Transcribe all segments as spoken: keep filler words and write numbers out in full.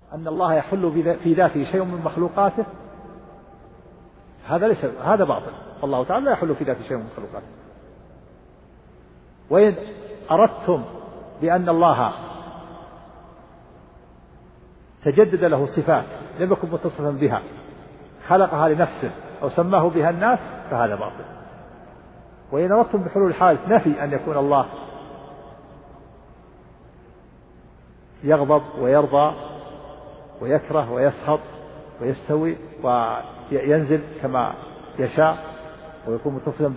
أن الله يحل في ذاته شيء من مخلوقاته هذا ليس هذا باطل. الله تعالى لا يحل في ذاته شيء من مخلوقاته. وإن أردتم بأن الله تجدد له صفات لم يكن متصفا بها خلقها لنفسه أو سماه بها الناس فهذا باطل. وإن أردتم بحلول الحادث نفي أن يكون الله يغضب ويرضى ويكره ويسخط ويستوي وينزل كما يشاء ويكون متصلا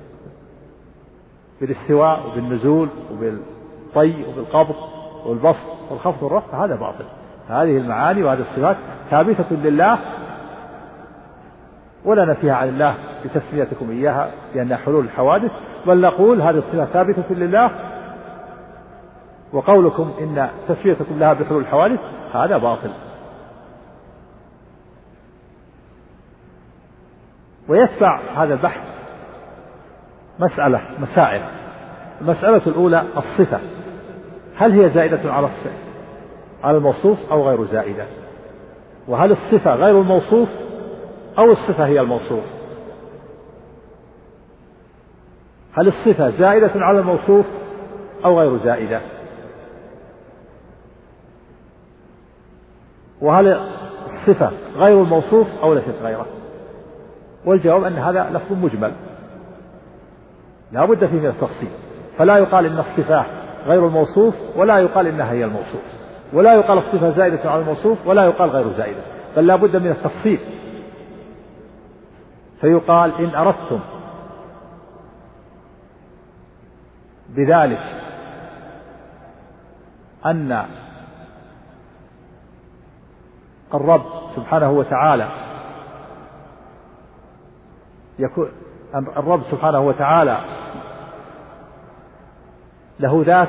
بالاستواء وبالنزول وبالطي وبالقبض والبسط والخفض والرفع هذا باطل. هذه المعاني وهذه الصفات ثابتة لله ولا نفيها عن الله بتسميتكم إياها لأنها حلول الحوادث، بل نقول هذه الصفات ثابتة لله وقولكم إن تسميتكم لها بحلول الحوادث هذا باطل. ويتبع هذا البحث مسألة مسائل. المسألة الأولى الصفة هل هي زائدة على على الموصوف أو غير زائدة؟ وهل الصفة غير الموصوف أو الصفة هي الموصوف؟ هل الصفة زائدة على الموصوف أو غير زائدة؟ وهل الصفة غير الموصوف أو ليست غيره؟ والجواب أن هذا لفظ مجمل لا بد فيه من التفصيل، فلا يقال إن الصفة غير الموصوف ولا يقال إنها هي الموصوف، ولا يقال الصفة زائدة على الموصوف ولا يقال غير زائدة، بل لا بد من التفصيل. فيقال إن أردتم بذلك أن الرب سبحانه وتعالى يكون الرب سبحانه وتعالى له ذات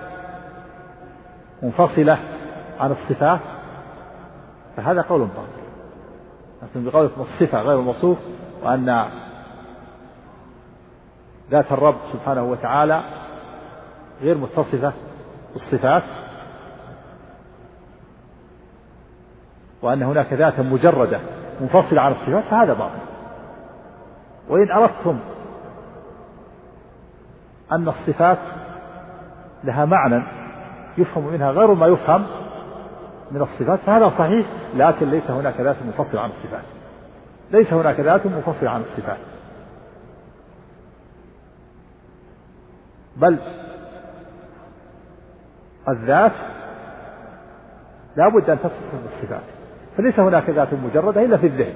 منفصلة عن الصفات فهذا قول باطل. لكن بقولكم الصفة غير الموصوف وأن ذات الرب سبحانه وتعالى غير متصفة بالصفات وأن هناك ذاتا مجردة منفصلة عن الصفات فهذا باطل. وإن أردتم أن الصفات لها معنى يفهم منها غير ما يفهم من الصفات فهذا صحيح، لكن ليس هناك ذات منفصلة عن الصفات، ليس هناك ذات منفصلة عن الصفات، بل الذات لا بد أن تتصف بالصفات، فليس هناك ذات مجردة إلا في الذهن.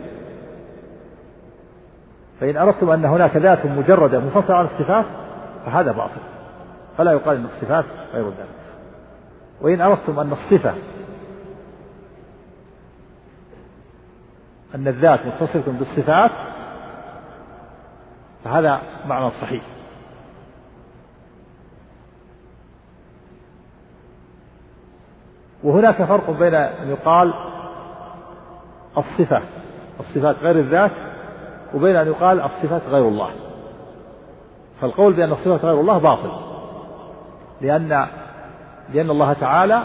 فإن أردتم أن هناك ذات مجردة منفصلة عن الصفات فهذا باطل، فلا يقال أن الصفات غير الذات. وإن أردتم أن الصفة أن الذات متصلة بالصفات فهذا معنى صحيح. وهناك فرق بين أن يقال الصفة الصفات غير الذات وبين أن يقال الصفات غير الله. فالقول بأن الصفات غير الله باطل، لأن لأن الله تعالى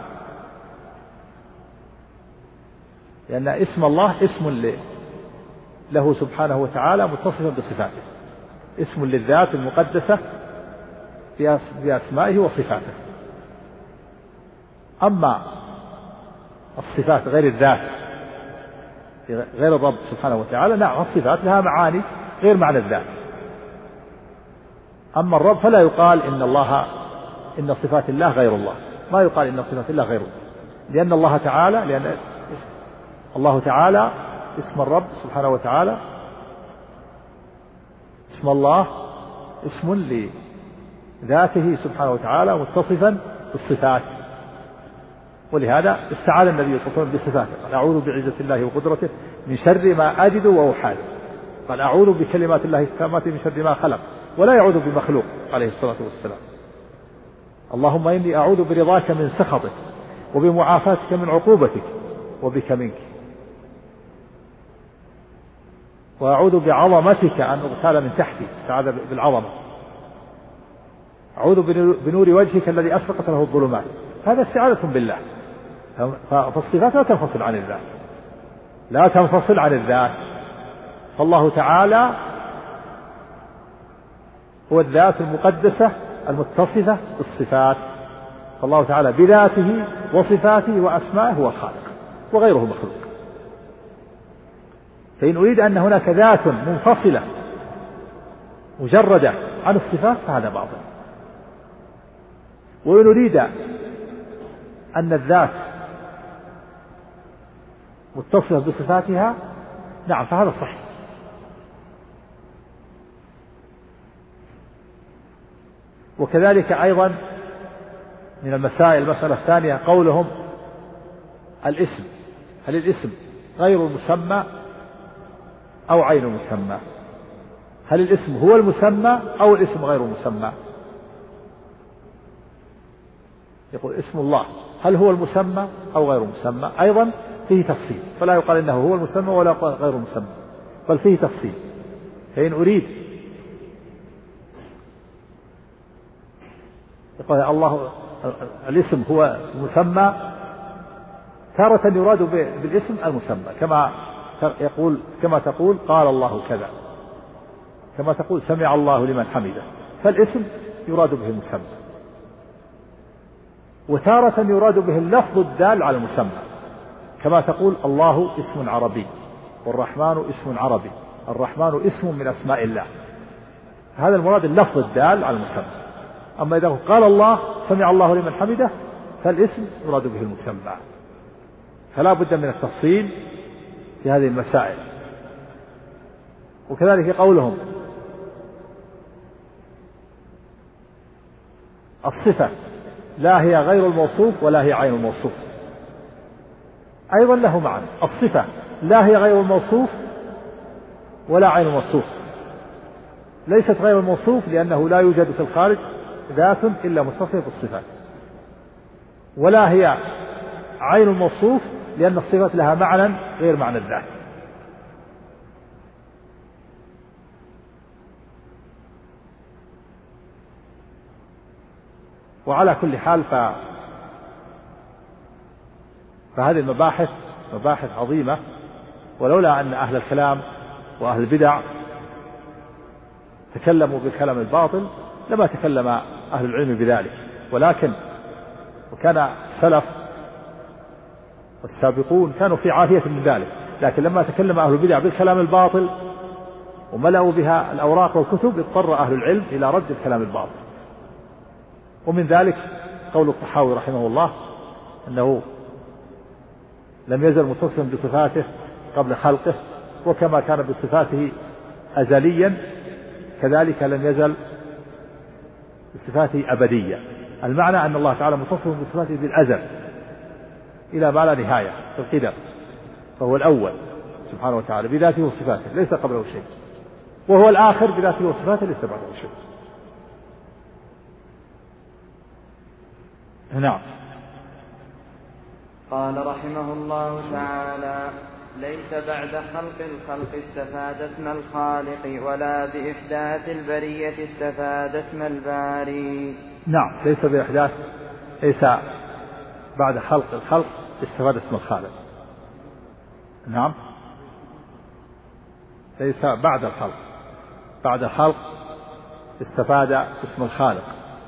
لأن اسم الله اسم له سبحانه وتعالى متصفا بصفاته، اسم للذات المقدسة بأسمائه وصفاته. أما الصفات غير الذات غير الرب سبحانه وتعالى نعم الصفات لها معاني غير معنى الذات. أما الرب فلا يقال إن الله إن صفات الله غير الله، ما يقال إن صفات الله غير الله، لأن الله تعالى لأن الله تعالى اسم الرب سبحانه وتعالى اسم الله اسم لذاته سبحانه وتعالى متصفا بالصفات، ولهذا استعاذ النبي صلى الله عليه وسلم بصفاته قال أعوذ بعزة الله وقدرته من شر ما أجد وأحاذر، قال أعوذ بكلمات الله التامات من شر ما خلق، ولا يعوذ بمخلوق عليه الصلاة والسلام. اللهم إني أعوذ برضاك من سخطك وبمعافاتك من عقوبتك وبك منك، وأعوذ بعظمتك أن أغتال من تحتي، استعاذ بالعظمة، أعوذ بنور وجهك الذي أشرقت له الظلمات، هذا استعاذة بالله. فالصفات لا تنفصل عن الذات، لا تنفصل عن الذات. فالله تعالى هو الذات المقدسة المتصفة بالصفات، فالله تعالى بذاته وصفاته وأسمائه هو الخالق وغيره مخلوق. فإن أريد أن هناك ذات منفصلة مجردة عن الصفات فهذا باطل، وإن أريد أن الذات متصفة بصفاتها نعم فهذا صحيح. وكذلك أيضا من المسائل المسألة الثانية قولهم الاسم، هل الاسم غير المسمى أو عين المسمى؟ هل الاسم هو المسمى أو الاسم غير المسمى؟ يقول اسم الله هل هو المسمى أو غير المسمى؟ أيضا فيه تفصيل، فلا يقال إنه هو المسمى ولا غير المسمى، بل فيه تفصيل. فإن أريد يقول الله الاسم هو المسمى، تارة يراد بالاسم المسمى كما يقول كما تقول قال الله كذا، كما تقول سمع الله لمن حمده، فالاسم يراد به المسمى. وتارة يراد به اللفظ الدال على المسمى، كما تقول الله اسم عربي والرحمن اسم عربي، الرحمن اسم من أسماء الله، هذا المراد اللفظ الدال على المسمى. أما إذا قال الله سمع الله لمن حمده فالاسم يراد به المسمى. فلا بد من التفصيل في هذه المسائل. وكذلك قولهم الصفة لا هي غير الموصوف ولا هي عين الموصوف، أيضا له معنى. الصفة لا هي غير الموصوف ولا عين الموصوف، ليست غير الموصوف لأنه لا يوجد في الخارج ذات إلا متصفة بالصفات، ولا هي عين الموصوف لأن الصفات لها معنى غير معنى الذات. وعلى كل حال ف... فهذه المباحث مباحث عظيمة، ولولا أن أهل الكلام وأهل البدع تكلموا بالكلام الباطل لما تكلم أهل العلم بذلك. ولكن وكان السلف والسابقون كانوا في عافية من ذلك، لكن لما تكلم أهل البدع بالكلام الباطل وملأوا بها الأوراق والكتب اضطر أهل العلم إلى رد الكلام الباطل. ومن ذلك قول الطحاوي رحمه الله أنه لم يزل متصفا بصفاته قبل خلقه، وكما كان بصفاته أزليا كذلك لم يزل بصفاته أبدية. المعنى أن الله تعالى متصف بصفاته بالأزل إلى ما لا نهاية في القدم، فهو الأول سبحانه وتعالى بذاته وصفاته ليس قبله شيء، وهو الآخر بذاته وصفاته ليس بعده شيء. نعم. قال رحمه الله تعالى: ليس بعد خلق الخلق استفاد اسم الخالق، ولا بإحداث البرية استفاد اسم الباري. نعم، ليس بإحداث، ليس بعد خلق الخلق استفاد اسم الخالق. نعم، ليس بعد الخلق، بعد الخلق استفاد اسم الخالق،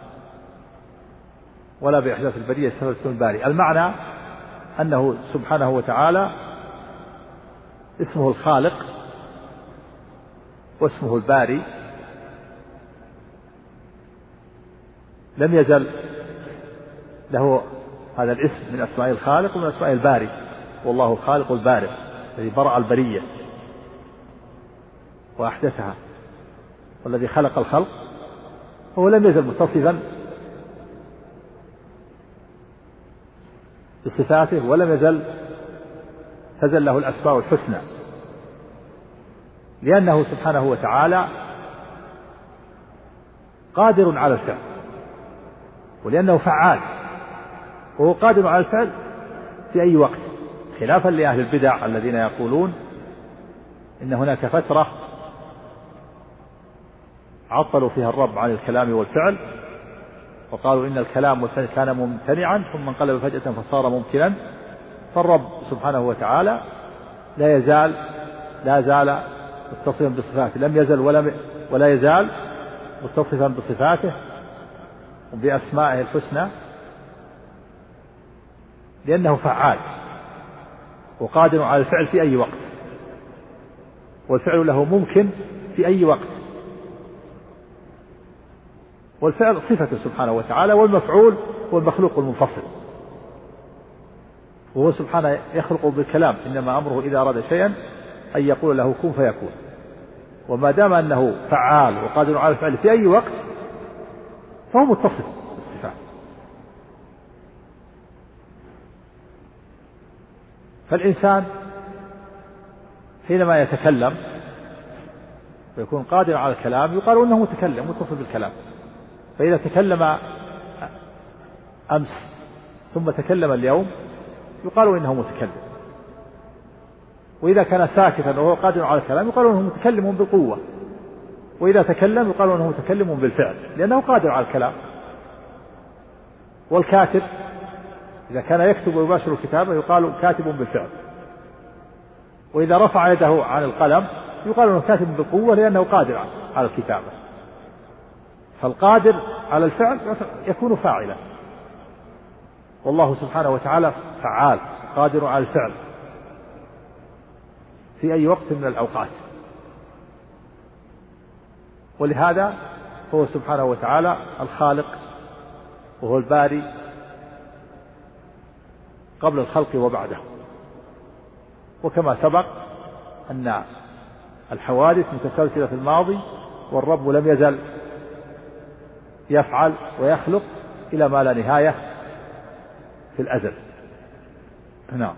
ولا بإحداث البرية استفاد اسم الباري. المعنى أنه سبحانه وتعالى اسمه الخالق واسمه الباري، لم يزل له هذا الاسم من أسماء الخالق ومن أسماء الباري، والله الخالق البارئ الذي برأ البرية وأحدثها، والذي خلق الخلق، هو لم يزل متصفا بصفاته، ولم يزل تزل له الأسماء الحسنى، لأنه سبحانه وتعالى قادر على الفعل، ولأنه فعال، وهو قادر على الفعل في أي وقت، خلافا لأهل البدع الذين يقولون إن هناك فترة عطلوا فيها الرب عن الكلام والفعل، وقالوا إن الكلام والفعل كان ممتنعا ثم انقلب فجأة فصار ممكنا، فالرب سبحانه وتعالى لا يزال لا زال متصفا بصفاته، لم يزل ولم ولا يزال متصفا بصفاته وبأسمائه الحسنى، لأنه فعال وقادر على الفعل في أي وقت، والفعل له ممكن في أي وقت، والفعل صفته سبحانه وتعالى، والمفعول هو المخلوق المنفصل، وهو سبحانه يخلق بالكلام، إنما أمره إذا أراد شيئا أن يقول له كن فيكون. وما دام أنه فعال وقادر على الفعل في أي وقت فهو متصف بالصفات. فالإنسان حينما يتكلم ويكون قادر على الكلام يقال أنه متكلم متصف بالكلام، فإذا تكلم أمس ثم تكلم اليوم يقال إنه متكلم، وإذا كان ساكتا وهو قادر على الكلام يقال إنه متكلم بالقوة، وإذا تكلم يقال إنه متكلم بالفعل لأنه قادر على الكلام. والكاتب إذا كان يكتب ويباشر الكتابة يقال كاتب بالفعل، وإذا رفع يده عن القلم يقال إنه كاتب بالقوة لأنه قادر على الكتابة. فالقادر على الفعل يكون فاعلا، والله سبحانه وتعالى فعال قادر على الفعل في أي وقت من الأوقات. ولهذا هو سبحانه وتعالى الخالق وهو الباري قبل الخلق وبعده. وكما سبق أن الحوادث متسلسلة في الماضي، والرب لم يزل يفعل ويخلق إلى ما لا نهاية في الأزل. نعم.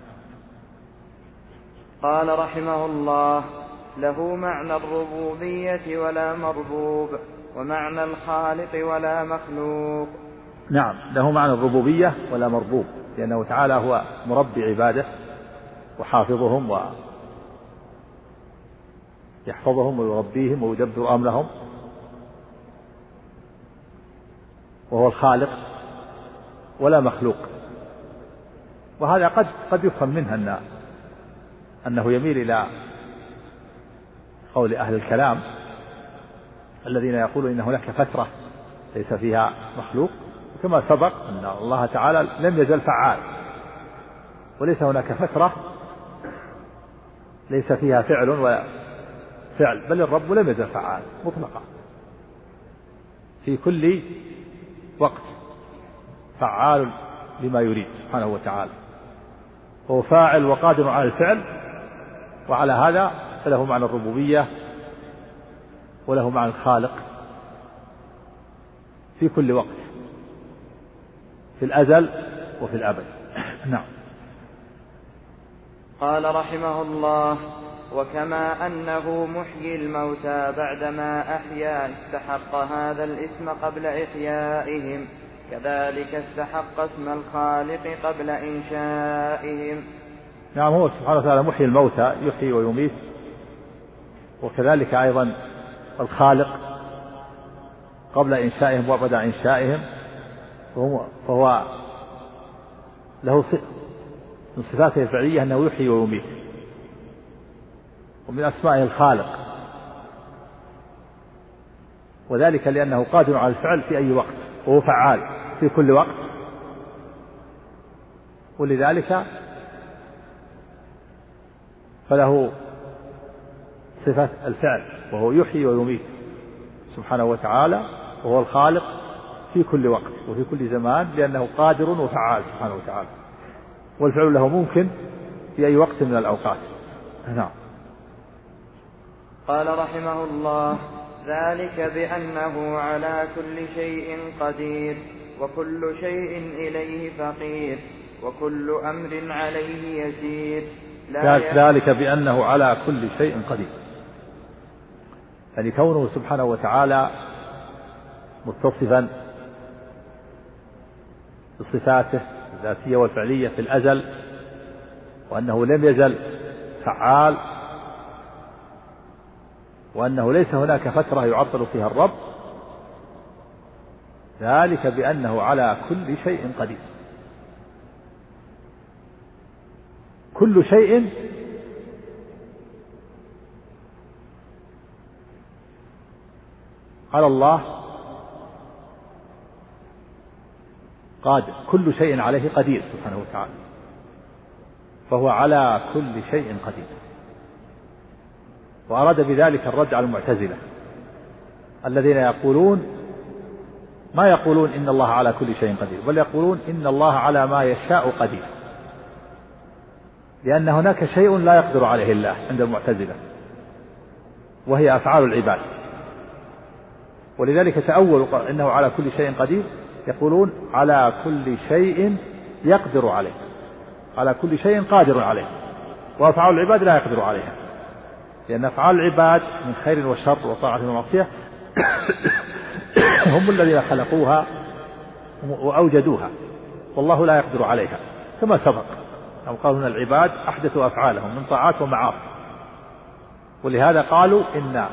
قال رحمه الله: له معنى الربوبية ولا مربوب، ومعنى الخالق ولا مخلوق. نعم، له معنى الربوبية ولا مربوب، لأنه تعالى هو مربي عباده وحافظهم ويحفظهم ويربيهم ويدبر أمرهم، وهو الخالق ولا مخلوق. وهذا قد قد يفهم منها أن أنه يميل إلى قول أهل الكلام الذين يقولون إن هناك فترة ليس فيها مخلوق، كما سبق أن الله تعالى لم يزل فعال، وليس هناك فترة ليس فيها فعل ولا فعل، بل الرب لم يزل فعال مطلقا في كل وقت، فعال لما يريد سبحانه وتعالى، هو فاعل وقادر على الفعل. وعلى هذا فله معنى الربوبية وله معنى الخالق في كل وقت، في الأزل وفي الأبد. نعم. قال رحمه الله: وكما أنه محيي الموتى بعدما أحيا استحق هذا الاسم قبل إحيائهم، كذلك استحق اسم الخالق قبل إنشائهم. نعم، هو سبحانه وتعالى محيي الموتى يحيي ويميت، وكذلك أيضا الخالق قبل إنشائهم وبعد إنشائهم، فهو, فهو له من صفاته الفعلية أنه يحيي ويميت، ومن أسمائه الخالق، وذلك لأنه قادر على الفعل في أي وقت، وهو فعال في كل وقت، ولذلك فله صفة الفعل وهو يحيي ويميت سبحانه وتعالى، وهو الخالق في كل وقت وفي كل زمان، لأنه قادر وفعال سبحانه وتعالى، والفعل له ممكن في أي وقت من الأوقات. نعم. قال رحمه الله: ذلك بأنه على كل شيء قدير، وكل شيء إليه فقير، وكل أمر عليه يسير. ذلك بأنه على كل شيء قدير، يعني كونه سبحانه وتعالى متصفا بصفاته الذاتية والفعلية في الأزل، وأنه لم يزل فعال، وأنه ليس هناك فترة يعطل فيها الرب، ذلك بأنه على كل شيء قدير. كل شيء على الله قادر، كل شيء عليه قدير سبحانه وتعالى، فهو على كل شيء قدير. وأراد بذلك الرد على المعتزلة الذين يقولون ما يقولون إن الله على كل شيء قدير، بل يقولون إن الله على ما يشاء قدير، لأن هناك شيء لا يقدر عليه الله عند المعتزلة وهي أفعال العباد، ولذلك تأولوا إنه على كل شيء قدير، يقولون على كل شيء يقدر عليه، على كل شيء قادر عليه، وأفعال العباد لا يقدر عليها، لأن أفعال العباد من خير وشر وطاعة ومعصية هم الذين خلقوها وأوجدوها، والله لا يقدر عليها كما سبق، أو قالوا هنا العباد أحدثوا أفعالهم من طاعات ومعاصي. ولهذا قالوا إن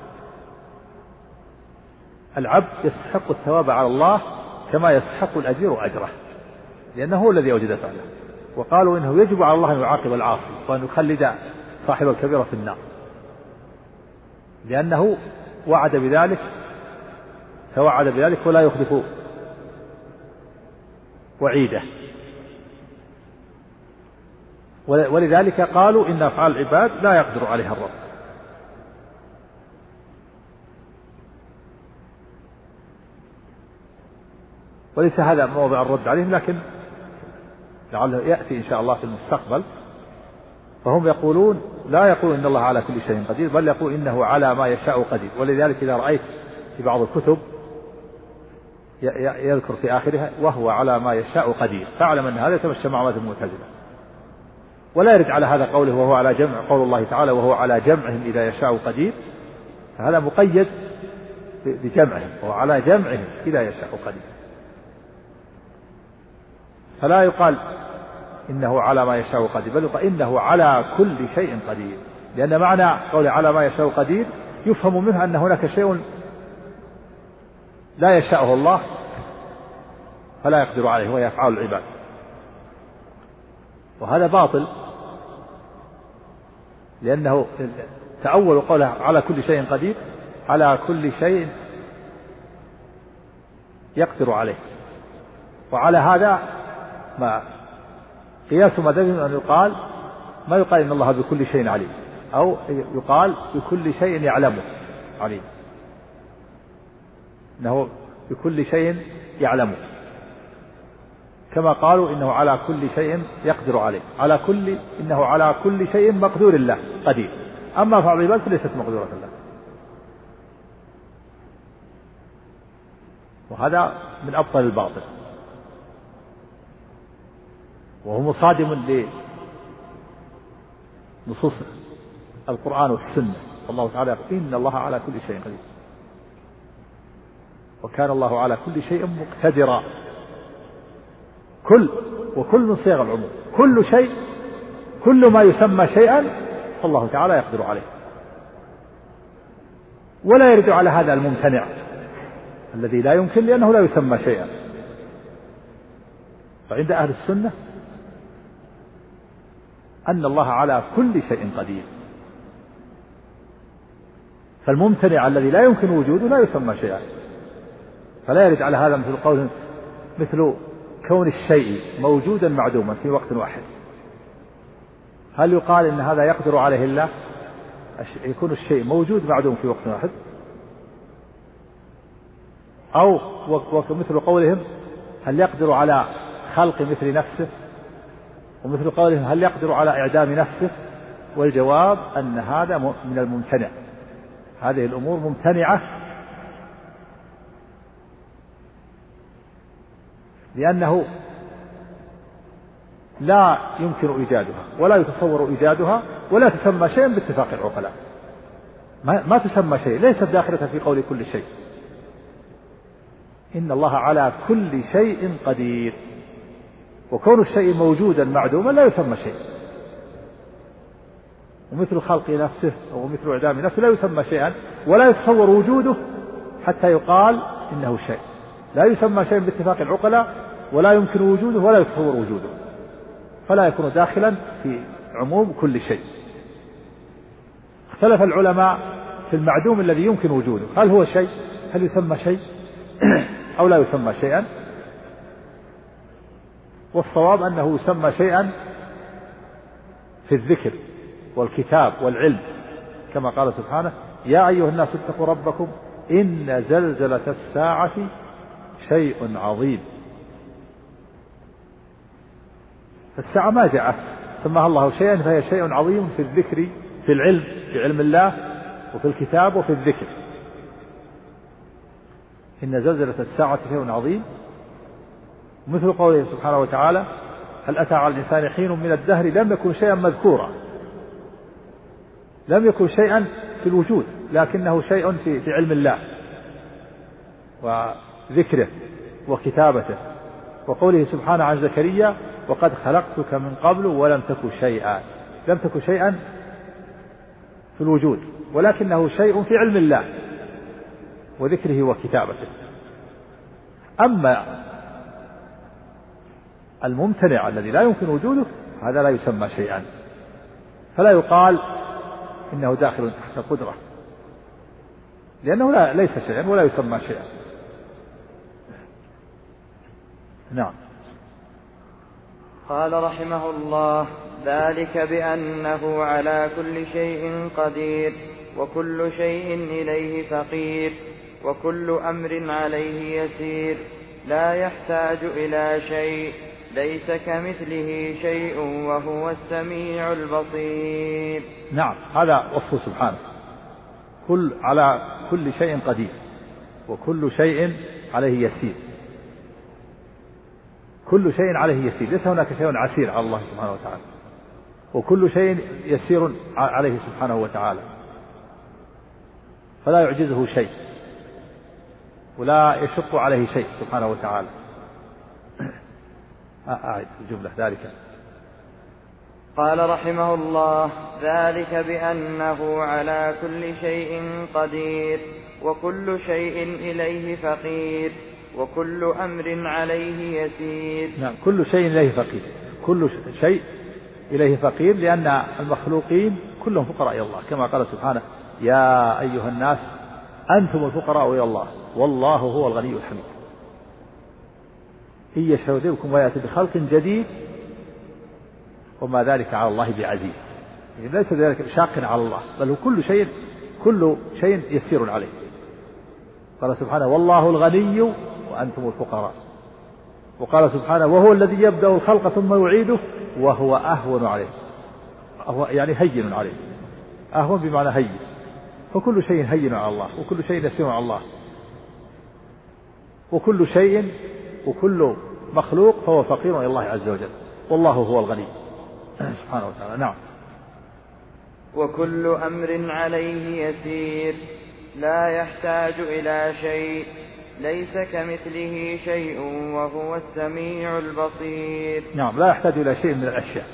العبد يستحق الثواب على الله كما يستحق الأجير أجره، لأنه هو الذي أوجد فعله. وقالوا إنه يجب على الله أن يعاقب العاصي وأن يخلد صاحب الكبيرة في النار، لأنه وعد بذلك توعد بذلك ولا يخلف وعيده. ولذلك قالوا إن أفعال العباد لا يقدر عليها الرب. وليس هذا موضع الرد عليهم، لكن لعله يأتي إن شاء الله في المستقبل. فهم يقولون لا يقول إن الله على كل شيء قدير، بل يقول إنه على ما يشاء قدير. ولذلك إذا رأيت في بعض الكتب يذكر في آخرها وهو على ما يشاء قدير، فاعلم أن هذا يتمشى مع مذهب المعتزلة. ولا يرد على هذا قوله وهو على جمع، قول الله تعالى وهو على جمعهم إذا يشاء قدير، فهذا مقيد بجمعهم، وهو على جمعهم إذا يشاء قدير، فلا يقال إنه على ما يشاء قدير، بل يقال إنه على كل شيء قدير، لأن معنى قول على ما يشاء قدير يفهم منه أن هناك شيء لا يشاءه الله فلا يقدر عليه، وهي أفعال العباد، وهذا باطل، لأنه تأول قوله على كل شيء قدير على كل شيء يقدر عليه. وعلى هذا ما قياس مذهبهم أن يقال ما يقال إن الله بكل شيء عليم، أو يقال بكل شيء يعلمه عليم، إنه بكل شيء يعلمه، كما قالوا إنه على كل شيء يقدر عليه، على كل إنه على كل شيء مقدور الله قدير، أما فعل العباد فليست مقدورة الله. وهذا من أبطل الباطل، وهو مصادم لنصوص القرآن والسنة. الله تعالى يقول إن الله على كل شيء قدير، وكان الله على كل شيء مقتدرا. كل وكل من صيغ العموم، كل شيء، كل ما يسمى شيئا فالله تعالى يقدر عليه. ولا يرد على هذا الممتنع الذي لا يمكن، لأنه لا يسمى شيئا. فعند أهل السنة أن الله على كل شيء قدير، فالممتنع الذي لا يمكن وجوده لا يسمى شيئا. فلا يرد على هذا مثل قول مثل كون الشيء موجودا معدوما في وقت واحد، هل يقال إن هذا يقدر عليه الله؟ يكون الشيء موجود معدوم في وقت واحد؟ أو مثل قولهم هل يقدر على خلق مثل نفسه، ومثل قولهم هل يقدر على إعدام نفسه؟ والجواب أن هذا من الممتنع، هذه الأمور ممتنعة، لأنه لا يمكن إيجادها ولا يتصور إيجادها، ولا تسمى شيئا باتفاق العقلاء، ما, ما تسمى شيء، ليست داخلة في قول كل شيء. إن الله على كل شيء قدير، وكون الشيء موجودا معدوما لا يسمى شيء. ومثل خلق نفسه أو مثل إعدام نفسه لا يسمى شيئا، ولا يتصور وجوده حتى يقال إنه شيء، لا يسمى شيئا باتفاق العقلاء، ولا يمكن وجوده ولا يتصور وجوده، فلا يكون داخلا في عموم كل شيء. اختلف العلماء في المعدوم الذي يمكن وجوده، هل هو شيء؟ هل يسمى شيء أو لا يسمى شيئا؟ والصواب أنه يسمى شيئا في الذكر والكتاب والعلم، كما قال سبحانه: يا أيها الناس اتقوا ربكم إن زلزلة الساعة شيء عظيم. الساعة ما جاءت سماها الله شيئا، فهي شيء عظيم في الذكر، في العلم، في علم الله، وفي الكتاب، وفي الذكر. إن زلزلة الساعة شيء عظيم، مثل قوله سبحانه وتعالى: هل أتى على الإنسان حين من الدهر لم يكن شيئا مذكورا. لم يكن شيئا في الوجود، لكنه شيء في, في علم الله وذكره وكتابته. وقوله سبحانه عن زكريا: وقد خلقتك من قبل ولم تك شيئا. لم تك شيئا في الوجود، ولكنه شيء في علم الله وذكره وكتابته. أما الممتنع الذي لا يمكن وجوده هذا لا يسمى شيئا، فلا يقال إنه داخل تحت القدرة، لأنه لا ليس شيئا ولا يسمى شيئا. نعم. قال رحمه الله: ذلك بأنه على كل شيء قدير، وكل شيء إليه فقير، وكل أمر عليه يسير، لا يحتاج إلى شيء، ليس كمثله شيء، وهو السميع البصير. نعم، هذا وصفه سبحانه، كل على كل شيء قدير، وكل شيء عليه يسير. كل شيء عليه يسير، ليس هناك شيء عسير على الله سبحانه وتعالى، وكل شيء يسير عليه سبحانه وتعالى، فلا يعجزه شيء ولا يشق عليه شيء سبحانه وتعالى. أعد الجملة. ذلك قال رحمه الله: ذلك بأنه على كل شيء قدير، وكل شيء إليه فقير، وكل أمر عليه يسير. نعم، كل شيء إليه فقير، كل شيء إليه فقير، لأن المخلوقين كلهم فقراء إلى الله، كما قال سبحانه: يا أيها الناس أنتم الفقراء إلى الله والله هو الغني الحميد. إن يشأ يذهبكم ويأتي بخلق جديد وما ذلك على الله بعزيز. يعني ليس ذلك شاق على الله، بل هو كل شيء كل شيء يسير عليه. قال سبحانه: والله الغني وأنتم الفقراء. وقال سبحانه: وهو الذي يبدأ الخلق ثم يعيده وهو أهون عليه. أهو يعني هين عليه، أهون بمعنى هين. فكل شيء هين على الله، وكل شيء يسير على الله، وكل شيء وكل مخلوق فهو فقير إلى الله عز وجل، والله هو الغني سبحانه وتعالى. نعم. وكل أمر عليه يسير، لا يحتاج إلى شيء، ليس كمثله شيء، وهو السميع البصير. نعم، لا يحتاج إلى شيء من الأشياء،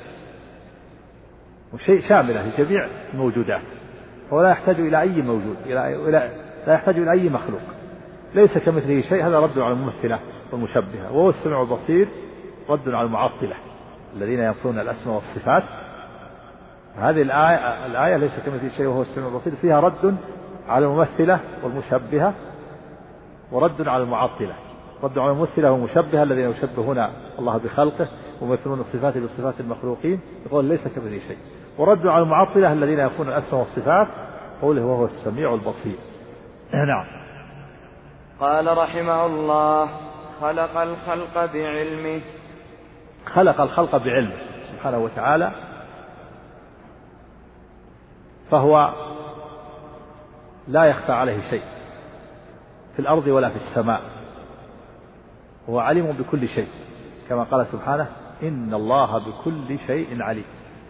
وشيء شاملة لجميع الموجودات، ولا يحتاج إلى أي موجود، إلى لا يحتاج إلى أي مخلوق. ليس كمثله شيء، هذا رد على الممثلة والمشبهة. وهو السميع البصير رد على المعطلة الذين ينفون الأسماء والصفات. هذه الآية, الآية ليس كمثله شيء وهو السميع البصير فيها رد على الممثلة والمشبهة، ورد على المعطلة. رد على الممثلة والمشبهة الذين يشبهون الله بخلقه ويمثلون الصفات بصفات المخلوقين، يقول ليس كمثله شيء. ورد على المعطلة الذين ينفون الأسماء والصفات، قوله وهو السميع البصير. نعم. قال رحمه الله: خلق الخلق بعلمه. خلق الخلق بعلمه سبحانه وتعالى، فهو لا يخفى عليه شيء في الأرض ولا في السماء، هو عليم بكل شيء، كما قال سبحانه: إن الله بكل شيء عليم.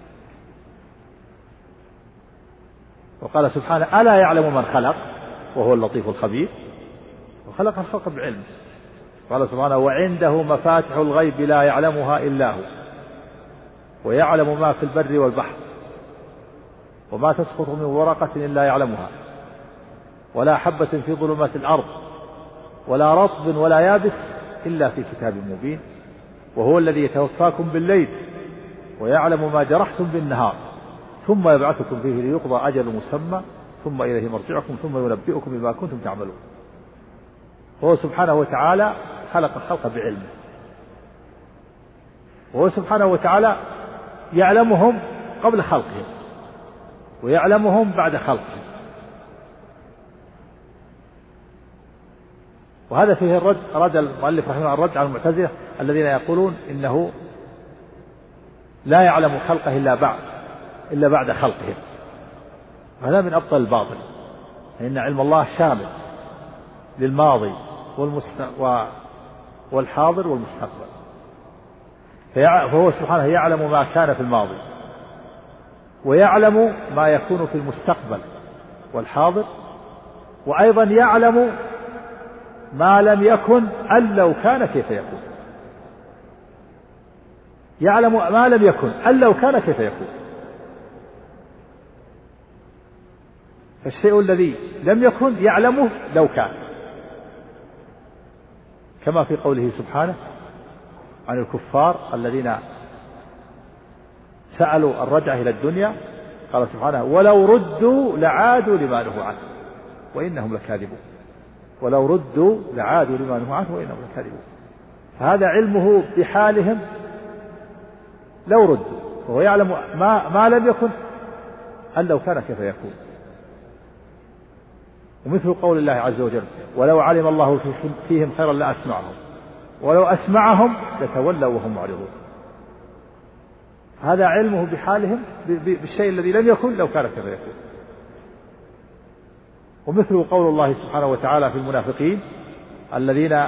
وقال سبحانه: ألا يعلم من خلق وهو اللطيف الخبير. وخلق الخلق بعلمه. قال سبحانه: وعنده مفاتح الغيب لا يعلمها إلا هو ويعلم ما في البر والبحر وما تسقط من ورقة إلا يعلمها ولا حبة في ظلمات الأرض ولا رطب ولا يابس إلا في كتاب مبين. وهو الذي يتوفاكم بالليل ويعلم ما جرحتم بالنهار ثم يبعثكم فيه ليقضى أجل مسمى ثم إليه مرجعكم ثم ينبئكم بما كنتم تعملون. هو سبحانه وتعالى خلق الخلق بعلمه، وهو سبحانه وتعالى يعلمهم قبل خلقهم ويعلمهم بعد خلقهم. وهذا فيه الرد، أراد المؤلف رحمه الله الرد على المعتزلة الذين يقولون إنه لا يعلم خلقه إلا بعد إلا بعد خلقهم. هذا من أبطل الباطل، فإن علم الله شامل للماضي والحاضر والمستقبل، فهو سبحانه يعلم ما كان في الماضي ويعلم ما يكون في المستقبل والحاضر، وأيضا يعلم ما لم يكن أن لو كان كيف يكون. يعلم ما لم يكن أن لو كان كيف يكون. فالشيء الذي لم يكن يعلمه لو كان، كما في قوله سبحانه عن الكفار الذين سألوا الرجعة إلى الدنيا، قال سبحانه ولو ردوا لعادوا لما نهوا عنه وإنهم لكاذبون. ولو ردوا لعادوا لما نهوا عنه وإنهم لكاذبون. فهذا علمه بحالهم لو ردوا، وهو يعلم ما, ما لم يكن أن لو كان كيف يكون. ومثل قول الله عز وجل ولو علم الله فيهم خيرا لأسمعهم ولو أسمعهم لتولوا وهم معرضون. هذا علمه بحالهم بالشيء الذي لم يكن لو كان كيف يكون. ومثل قول الله سبحانه وتعالى في المنافقين الذين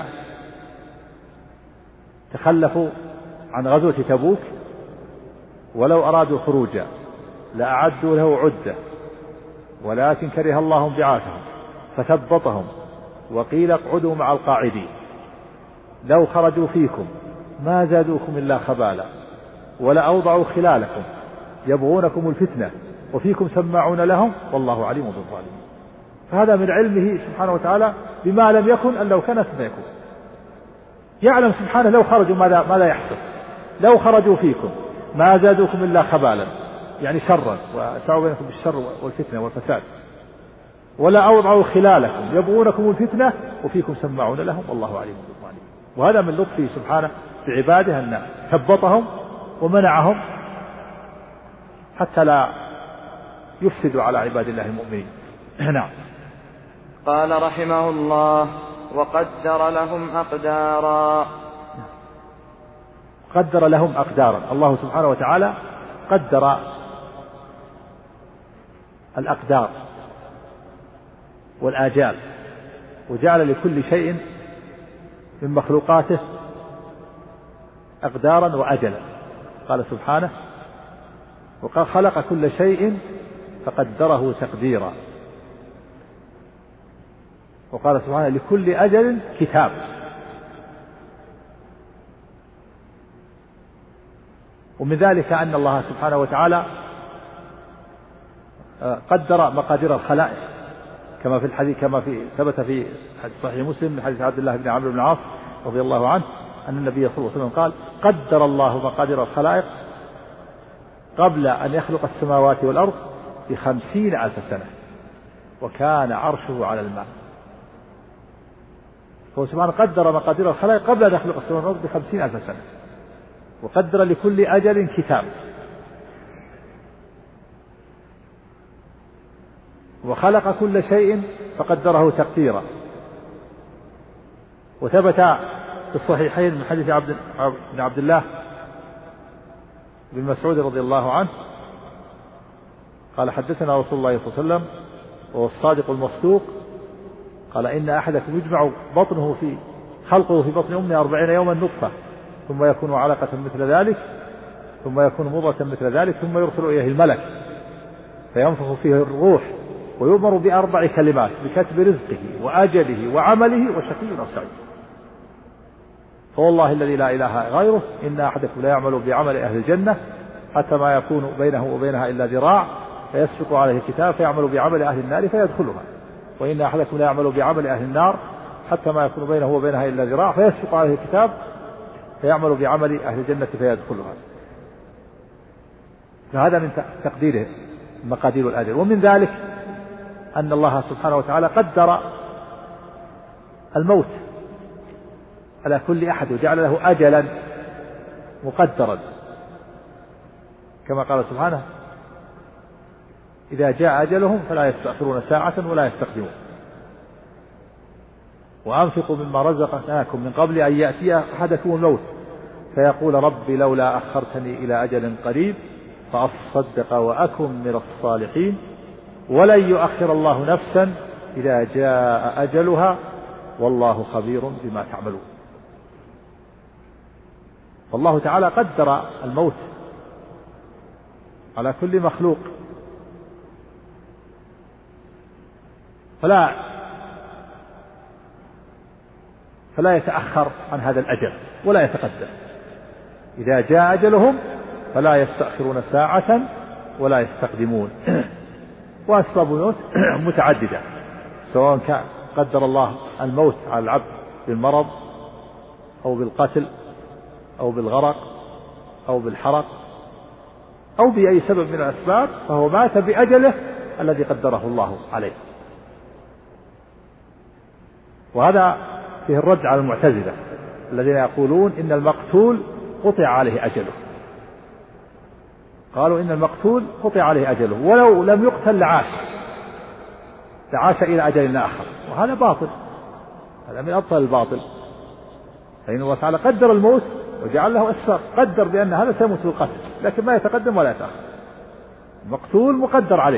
تخلفوا عن غزوة تبوك ولو أرادوا خروجا لأعدوا له عدة ولكن كره الله انبعاثهم فثبطهم وقيل اقعدوا مع القاعدين لو خرجوا فيكم ما زادوكم إلا خبالا ولأوضعوا خلالكم يبغونكم الفتنة وفيكم سماعون لهم والله عليم بالظالمين. فهذا من علمه سبحانه وتعالى بما لم يكن أن لو كان كيف يكون. يعلم سبحانه لو خرجوا ماذا ماذا يحصل. لو خرجوا فيكم ما زادوكم إلا خبالا يعني شرا وسعوا بينكم بالشر والفتنة والفساد ولا أوضعوا خلالكم يبغونكم الفتنة وفيكم سماعون لهم والله عليم بالظالمين. وهذا من لطفه سبحانه بعباده أن ثبطهم ومنعهم حتى لا يفسدوا على عباد الله المؤمنين. نعم. قال رحمه الله وقدر لهم أقدارا. قدر لهم أقدارا. الله سبحانه وتعالى قدر الأقدار والآجال وجعل لكل شيء من مخلوقاته أقدارا وأجلا. قال سبحانه وقد خلق كل شيء فقدره تقديرا. وقال سبحانه لكل أجل كتاب. ومن ذلك أن الله سبحانه وتعالى قدر مقادير الخلائق كما في الحديث كما في ثبت في صحيح مسلم من حديث عبد الله بن عمرو بن العاص رضي الله عنه أن النبي صلى الله عليه وسلم قال قدر الله مقادير الخلائق قبل أن يخلق السماوات والأرض بخمسين ألف سنة وكان عرشه على الماء. هو سبحانه قدر مقادير الخلائق قبل أن يخلق السماوات والأرض بخمسين ألف سنة وقدر لكل أجل كتاب. وخلق كل شيء فقدره تقديرا. وثبت في الصحيحين من حديث عبد بن عبد الله بن مسعود رضي الله عنه قال حدثنا رسول الله صلى الله عليه وسلم وهو الصادق المصدوق قال إن أحدكم يجمع بطنه في خلقه في بطن أمه أربعين يوما نطفة ثم يكون علقة مثل ذلك ثم يكون مضغة مثل ذلك ثم يرسل إليه الملك فينفخ فيه الروح ويؤمر بأربع كلمات بكتب رزقه وأجله وعمله وشقي أو سعيد. فوالله الذي لا إله غيره إن أحدكم لا يعمل بعمل أهل الجنة حتى ما يكون بينه وبينها إلا ذراع فيسبق عليه الكتاب فيعمل بعمل أهل النار فيدخلها وإن أحدكم لا يعمل بعمل أهل النار حتى ما يكون بينه وبينها إلا ذراع فيسبق عليه الكتاب فيعمل بعمل أهل الجنة فيدخلها. فهذا من تقديره مقادير الأجل. ومن ذلك أن الله سبحانه وتعالى قدر الموت على كل أحد وجعل له أجلا مقدرا، كما قال سبحانه إذا جاء أجلهم فلا يستأخرون ساعة ولا يستقدمون. وأنفقوا مما رزقناكم من قبل أن يأتي أحدكم الموت فيقول ربي لولا أخرتني إلى أجل قريب فأصدق وأكن من الصالحين ولن يؤخر الله نفسا إذا جاء أجلها والله خبير بما تعملون. فالله تعالى قدر الموت على كل مخلوق، فلا فلا يتأخر عن هذا الأجل ولا يتقدم. إذا جاء أجلهم فلا يستأخرون ساعة ولا يستقدمون. وأسباب الموت متعددة، سواء كان قدر الله الموت على العبد بالمرض أو بالقتل أو بالغرق أو بالحرق أو بأي سبب من الأسباب، فهو مات بأجله الذي قدره الله عليه. وهذا فيه الرد على المعتزلة الذين يقولون إن المقتول قطع عليه أجله. قالوا إن المقتول قطع عليه أجله ولو لم يقتل لعاش لعاش إلى أجل آخر، وهذا باطل، هذا من أبطل الباطل. فإن الله تعالى قدر الموت وجعل له أسباب، قدر بأن هذا سيموت بالقتل لكن ما يتقدم ولا يتأخر. المقتول مقدر عليه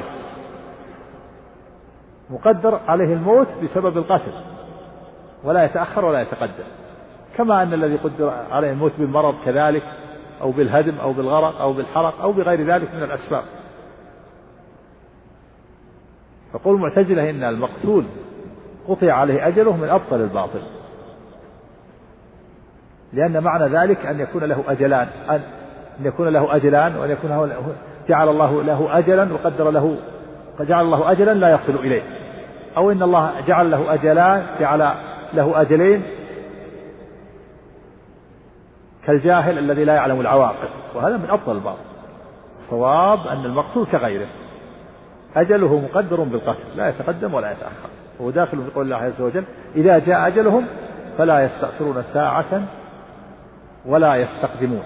مقدر عليه الموت بسبب القتل ولا يتأخر ولا يتقدم، كما أن الذي قدر عليه الموت بالمرض كذلك أو بالهدم أو بالغرق أو بالحرق أو بغير ذلك من الأسباب. فقول المعتزلة إن المقتول قطع عليه أجله من أبطل الباطل، لأن معنى ذلك أن يكون له أجلان أن يكون له أجلان وأن يكون له جعل الله له أجلا وقدر له جعل الله أجلا لا يصل إليه، أو إن الله جعل له أجلان جعل له أجلين كالجاهل الذي لا يعلم العواقب، وهذا من أبطل الباطل. الصواب أن المقتول كغيره أجله مقدر بالقتل لا يتقدم ولا يتأخر، وهو داخل في قول الله عز وجل إذا جاء أجلهم فلا يستأخرون ساعة ولا يستقدمون.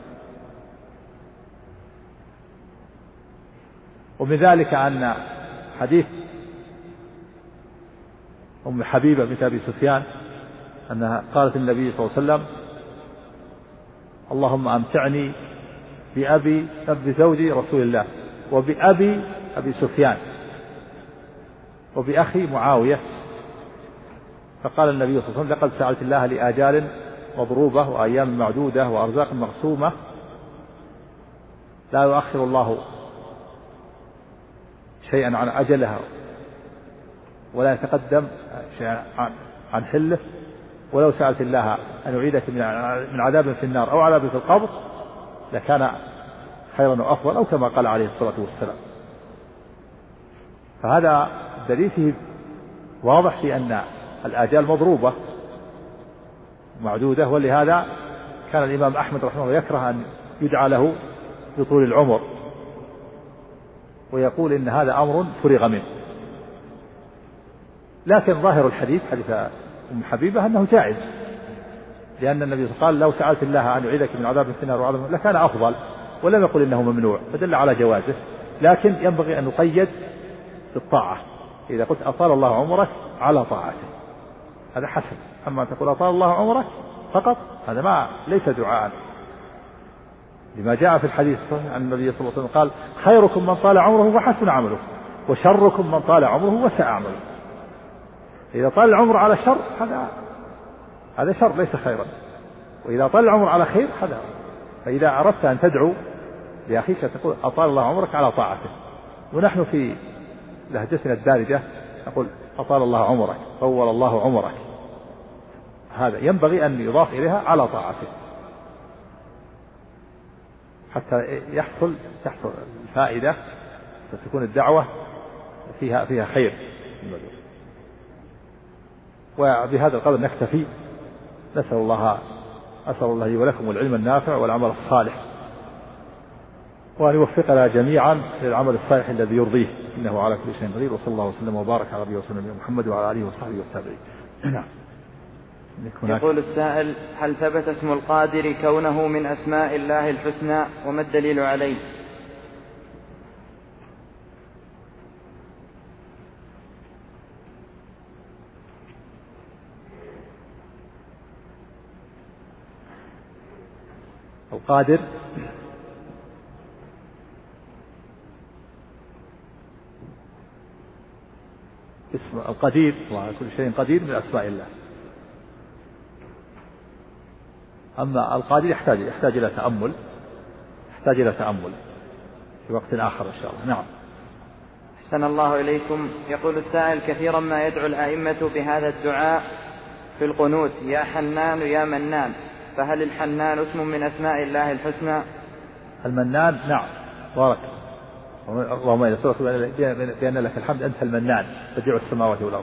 ومن ذلك أن حديث أم حبيبة بنت أبي سفيان أنها قالت للنبي صلى الله عليه وسلم اللهم أمتعني بأبي أب زوجي رسول الله وبأبي أبي سفيان وبأخي معاوية. فقال النبي صلى الله عليه وسلم لقد سألت الله لآجال مضروبة وأيام معدودة وأرزاق مقسومة لا يؤخر الله شيئا عن أجلها ولا يتقدم شيئا عن حله، ولو سألت الله أن يعيدك من عذاب في النار أو عذاب في القبر لكان خيرا وأفضل، أو كما قال عليه الصلاة والسلام. فهذا دليل فيه واضح في أن الآجال مضروبة معدودة، ولهذا كان الإمام أحمد رحمه الله يكره أن يدعى له بطول العمر، ويقول إن هذا أمر فرغ منه. لكن ظاهر الحديث حديث أم حبيبة أنه جائز، لأن النبي قال لو سألت الله أن يعيدك من عذاب في النار وعذاب لكان أفضل، ولم يقل إنه ممنوع، فدل على جوازه. لكن ينبغي أن نقيد بالطاعة، إذا قلت أطال الله عمرك على طاعته هذا حسن، أما تقول أطال الله عمرك فقط هذا ما ليس دعاء، لما جاء في الحديث عن النبي صلى الله عليه وسلم قال خيركم من طال عمره وحسن عمله وشركم من طال عمره وساء عمله. إذا طال العمر على شر هذا هذا شر ليس خيرا، وإذا طال العمر على خير هذا. فإذا أردت أن تدعو لأخيك تقول أطال الله عمرك على طاعته، ونحن في لهجتنا الدارجة نقول أطال الله عمرك طول الله عمرك، هذا ينبغي أن يضاف إليها على طاعته حتى يحصل تحصل الفائدة فتكون الدعوة فيها فيها خير. وبهذا القدر نكتفي، نسأل الله أسأل الله لي ولكم العلم النافع والعمل الصالح، وأن يوفقنا جميعا للعمل الصالح الذي يرضيه، إنه على كل شيء قدير. وصلى الله وسلم وبارك على نبينا محمد وعلى آله وصحبه والتابعين. نعم. يقول السائل: هل ثبت اسم القادر كونه من أسماء الله الحسنى، وما الدليل عليه؟ القادر اسم القدير، وعلى كل شيء قدير، من أسماء الله. أما القادر يحتاج يحتاج إلى تأمل يحتاج إلى تأمل في وقت آخر إن شاء الله. نعم. أحسن الله إليكم. يقول السائل: كثيرا ما يدعو الآئمة بهذا الدعاء في القنوت: يا حنان يا منان، فهل الحنان اسم من أسماء الله الحسنى؟ المنان نعم ورد، اللهم إن سورة بأن لك الحمد أنت المنان بديع السماوات والأرض.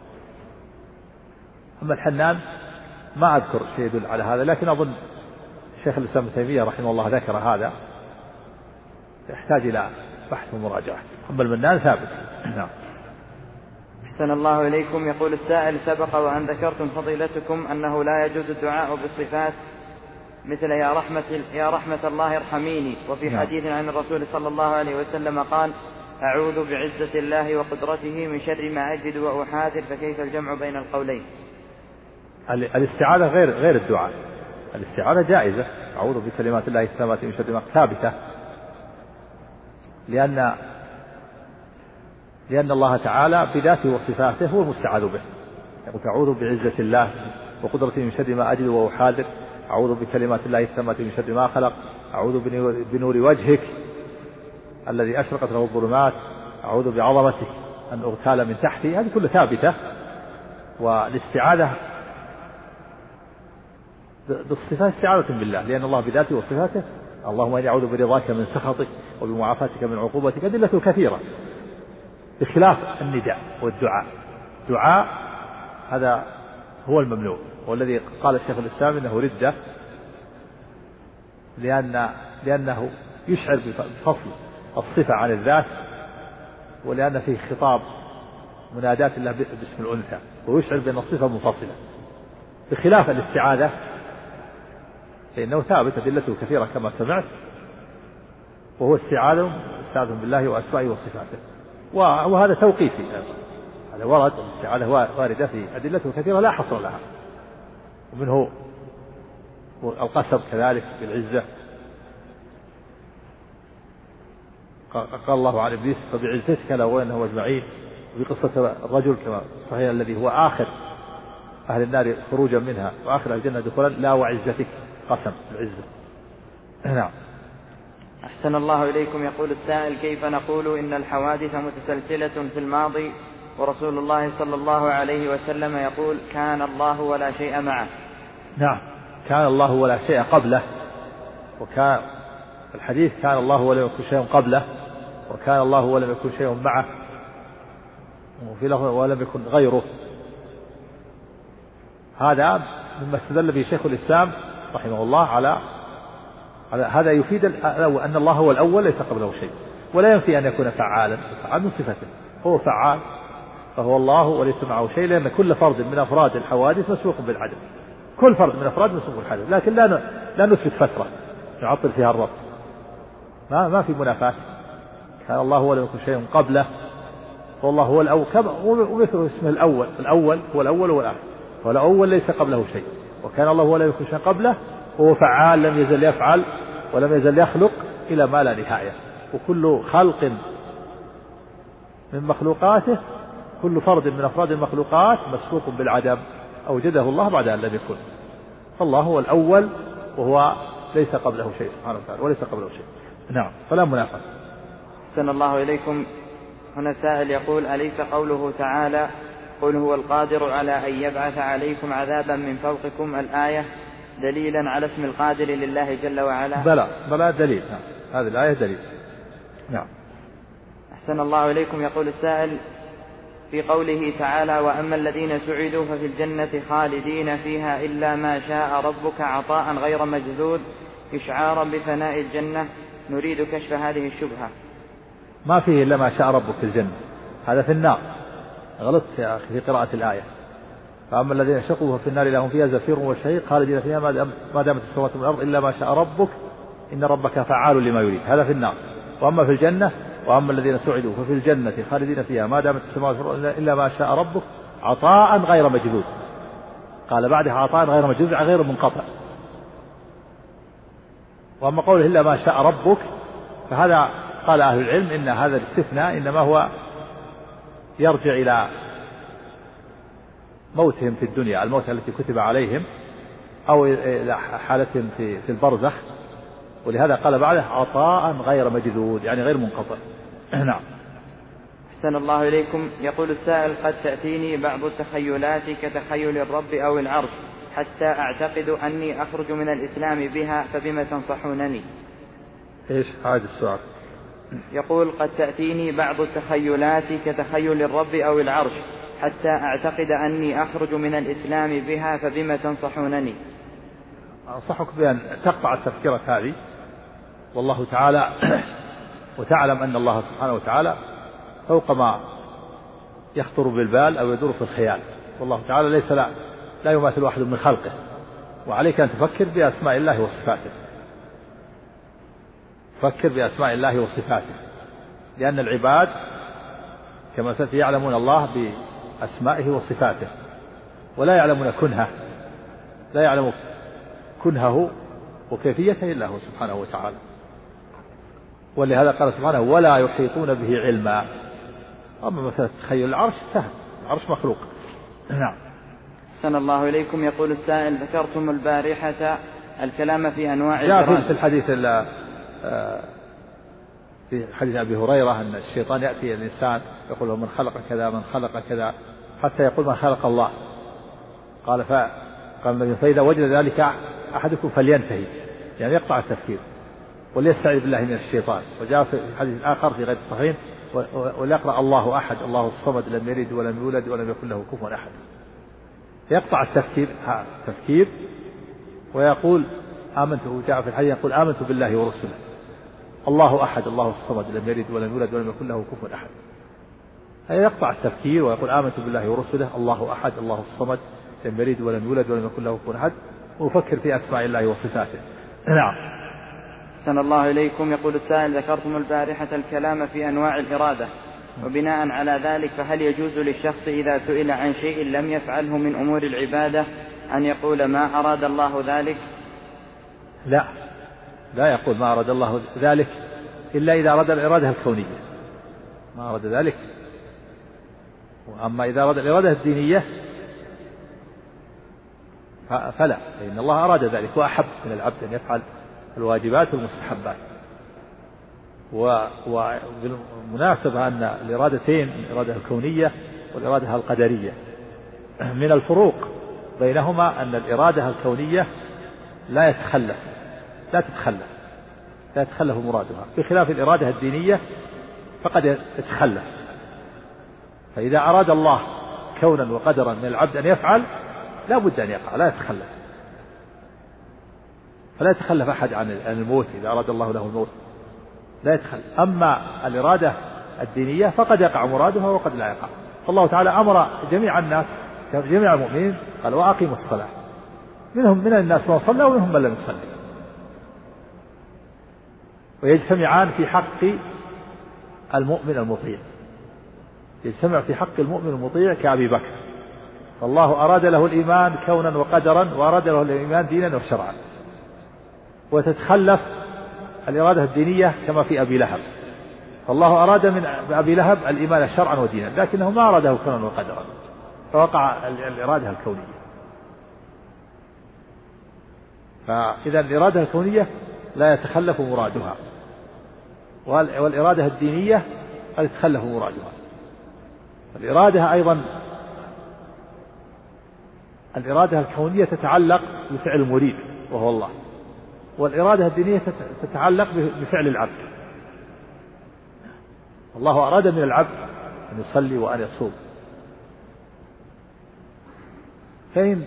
أما الحنان ما أذكر شيء يدل على هذا، لكن أظن الشيخ الإسلام ابن تيمية رحمه الله ذكر هذا، يحتاج إلى بحث ومراجعة. أما المنان ثابت. نعم. أحسن الله إليكم. يقول السائل: سبق وأن ذكرتم فضيلتكم أنه لا يجوز الدعاء بالصفات مثل يا رحمة, يا رحمة الله ارحميني، وفي نعم. حديث عن الرسول صلى الله عليه وسلم قال: أعوذ بعزة الله وقدرته من شر ما أجد وأحاذر، فكيف الجمع بين القولين؟ الاستعاذة غير غير الدعاء. الاستعاذة جائزة، أعوذ بكلمات الله التامات من شر ما، ثابتة، لأن لأن الله تعالى بذاته وصفاته هو المستعاذ به. يقول: أعوذ بعزة الله وقدرته من شر ما أجد وأحاذر، أعوذ بكلمات الله التامات من شر ما خلق، أعوذ بنور وجهك الذي أشرقت له الظلمات، أعوذ بعظمتك أن أغتال من تحتي. هذه كلها ثابتة. والاستعاذة بالصفات استعاذة بالله، لأن الله بذاته وصفاته. اللهم إني أعوذ برضاك من سخطك وبمعافاتك من عقوبتك. أدلة كثيرة، بخلاف النداء والدعاء. دعاء هذا هو الممنوع، والذي قال الشيخ الإسلام إنه ردة، لأن لأنه يشعر بفصل الصفة عن الذات، ولأن فيه خطاب مناداة الله باسم الأنثى، ويشعر بأن الصفة منفصلة، بخلاف الاستعاذة فإنه ثابت أدلته كثيرة كما سمعت، وهو استعاذ استعاذ بالله وأسمائه وصفاته، وهذا توقيفي. هذا ورد، الاستعاذة واردة في أدلته كثيرة لا حصر لها، ومنه القسم كذلك بالعزة. قال الله عن إبليس: فبعزتك لأغوينهم أجمعين. وفي قصة الرجل كما صحيح الذي هو آخر أهل النار خروجا منها وآخر أهل الجنة دخولا: لا وعزتك، قسم العزة. نعم. أحسن الله إليكم. يقول السائل: كيف نقول إن الحوادث متسلسلة في الماضي ورسول الله صلى الله عليه وسلم يقول: كان الله ولا شيء معه؟ نعم، كان الله ولا شيء قبله، وكان الحديث كان الله ولم يكن شيء قبله، وكان الله ولم يكن شيء معه، وفي لفظ ولم يكن غيره. هذا مما استدل به شيخ الإسلام رحمه الله على على هذا. يفيد أن الله هو الأول ليس قبله شيء، ولا ينفي أن يكون فعالا. فعال من صفته، هو فعال، فهو الله وليس معه شيء، لأن كل فرد من أفراد الحوادث مسبوق بالعدم. كل فرد من أفراد مسبوق بالحدث، لكن لا لا نثبت فترة نعطل فيها الرب. ما ما في منافاة. كان الله ولم يكن شيء قبله، والله هو الأول، ومثل اسمه الأول. الأول هو الأول والآخر، والأول ليس قبله شيء. وكان الله ولم يكن شيء قبله، وهو فعال لم يزل يفعل ولم يزل يخلق إلى ما لا نهاية. وكل خلق من مخلوقاته، كل فرد من أفراد المخلوقات مسبوق بالعدم، أوجده الله بعد أن لم يكن. فالله هو الأول، وهو ليس قبله شيء سبحانه وتعالى، وليس قبله شيء. نعم، فلا منافاة. أحسن الله إليكم. هنا سائل يقول: أليس قوله تعالى: قل هو القادر على أن يبعث عليكم عذابا من فوقكم، الآية دليلا على اسم القادر لله جل وعلا؟ بلى بلى دليل. نعم. هذه الآية دليل. نعم. أحسن الله إليكم. يقول السائل: في قوله تعالى: وأما الذين سعدوا ففي الجنة خالدين فيها إلا ما شاء ربك عطاء غير مجذوذ، إشعارا بفناء الجنة، نريد كشف هذه الشبهة. ما فيه إلا ما شاء ربك في الجنة، هذا في النار. غلطت يا أخي في قراءة الآية. فأما الذين شقوا في النار لهم فيها زفير وشهيق خالدين فيها ما دامت السماوات والأرض إلا ما شاء ربك إن ربك فعال لما يريد، هذا في النار. وأما في الجنة وأما الذين سعدوا ففي الجنة خالدين فيها ما دامت السماوات والأرض إلا ما شاء ربك عطاء غير مجذوذ. قال بعدها عطاء غير مجذوذ غير منقطع. وأما قوله إلا ما شاء ربك فهذا قال أهل العلم إن هذا الاستثناء إنما هو يرجع إلى موتهم في الدنيا، الموت التي كتب عليهم، أو إلى حالتهم في في البرزخ، ولهذا قال بعده عطاء غير مجذوذ يعني غير منقطع. نعم. أحسن الله إليكم. يقول السائل: قد تأتيني بعض التخيلات كتخيل الرب أو العرش حتى أعتقد أني أخرج من الإسلام بها، فبما تنصحونني؟ إيش هذا السؤال؟ يقول: قد تأتيني بعض التخيلات كتخيل الرب أو العرش حتى أعتقد أني أخرج من الإسلام بها، فبما تنصحونني؟ أنصحك بأن تقطع التفكيرات هذه، والله تعالى وتعلم أن الله سبحانه وتعالى فوق ما يخطر بالبال أو يدور في الخيال، والله تعالى ليس لا, لا يماثل واحد من خلقه، وعليك أن تفكر بأسماء الله وصفاته. فكر بأسماء الله وصفاته، لأن العباد كما سيأتي يعلمون الله بأسمائه وصفاته ولا يعلمون كنهه، لا يعلم كنهه وكيفيته إلا هو سبحانه وتعالى. ولهذا قال سبحانه: ولا يحيطون به علما. أما مثلا تخيل العرش سهل، العرش مخلوق. نعم. أحسن الله إليكم. يقول السائل: ذكرتم البارحة الكلام في أنواع الإرادة. في الحديث في حديث أبي هريرة أن الشيطان يأتي الإنسان يقول له: من خلق كذا من خلق كذا، حتى يقول: من خلق الله. قال فقال: فإذا وجد ذلك أحدكم فلينتهي، يعني يقطع التفكير وليستعيذ بالله من الشيطان. وجاء في حديث آخر في غير الصحيحين: وليقرأ الله أحد الله الصمد لم يلد ولم يولد ولم يكن له كفوا أحد. يقطع التفكير تفكير ويقول: آمنت. وجاء في الحديث يقول: آمنت بالله ورسله الله أحد الله الصمد لم يلد ولم يولد ولم يكن له كفوا أحد. هذا يقطع التفكير ويقول: آمنت بالله ورسله الله أحد الله الصمد لم يلد ولم يولد ولم يكن له كفوا أحد، ويفكر في أسماء الله وصفاته. نعم. أحسن الله إليكم. يقول السائل: ذكرتم البارحة الكلام في أنواع الإرادة، وبناء على ذلك فهل يجوز للشخص إذا سئل عن شيء لم يفعله من أمور العبادة أن يقول ما أراد الله ذلك؟ لا، لا يقول ما أراد الله ذلك إلا إذا أراد الإرادة الكونية، ما أراد ذلك. وأما إذا أراد الإرادة الدينية فلا، فإن الله أراد ذلك وأحب من العبد أن يفعل الواجبات والمستحبات. وبالمناسبة أن الإرادتين، الإرادة الكونية والإرادة القدرية، من الفروق بينهما أن الإرادة الكونية لا يتخلف لا تتخلف لا يتخلف مرادها، بخلاف الإرادة الدينية فقد تتخلف. فإذا أراد الله كونا وقدرا من العبد أن يفعل لا بد أن يقع، لا يتخلف. فلا يتخلف أحد عن الموت إذا أراد الله له الموت، لا يتخلف. أما الإرادة الدينية فقد يقع مرادها وقد لا يقع. فالله تعالى أمر جميع الناس جميع المؤمنين قال: وأقيموا الصلاة. منهم من الناس من صلى ومنهم من لم يصلي، ويجتمعان في حق المؤمن المطيع، يجتمع في حق المؤمن المطيع كأبي بكر، فالله أراد له الإيمان كونا وقدرا، وأراد له الإيمان دينا وشرعا. وتتخلف الإرادة الدينية كما في أبي لهب، فالله أراد من أبي لهب الإيمان شرعا ودينا، لكنه ما أراده كونا وقدرا، فوقع الإرادة الكونية. فإذا الإرادة الكونية لا يتخلف مرادها، والإرادة الدينية قد يتخلف مرادها. الإرادة أيضا الإرادة الكونية تتعلق بفعل المريد وهو الله، والإرادة الدينية تتعلق بفعل العبد. الله أراد من العبد أن يصلي وأن يصوم، فإن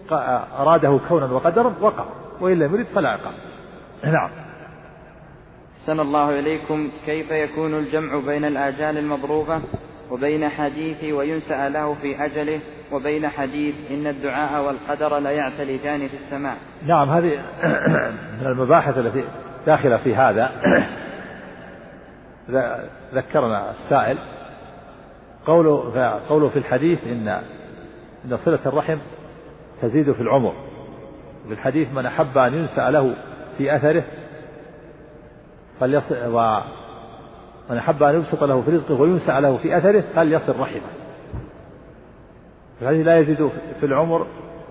أراده كونا وقدرا وقع، وإن لم يرد فلا يقع. نعم. أحسن الله إليكم، كيف يكون الجمع بين الآجال المضروبة وبين حديث وينسأ له في أجله وبين حديث إن الدعاء والقدر لا يعتلجان في السماء؟ نعم، هذه من المباحث التي داخلة في هذا. ذكرنا السائل قوله قوله في الحديث إن إن صلة الرحم تزيد في العمر، وفي الحديث من أحب أن ينسأ له في أثره فليصل، ومن أحب أن يبسط له في رزقه وينسأ له في أثره فليصل رحمه. فهذه لا يزيد في العمر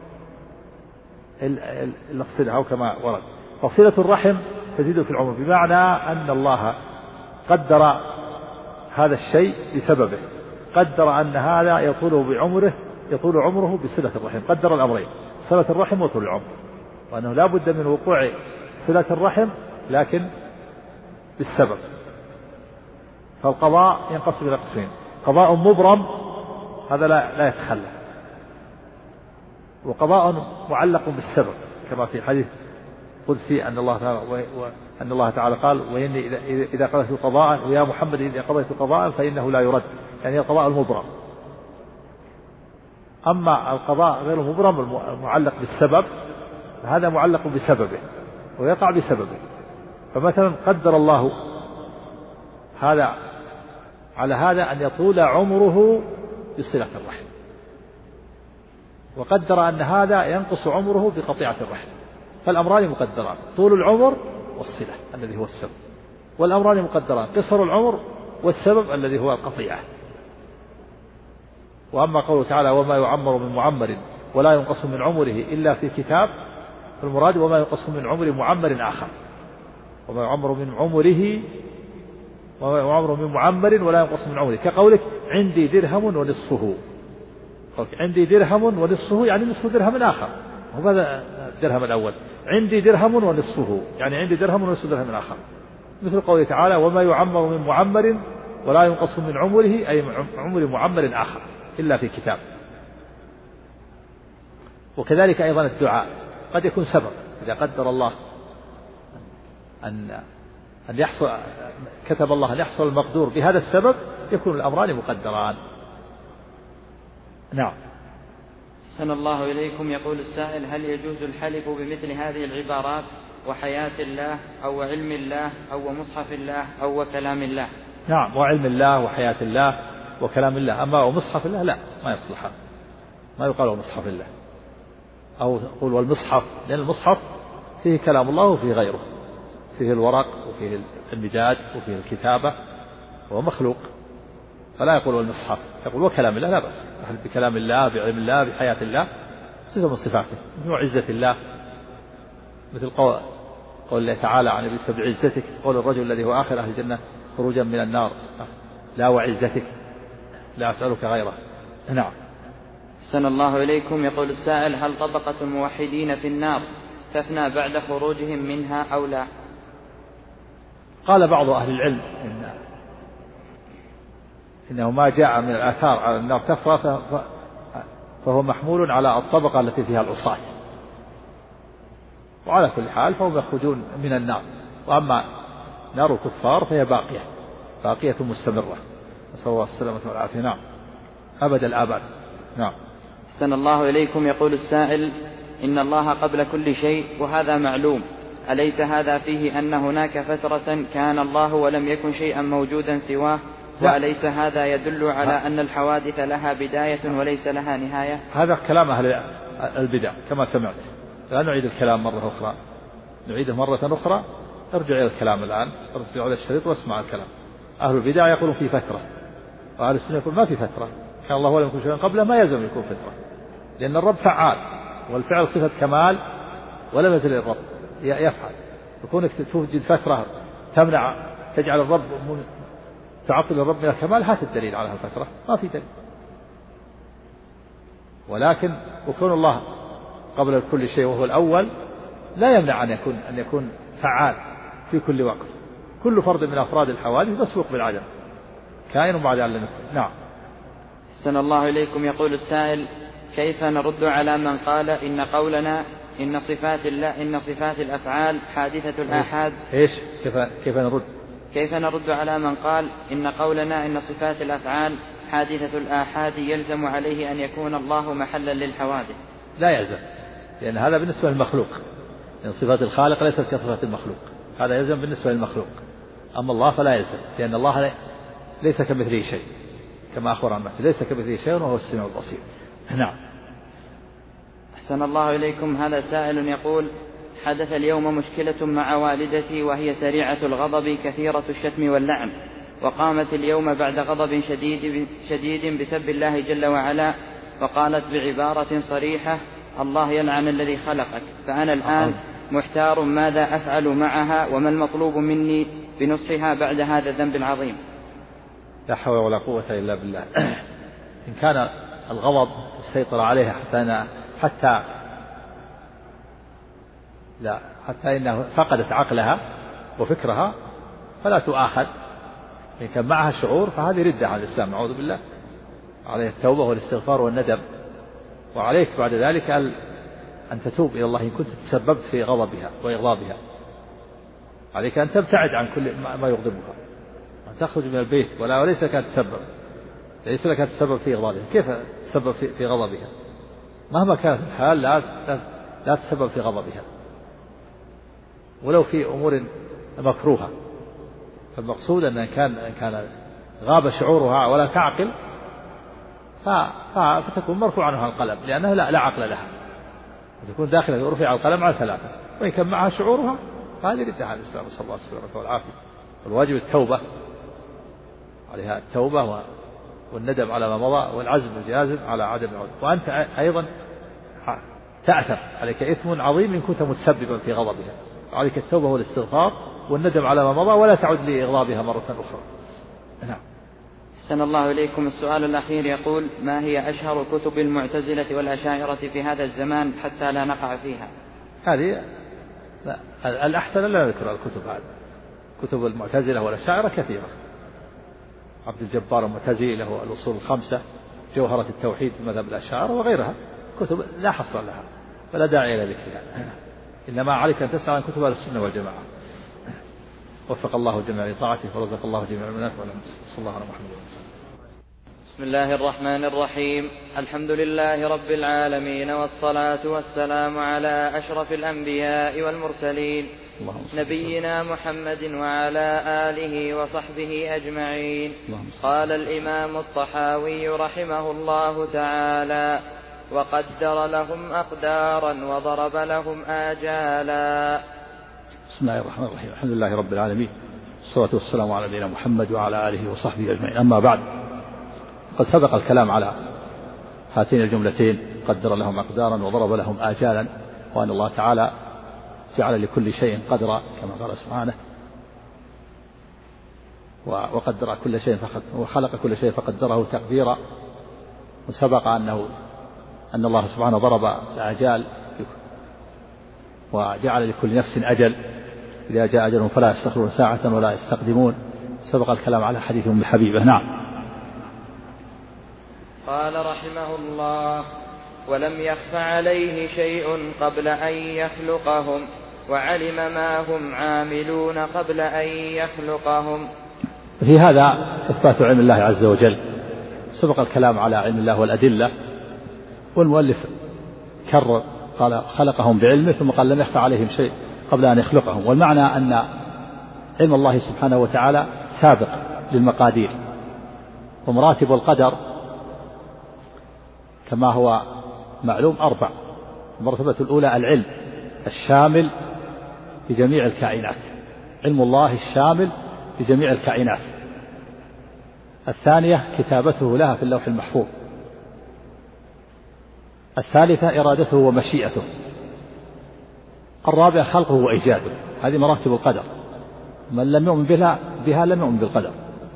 إلا الصلة كما ورد. فصلة الرحم تزيد في العمر بمعنى أن الله قدر هذا الشيء بسببه، قدر أن هذا يطول بعمره يطول عمره بصلة الرحم، قدر الأمرين صلة الرحم وطول العمر، وأنه لا بد من وقوع صلة الرحم لكن بالسبب. فالقضاء ينقسم إلى قسمين: قضاء مبرم هذا لا لا يتخلى، وقضاء معلق بالسبب كما في حديث قدسي أن الله تعالى وأن الله تعالى قال: وإني إذا إذا قضيت قضاء ويا محمد إذا قضيت قضاء فإنه لا يرد، يعني القضاء المبرم. أما القضاء غير المبرم المعلق بالسبب هذا معلق بسببه ويقع بسببه. فمثلا قدر الله هذا على هذا أن يطول عمره بصلة الرحم، وقدر أن هذا ينقص عمره بقطيعة الرحم، فالأمران مقدران: طول العمر والصلة الذي هو السبب، والأمران مقدران: قصر العمر والسبب الذي هو القطيعة. وأما قوله تعالى: وما يعمر من معمر ولا ينقص من عمره إلا في كتاب، فالمراد وما ينقص من عمر معمر آخر، وما يعمر من عمره وما يعمر من معمر ولا ينقص من عمره، كقولك: عندي درهم ونصفه. عندي درهم ونصفه يعني نصف درهم آخر، وهذا الدرهم الأول. عندي درهم ونصفه يعني عندي درهم ونصف درهم آخر، مثل قوله تعالى: وما يعمر من معمر ولا ينقص من عمره أي عمر معمر آخر إلا في كتاب. وكذلك أيضا الدعاء قد يكون سبب، إذا قدر الله أن أن يحصل كتب الله أن يحصل المقدور بهذا السبب يكون الأمران مقدران. نعم. أحسن الله إليكم، يقول السائل: هل يجوز الحلف بمثل هذه العبارات وحياة الله أو علم الله أو مصحف الله أو وكلام الله؟ نعم، وعلم الله وحياة الله وكلام الله. أما ومصحف الله لا، ما يصلح، ما يقال ومصحف الله، أو يقول والمصحف، لأن المصحف فيه كلام الله وفيه غيره، فيه الورق وفيه المداد وفيه الكتابة، هو مخلوق، فلا يقول والمصحف، يقول وكلام الله لا بأس، بكلام الله بعلم الله بحياة الله، صفة من صفاته، نوع عزة الله، مثل قول قول الله تعالى عن النبي بعزتك، قول الرجل الذي هو آخر أهل الجنة خروجا من النار: لا وعزتك لا أسألك غيره. نعم. أحسن الله إليكم، يقول السائل: هل طبقة الموحدين في النار تفنى بعد خروجهم منها أو لا؟ قال بعض أهل العلم إن إنه ما جاء من الآثار على النار تفرى فهو محمول على الطبقة التي فيها العصاة، وعلى كل حال فهم يخرجون من النار. وأما نار الكفار فهي باقية باقية مستمرة، نسأل الله السلامة والعافية. نعم، أبد الآباد. نعم. أحسن الله إليكم، يقول السائل: إن الله قبل كل شيء وهذا معلوم، أليس هذا فيه أن هناك فترة كان الله ولم يكن شيئا موجودا سواه؟ وأليس هذا يدل على أن الحوادث لها بداية وليس لها نهاية؟ هذا كلام أهل البدع كما سمعت. لا نعيد الكلام مرة أخرى، نعيده مرة أخرى. ارجع إلى الكلام الآن، ارجع إلى الشريط واسمع الكلام. أهل البدع يقولون في فترة، وأهل السنة يقول ما في فترة، كان الله ولم يكن شيئا قبله، ما يلزم يكون فترة، لأن الرب فعال، والفعل صفة كمال ولم يزل الرب يفعل. يكونك توجد فترة تمنع تجعل الرب تعطل الرب من الكمال، هات الدليل على هالفترة، ما في دليل. ولكن وكون الله قبل كل شيء وهو الأول لا يمنع أن يكون أن يكون فعال في كل وقت. كل فرد من أفراد الحوادث مسبوق بالعدم، كائن وبعد ذلك. نعم. أحسن الله إليكم، يقول السائل: كيف نرد على من قال إن قولنا إن صفات الله إن صفات الأفعال حادثة الآحاد. إيش كيف كيف نرد كيف نرد على من قال إن قولنا إن صفات الأفعال حادثة الآحاد يلزم عليه أن يكون الله محلا للحوادث؟ لا يلزم، لأن هذا بالنسبة للمخلوق، لأن صفات الخالق ليست كصفات المخلوق، هذا يلزم بالنسبة للمخلوق. أما الله فلا يلزم، لأن الله ليس كمثله شيء، كما أخبر عن نفسه ليس كمثله شيء وهو السميع البصير. نعم. أحسن الله إليكم. هذا سائل يقول: حدث اليوم مشكلة مع والدتي وهي سريعة الغضب كثيرة الشتم واللعن، وقامت اليوم بعد غضب شديد, شديد بسب الله جل وعلا، وقالت بعبارة صريحة: الله يلعن الذي خلقك. فأنا الآن محتار ماذا أفعل معها وما المطلوب مني بنصحها بعد هذا الذنب العظيم. لا حول ولا قوة إلا بالله. إن كان الغضب السيطر عليها حتى أنا حتى لا حتى إنها فقدت عقلها وفكرها فلا تؤاخذ. إن كان معها شعور فهذه ردة عن الإسلام، أعوذ بالله. عليه التوبة والاستغفار والندم، وعليك بعد ذلك أن تتوب إلى الله إن كنت تسببت في غضبها وإغضابها. عليك أن تبتعد عن كل ما يغضبها، أن تخرج من البيت ولا وليس لك تسبب ليس لك تسبب في إغضابها. كيف تسبب في, في غضبها؟ مهما كانت الحال لا لا تسبب في غضبها ولو في أمور مكروهة. فالمقصود أن كان كان غاب شعورها ولا تعقل فتكون مرفوع عنها القلم، لأنها لا, لا عقل لها، وتكون داخلة رفع القلم على ثلاثة. وإن كان معها شعورها فهذه ردة عن الإسلام، صلى الله عليه وسلم والعافية. والواجب التوبة، عليها التوبة والندم على ما مضى والعزم الجازم على عدم العودة. وأنت أيضا تأثر، عليك إثم عظيم إن كنت متسببا في غضبها. عليك التوبة والاستغفار والندم على ما مضى ولا تعود لإغضابها مرة أخرى. نعم. أحسن الله إليكم. السؤال الأخير يقول: ما هي أشهر كتب المعتزلة والأشاعرة في هذا الزمان حتى لا نقع فيها؟ هذه لا. الأحسن لا نذكر الكتب هذه. كتب المعتزلة والأشاعرة كثيرة. عبد الجبار المعتزلي له الأصول الخمسة، جوهرة التوحيد في مذهب الأشاعرة، وغيرها كتب لا حصر لها ولا داعي إلى ذكرها. إنما عليك أن تسعى عن كتب أهل السنة والجماعة. وفق الله الجميع لطاعته ورزق الله جميع المنافع. صلى الله عليه وسلم. بسم الله الرحمن الرحيم. الحمد لله رب العالمين، والصلاة والسلام على أشرف الأنبياء والمرسلين، نبينا محمد وعلى آله وصحبه أجمعين. قال الإمام الطحاوي رحمه الله تعالى: وقدر لهم أقدارا وضرب لهم آجالا. بسم الله الرحمن الرحيم. الحمد لله رب العالمين، والصلاة والسلام على نبينا محمد وعلى آله وصحبه أجمعين. أما بعد، قد سبق الكلام على هاتين الجملتين: قدر لهم أقدارا وضرب لهم آجالا، وأن الله تعالى جعل لكل شيء قدرا كما قال سبحانه: وقدر كل شيء وخلق كل شيء فقدره تقديرا. وسبق أنه أن الله سبحانه ضرب الآجال وجعل لكل نفس أجل، إذا جاء أجلهم فلا يستأخرون ساعة ولا يستقدمون. سبق الكلام على حديث أم حبيبة. نعم. قال رحمه الله: ولم يخف عليه شيء قبل أن يخلقهم، وعلم ما هم عاملون قبل أن يخلقهم. في هذا إثبات علم الله عز وجل. سبق الكلام على علم الله والأدلة، والمؤلف كرر قال: خلقهم بعلمه، ثم قال: لم يخف عليهم شيء قبل أن يخلقهم. والمعنى أن علم الله سبحانه وتعالى سابق للمقادير، ومراتب القدر كما هو معلوم أربع. المرتبة الأولى العلم الشامل بجميع الكائنات، علم الله الشامل بجميع الكائنات. الثانية كتابته لها في اللوح المحفوظ. الثالثة إرادته ومشيئته. الرابعة خلقه وإيجاده. هذه مراتب القدر. من لم يؤمن بها, بها لم يؤمن بالقدر.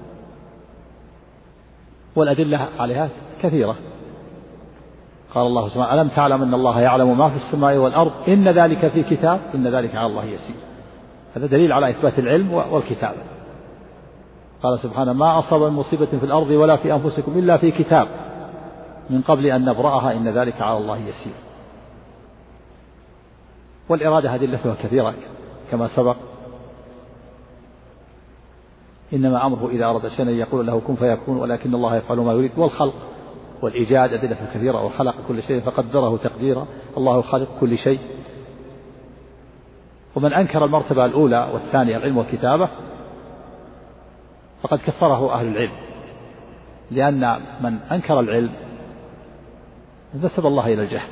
والأدلة عليها كثيرة. قال الله سبحانه: ألم تعلم أن الله يعلم ما في السماء والأرض إن ذلك في كتاب إن ذلك على الله يسير. هذا دليل على إثبات العلم والكتابة. قال سبحانه: ما أصاب من مصيبة في الأرض ولا في أنفسكم إلا في كتاب من قبل أن نبرأها إن ذلك على الله يسير. والإرادة أدلتها كثيرة كما سبق، إنما أمره إذا أراد شيئا يقول له كن فيكون ولكن الله يفعل ما يريد. والخلق والإيجاد أدلة كثيرة، وخلق كل شيء فقدره تقديرا، الله خالق كل شيء. ومن أنكر المرتبة الأولى والثانية العلم والكتابة فقد كفره أهل العلم، لأن من أنكر العلم نسب الله إلى الجهل.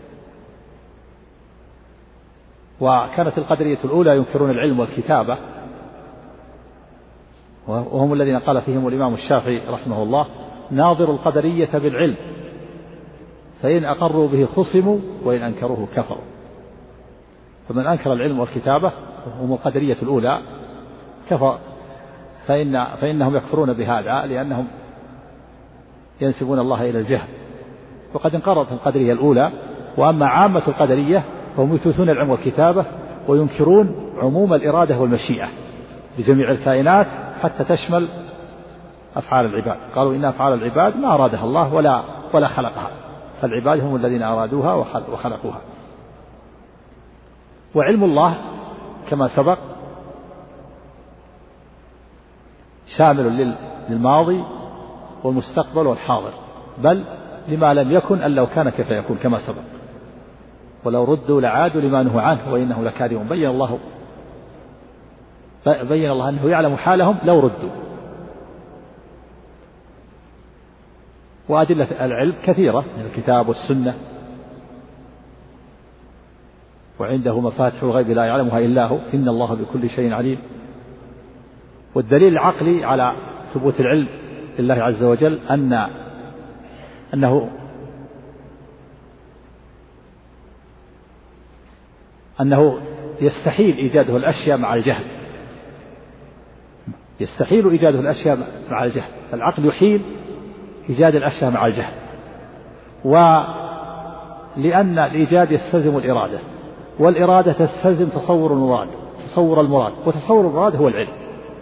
وكانت القدرية الأولى ينكرون العلم والكتابة، وهم الذين قال فيهم الإمام الشافعي رحمه الله ناظر القدرية بالعلم فإن أقروا به خصموا وإن أنكروه كفروا. فمن أنكر العلم والكتابة هم القدرية الأولى كفر، فإن فإنهم يكفرون بهذا لأنهم ينسبون الله إلى الجهل. وقد انقرضت القدرية الأولى. وأما عامة القدرية فهم يثبتون العلم والكتابة وينكرون عموم الإرادة والمشيئة بجميع الكائنات حتى تشمل أفعال العباد. قالوا إن أفعال العباد ما أرادها الله ولا ولا خلقها، فالعباد هم الذين أرادوها وخلقوها. وعلم الله كما سبق شامل للماضي والمستقبل والحاضر، بل لما لم يكن أن لو كان كيف يكون كما سبق. ولو ردوا لعادوا لما نهوا عنه وإنه لكاذب. بين الله بين الله أنه يعلم حالهم لو ردوا. وأدلة العلم كثيرة من الكتاب والسنة. وعنده مفاتح الغيب لا يعلمها إلا هو إن الله بكل شيء عليم. والدليل العقلي على ثبوت العلم لله عز وجل أن أنه أنه يستحيل إيجاده الأشياء مع الجهل. يستحيل إيجاده الأشياء مع الجهل. العقل يحيل إيجاد الأشياء مع الجهل. ولأن الإيجاد يستلزم الإرادة، والإرادة تستلزم تصور المراد تصور المراد وتصور المراد هو العلم.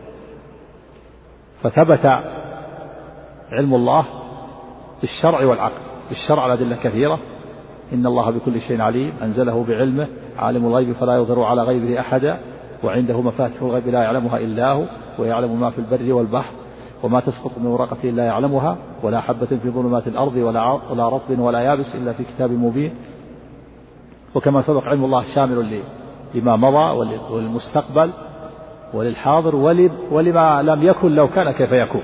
فثبت علم الله بالشرع والعقل. بالشرع الأدلة كثيرة، إن الله بكل شيء عليم، أنزله بعلمه، عالم الغيب فلا يظهر على غيبه أحدا، وعنده مفاتح الغيب لا يعلمها إلا هو، ويعلم ما في البر والبحر، وما تسقط من ورقة إلا يعلمها، ولا حبة في ظلمات الأرض ولا رطب ولا يابس إلا في كتاب مبين. وكما سبق علم الله شامل لما مضى وللمستقبل وللحاضر ولما لم يكن لو كان كيف يكون.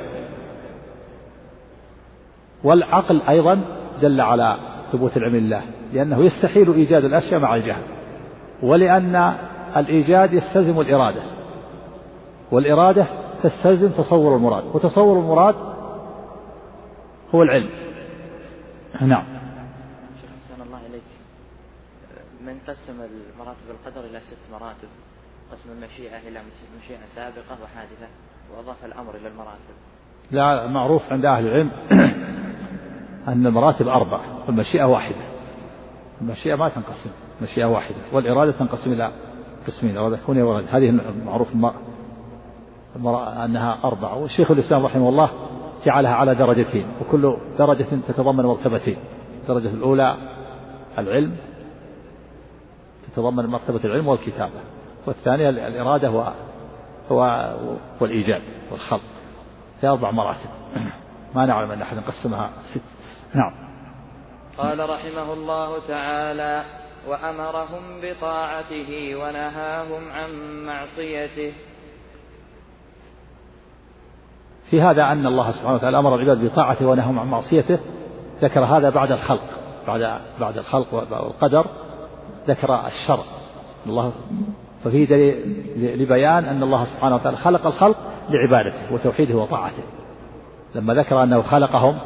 والعقل أيضا دل على ثبوت العلم لله، لأنه يستحيل إيجاد الأشياء مع الجهل، ولأن الإيجاد يستلزم الإرادة، والإرادة تستلزم تصور المراد، وتصور المراد هو العلم. نعم. شيخ أحسن الله إليك، من قسم المراتب القدر إلى ست مراتب، قسم المشيئة إلى مشيئة سابقة وحادثة، وأضاف الأمر إلى المراتب. لا، معروف عند أهل العلم أن المراتب أربع والمشيئة واحدة. المشيئة ما تنقسم، مشيئة واحدة، والإرادة تنقسم إلى قسمين، إرادة كونية وإرادة. هذه المعروف أنها أربعة. والشيخ الإسلام رحمه الله جعلها على درجتين، وكل درجة تتضمن مرتبتين. الدرجة الأولى العلم تتضمن مرتبة العلم والكتابة، والثانية الإرادة و... و... والإيجاد والخلق. في أربع مراتب، ما نعلم أن أحد قسمها ست. نعم. قال رحمه الله تعالى: وأمرهم بطاعته ونهاهم عن معصيته. في هذا أن الله سبحانه وتعالى أمر العباد بطاعته ونهاهم عن معصيته. ذكر هذا بعد الخلق، بعد بعد الخلق والقدر ذكر الشرع. الله ففيه دليل لبيان أن الله سبحانه وتعالى خلق الخلق لعبادته وتوحيده وطاعته. لما ذكر أنه خلقهم،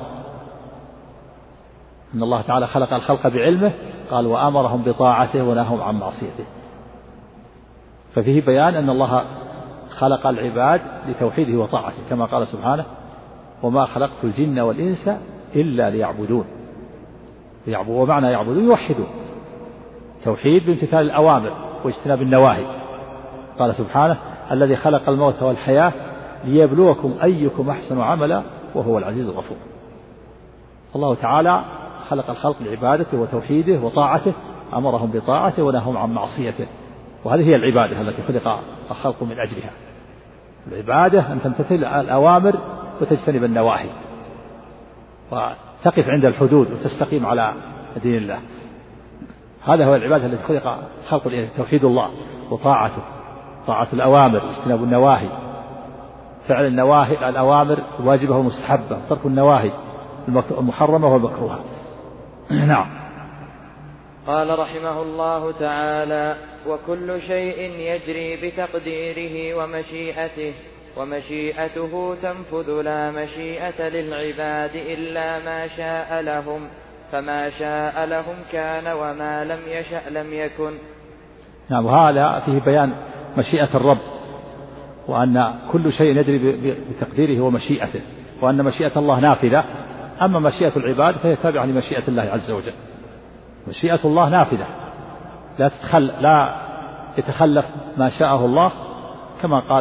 أن الله تعالى خلق الخلق بعلمه، قال وأمرهم بطاعته ونهاهم عن معصيته. ففيه بيان أن الله خلق العباد لتوحيده وطاعته، كما قال سبحانه: وما خلقت الجن والإنس إلا ليعبدون. ليعبدون ومعنى يعبدون يوحدون، توحيد بامتثال الأوامر واجتناب النواهي. قال سبحانه: الذي خلق الموت والحياة ليبلوكم أيكم أحسن عملا وهو العزيز الغفور. الله تعالى خلق الخلق لعبادته وتوحيده وطاعته أمرهم بطاعته ونههم عن معصيته. وهذه هي العبادة التي خلق الخلق من أجلها. العبادة أن تمتثل الأوامر وتجتنب النواهي وتقف عند الحدود وتستقيم على دين الله. هذا هو العبادة التي خلق خلق توحيد الله وطاعته، طاعة الأوامر واجتناب النواهي، فعل النواهي الأوامر واجبة ومستحبة، ترك النواهي المحرمة والمكروهة. نعم. قال رحمه الله تعالى: وكل شيء يجري بتقديره ومشيئته، ومشيئته تنفذ لا مشيئة للعباد إلا ما شاء لهم، فما شاء لهم كان وما لم يشأ لم يكن. نعم. وهذا فيه بيان مشيئة الرب، وأن كل شيء يجري بتقديره ومشيئته، وأن مشيئة الله نافذة، أما مشيئة العباد فهي تابعة لمشيئة الله عز وجل. مشيئة الله نافذة لا تتخل لا يتخلف ما شاءه الله، كما قال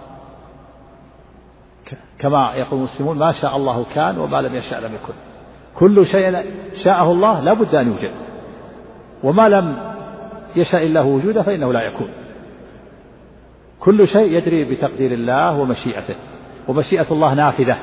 كما يقول المسلمون: ما شاء الله كان وما لم يشاء لم يكن. كل شيء شاءه الله لا بد أن يوجد، وما لم يشاء الله وجوده فإنه لا يكون. كل شيء يجري بتقدير الله ومشيئته، ومشيئة الله نافذة،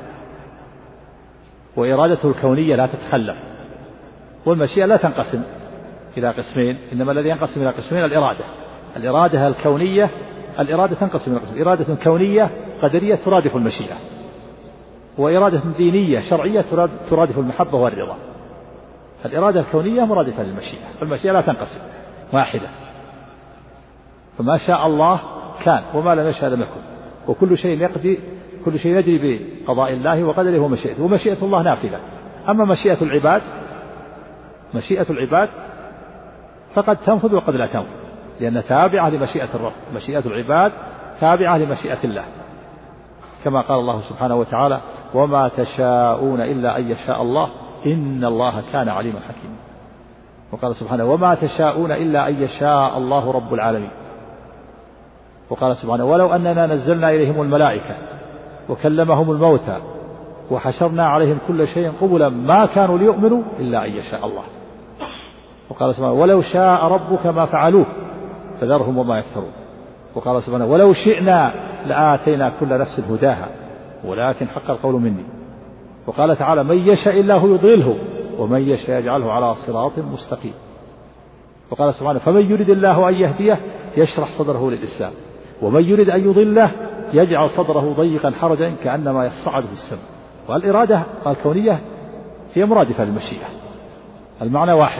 وإرادته الكونية لا تتخلف. والمشيئة لا تنقسم إلى قسمين، إنما الذي ينقسم إلى قسمين الإرادة. الإرادة الكونية الإرادة تنقسم إلى قسمين: إرادة كونية قدرية ترادف المشيئة، وإرادة دينية شرعية ترادف المحبة والرضا. الإرادة الكونية مرادفة للمشيئة، والمشيئة لا تنقسم، واحدة. فما شاء الله كان وما لم يشاء لم يكن، وكل شيء يقضي كل شيء يجري بقضاء الله وقدره ومشيئته، ومشيئة الله نافذة. أما مشيئة العباد مشيئة العباد فقد تنفذ وقد لا تنفذ، لأنها تابعة لمشيئة الرب. مشيئة العباد تابعة لمشيئة الله، كما قال الله سبحانه وتعالى: وما تشاءون إلا أن يشاء الله إن الله كان عليما حكيما. وقال سبحانه: وما تشاءون إلا أن يشاء الله رب العالمين. وقال سبحانه: ولو أننا نزلنا إليهم الملائكة وكلمهم الموتى وحشرنا عليهم كل شيء قبلا ما كانوا ليؤمنوا إلا أن يشاء الله. وقال سبحانه: ولو شاء ربك ما فعلوه فذرهم وما يفترون. وقال سبحانه: ولو شئنا لآتينا كل نفس هداها ولكن حق القول مني. وقال تعالى: من يشاء الله يضلله ومن يشاء يجعله على صراط مستقيم. وقال سبحانه: فمن يريد الله أن يهديه يشرح صدره للإسلام ومن يريد أن يضله يجعل صدره ضيقا حرجا كأنما يصعد في السماء. والإرادة الكونية هي مرادفة للمشيئة، المعنى واحد.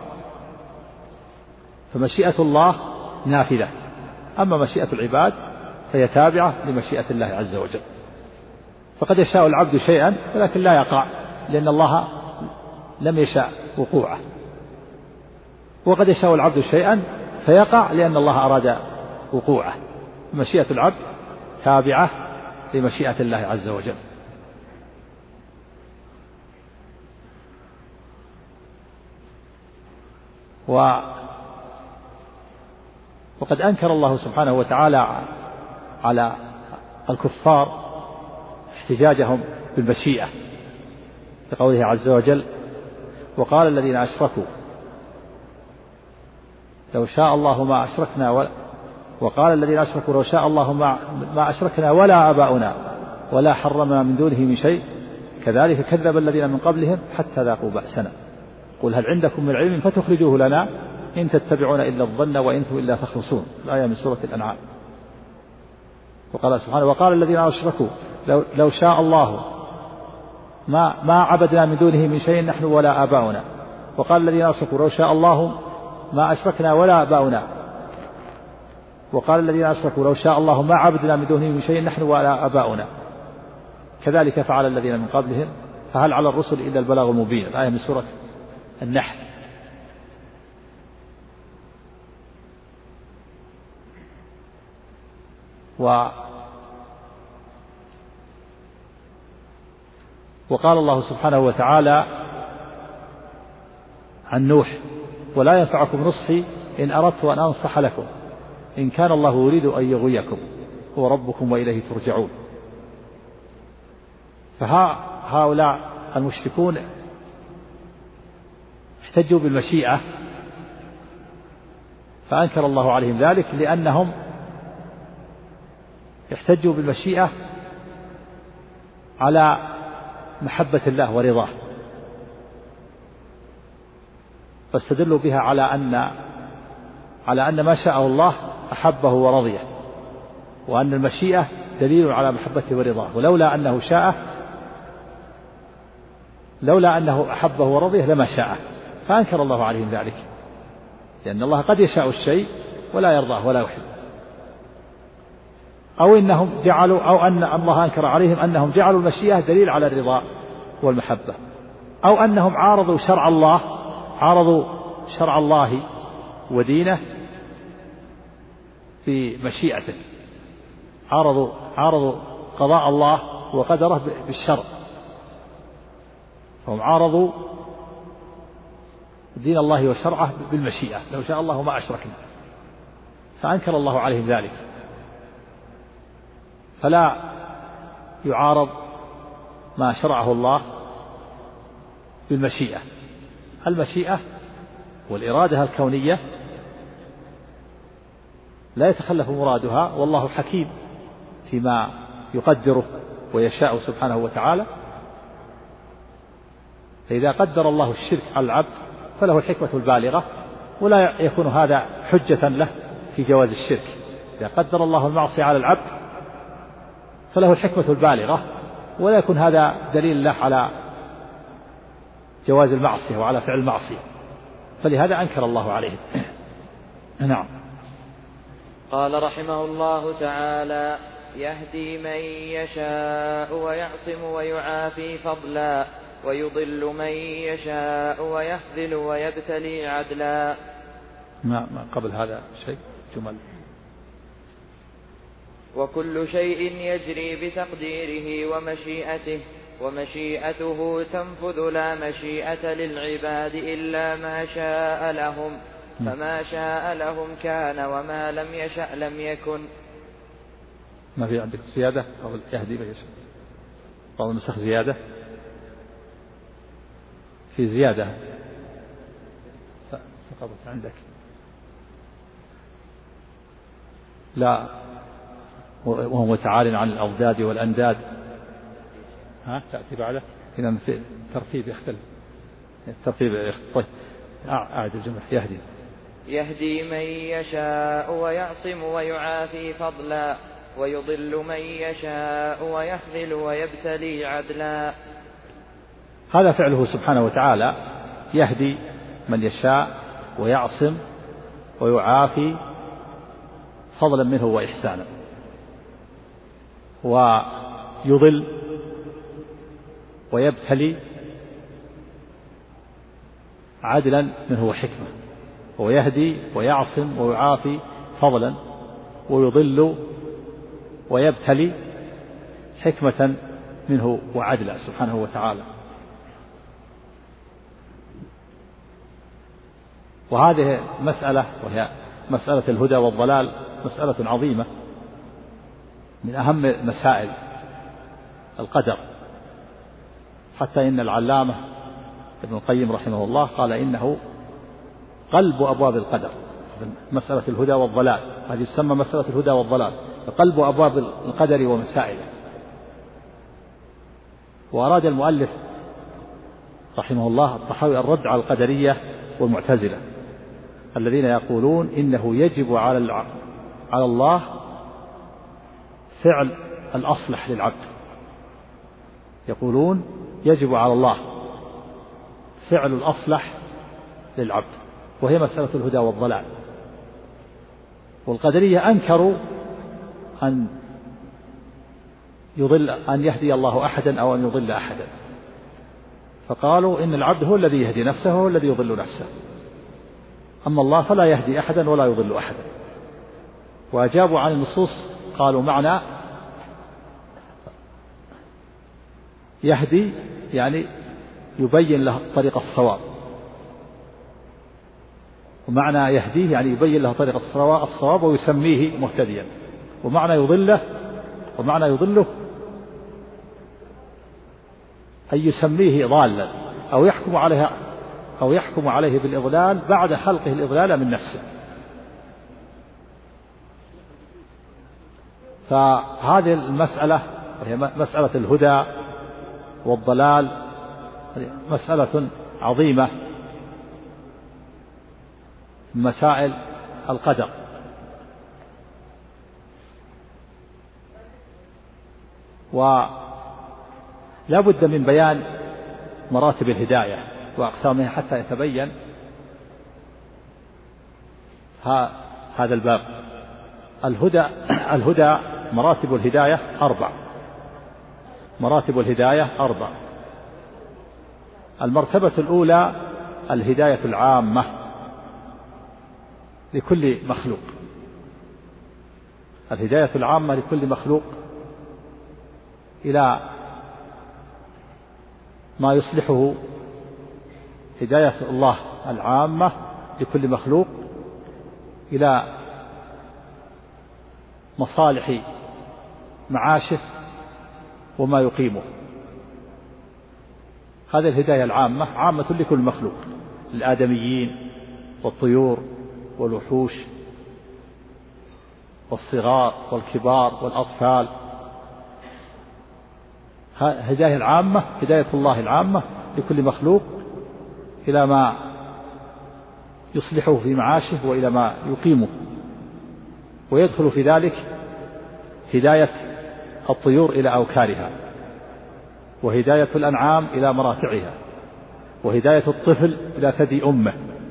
فمشيئة الله نافذة، أما مشيئة العباد فهي تابعة لمشيئة الله عز وجل. فقد يشاء العبد شيئا ولكن لا يقع، لأن الله لم يشاء وقوعه، وقد يشاء العبد شيئا فيقع لأن الله أراد وقوعه. مشيئة العبد تابعة لمشيئة الله عز وجل. و وقد أنكر الله سبحانه وتعالى على الكفار احتجاجهم بالمشيئة بقوله عز وجل: وقال الذين أشركوا لو شاء الله ما أشركنا و... وقال الذين أشركوا لو شاء الله ما, ما أشركنا ولا آباؤنا ولا حرمنا من دونه من شيء كذلك كذب الذين من قبلهم حتى ذاقوا بأسنا قل هل عندكم من علم فتخرجوه لنا إن تتبعون إلا الظن وإن أنتم إلا تخرصون. الآية من سورة الأنعام. وقال سبحانه: وقال الذين أشركوا لو, لو شاء الله ما, ما عبدنا من دونه من شيء نحن ولا آباؤنا. وقال الذين أشركوا لو شاء الله ما أشركنا ولا آباؤنا. وقال الذين أشركوا لو شاء الله ما عبدنا من دونه من شيء نحن ولا آباؤنا كذلك فعل الذين من قبلهم فهل على الرسل إلا البلاغ المبين. الآية من سورة النحل. و وقال الله سبحانه وتعالى عن نوح: ولا ينفعكم نصحي إن أردت أن أنصح لكم إن كان الله يريد أن يغويكم هو ربكم وإليه ترجعون. فهؤلاء المشركون احتجوا بالمشيئة فأنكر الله عليهم ذلك لأنهم احتجوا بالمشيئة على محبة الله ورضاه، فاستدلوا بها على أن على أن ما شاءه الله أحبه ورضيه، وأن المشيئة دليل على محبته ورضاه، ولولا أنه شاء لولا أنه أحبه ورضيه لما شاءه، فأنكر الله عليهم ذلك، لأن الله قد يشاء الشيء ولا يرضاه ولا يحب. أو إنهم جعلوا أو أن الله أنكر عليهم أنهم جعلوا المشيئة دليل على الرضا والمحبة، أو أنهم عارضوا شرع الله عارضوا شرع الله ودينه بمشيئته، عارضوا عارضوا قضاء الله وقدره بالشرع، فهم عارضوا دين الله وشرعه بالمشيئة، لو شاء الله ما أشركنا، فأنكر الله عليهم ذلك. فلا يعارض ما شرعه الله بالمشيئة. المشيئة والإرادة الكونية لا يتخلف مرادها، والله حكيم فيما يقدره ويشاء سبحانه وتعالى. فإذا قدر الله الشرك على العبد فله الحكمة البالغة، ولا يكون هذا حجة له في جواز الشرك. إذا قدر الله المعصية على العبد فله الحكمة البالغة، ولا يكون هذا دليل له على جواز المعصية وعلى فعل المعصية، فلهذا أنكر الله عليهم. نعم. قال رحمه الله تعالى: يهدي من يشاء ويعصم ويعافي فضلا، ويضل من يشاء ويخذل ويبتلي عدلا. ما, ما قبل هذا شيء جمل. وكل شيء يجري بتقديره ومشيئته، ومشيئته تنفذ لا مشيئة للعباد إلا ما شاء لهم، فما شاء لهم كان وما لم يشأ لم يكن. ما في عندك زيادة أو يهدي من يشاء؟ بعض النسخ زيادة، في زيادة سقطت عندك. لا، وهو متعال عن الأضداد والأنداد. ها تأتي بعده، إذا الترتيب يختلف، الترتيب يختلف. طيب أعد الجملة: يهدي يهدي من يشاء ويعصم ويعافي فضلا، ويضل من يشاء ويخذل ويبتلي عدلا. هذا فعله سبحانه وتعالى، يهدي من يشاء ويعصم ويعافي فضلا منه وإحسانا، ويضل ويبتلي عدلا منه وحكمة. هو يهدي ويعصم ويعافي فضلا، ويضل ويبتلي حكمة منه وعدلا سبحانه وتعالى. وهذه مسألة، وهي مسألة الهدى والضلال، مسألة عظيمة من أهم مسائل القدر، حتى إن العلامة ابن القيم رحمه الله قال إنه قلب أبواب القدر. مسألة الهدى والضلال هذه تسمى مسألة الهدى والضلال، قلب أبواب القدر ومسائله. وأراد المؤلف رحمه الله الطحاوي الرد على القدرية والمعتزلة الذين يقولون إنه يجب على على الله فعل الأصلح للعبد. يقولون يجب على الله فعل الأصلح للعبد، وهي مسألة الهدى والضلال. والقدرية أنكروا أن يضل أن يهدي الله أحدا أو أن يضل أحدا، فقالوا إن العبد هو الذي يهدي نفسه هو الذي يضل نفسه، أما الله فلا يهدي أحدا ولا يضل أحدا. وأجابوا عن النصوص قالوا معنى يهدي يعني يبين له طريق الصواب، ومعنى يهديه يعني يبين له طريق الصواب ويسميه مهتديا، ومعنى يضله ومعنى يضله أن يسميه ضالا أو يحكم عليها أو يحكم عليه بالإضلال بعد خلقه الإضلال من نفسه. فهذه المسألة وهي مسألة الهدى والضلال مسألة عظيمة من مسائل القدر. ولا بد من بيان مراتب الهداية وأقسامها حتى يتبين هذا الباب. الهدى الهدى مراتب الهداية أربع. مراتب الهداية أربع. المرتبة الأولى الهداية العامة لكل مخلوق. الهداية العامة لكل مخلوق إلى ما يصلحه. هداية الله العامة لكل مخلوق إلى مصالح معاشه وما يقيمه. هذه الهداية العامة عامة لكل مخلوق، الآدميين والطيور والوحوش والصغار والكبار والأطفال. هداية العامة هداية الله العامة لكل مخلوق إلى ما يصلحه في معاشه وإلى ما يقيمه. ويدخل في ذلك هداية الطيور إلى أوكارها، وهداية الأنعام إلى مراتعها، وهداية الطفل إلى ثدي أمه،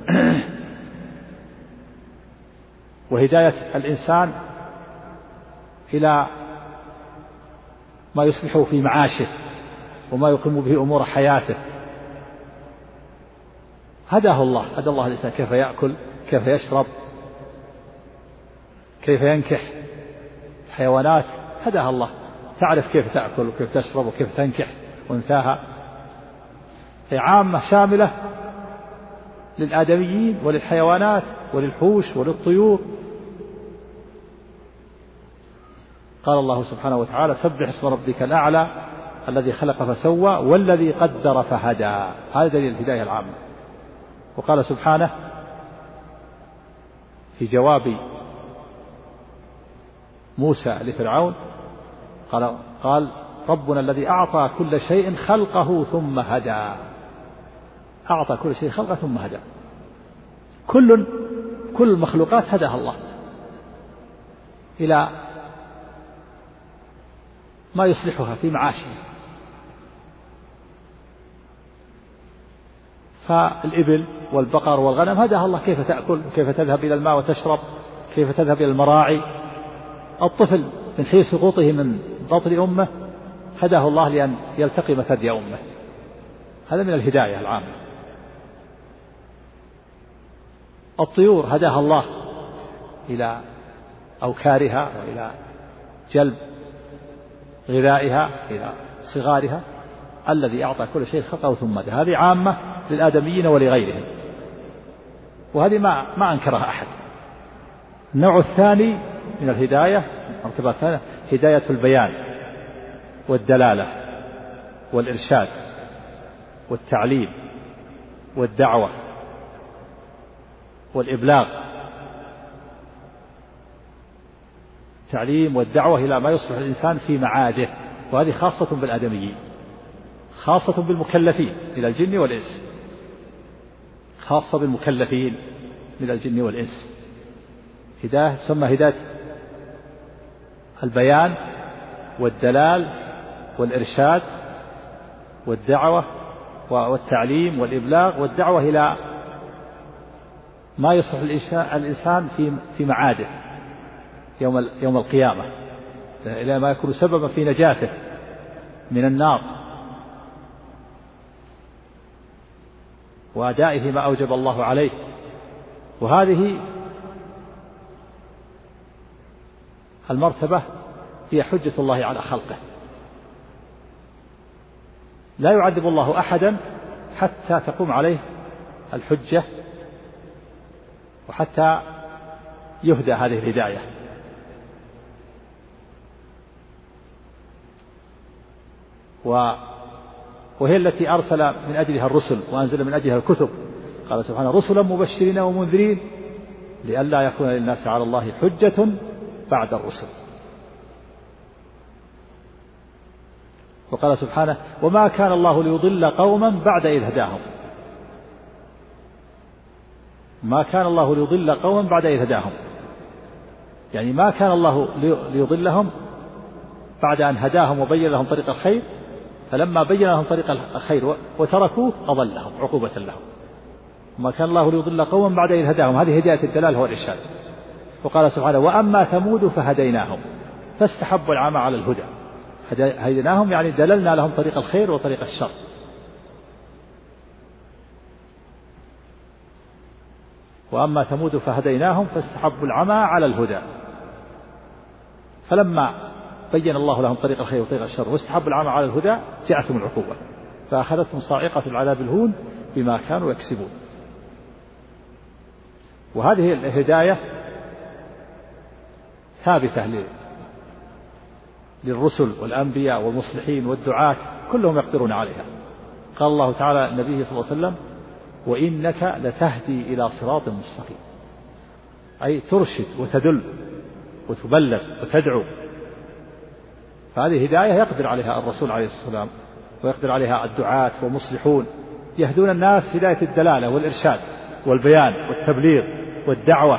وهداية الإنسان إلى ما يصلحه في معاشه وما يقيم به أمور حياته. هداه الله، هدى الله الإنسان كيف يأكل، كيف يشرب، كيف ينكح. حيوانات هداها الله تعرف كيف تأكل وكيف تشرب وكيف تنكح وانثاها. هي عامة شاملة للآدميين وللحيوانات وللحوش وللطيور. قال الله سبحانه وتعالى: سبح اسم ربك الأعلى الذي خلق فسوى والذي قدر فهدى. هذا دليل الهداية العامة. وقال سبحانه في جواب موسى لفرعون قال, قال ربنا الذي أعطى كل شيء خلقه ثم هدى. أعطى كل شيء خلقه ثم هدى. كل كل المخلوقات هداها الله إلى ما يصلحها في معاشها. فالإبل والبقر والغنم هداها الله كيف تأكل وكيف تذهب إلى الماء وتشرب، كيف تذهب إلى المراعي. الطفل من حين سقوطه من بطن أمه هداه الله لأن يلتقم ثدي أمه. هذا من الهداية العامة. الطيور هداها الله إلى أوكارها وإلى جلب غذائها إلى صغارها. الذي أعطى كل شيء خلقه ثم هدى. هذه عامة للآدميين ولغيرهم، وهذه ما ما أنكرها أحد. النوع الثاني من الهداية المرتبة الثانية هداية البيان والدلالة والإرشاد والتعليم والدعوة والإبلاغ. التعليم والدعوة إلى ما يصلح الإنسان في معاده، وهذه خاصة بالآدميين، خاصة بالمكلفين من الجن والإنس، خاصة بالمكلفين من الجن والإنس. هداية ثم هداية البيان والدلال والإرشاد والدعوة والتعليم والإبلاغ والدعوة إلى ما يصلح الإنسان في في معاده يوم يوم القيامة، إلى ما يكون سببا في نجاته من النار وأدائه ما أوجب الله عليه. وهذه المرتبة هي حجة الله على خلقه. لا يعذب الله أحدا حتى تقوم عليه الحجة وحتى يهدى هذه الهداية. وهي التي أرسل من أجلها الرسل وأنزل من أجلها الكتب. قال سبحانه: رسلا مبشرين ومنذرين لئلا يكون للناس على الله حجة بعد الرسل. وقال سبحانه وما كان الله ليضل قوما بعد إذ هداهم ما كان الله ليضل قوما بعد إذ هداهم يعني ما كان الله ليضلهم بعد أن هداهم وبين لهم طريق الخير فلما بين لهم طريق الخير وتركوه أضلهم عقوبة لهم ما كان الله ليضل قوما بعد إذ هداهم هذه هداية الدلال والإرشاد. وقال سبحانه وأما ثمود فهديناهم فاستحبوا العمى على الهدى هديناهم يعني دللنا لهم طريق الخير وطريق الشر. وأما ثمود فهديناهم فاستحبوا العمى على الهدى فلما بين الله لهم طريق الخير وطريق الشر واستحبوا العمى على الهدى جاءتهم العقوبة فأخذتهم صاعقة العذاب الهون بما كانوا يكسبون. وهذه الهداية ثابتة للرسل والأنبياء والمصلحين والدعاة كلهم يقدرون عليها. قال الله تعالى النبي صلى الله عليه وسلم وإنك لتهدي إلى صراط مستقيم أي ترشد وتدل وتبلغ وتدعو. فهذه هداية يقدر عليها الرسول عليه الصلاة والسلام ويقدر عليها الدعاة والمصلحون يهدون الناس هداية الدلالة والإرشاد والبيان والتبليغ والدعوة.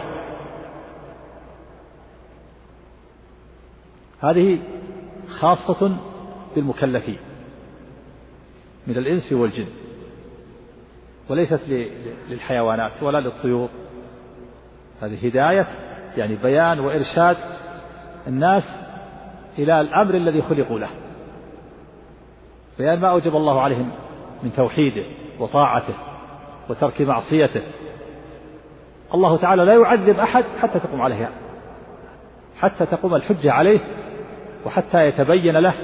هذه خاصة بالمكلفين من الإنس والجن وليست للحيوانات ولا للطيور. هذه هداية يعني بيان وإرشاد الناس إلى الأمر الذي خلقوا له بيان ما أوجب الله عليهم من توحيده وطاعته وترك معصيته. الله تعالى لا يعذب أحد حتى تقوم عليه حتى تقوم الحجة عليه وحتى يتبين له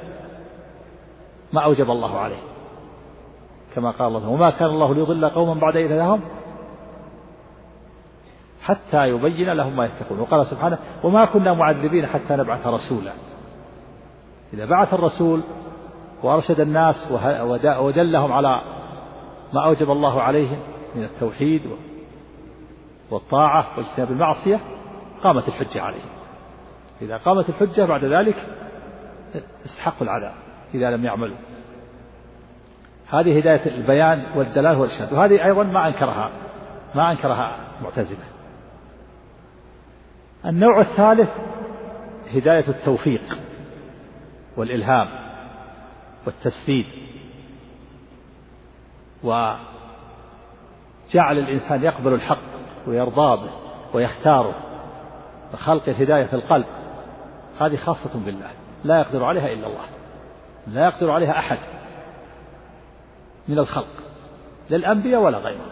ما أوجب الله عليه كما قال الله وما كان الله ليضل قوما بعد إذ هداهم حتى يبين لهم ما يتقون. وقال سبحانه وما كنا معذبين حتى نبعث رسولا. إذا بعث الرسول وأرشد الناس ودلهم على ما أوجب الله عليهم من التوحيد والطاعة واجتناب المعصية قامت الحجة عليهم. إذا قامت الحجة بعد ذلك استحقوا العذاب إذا لم يعملوا. هذه هداية البيان والدلال والإرشاد. وهذه أيضا ما أنكرها ما أنكرها معتزلة. النوع الثالث هداية التوفيق والإلهام والتسديد وجعل الإنسان يقبل الحق ويرضى به ويختاره وخلق الهداية في القلب. هذه خاصة بالله لا يقدر عليها إلا الله لا يقدر عليها أحد من الخلق للأنبياء ولا غيره.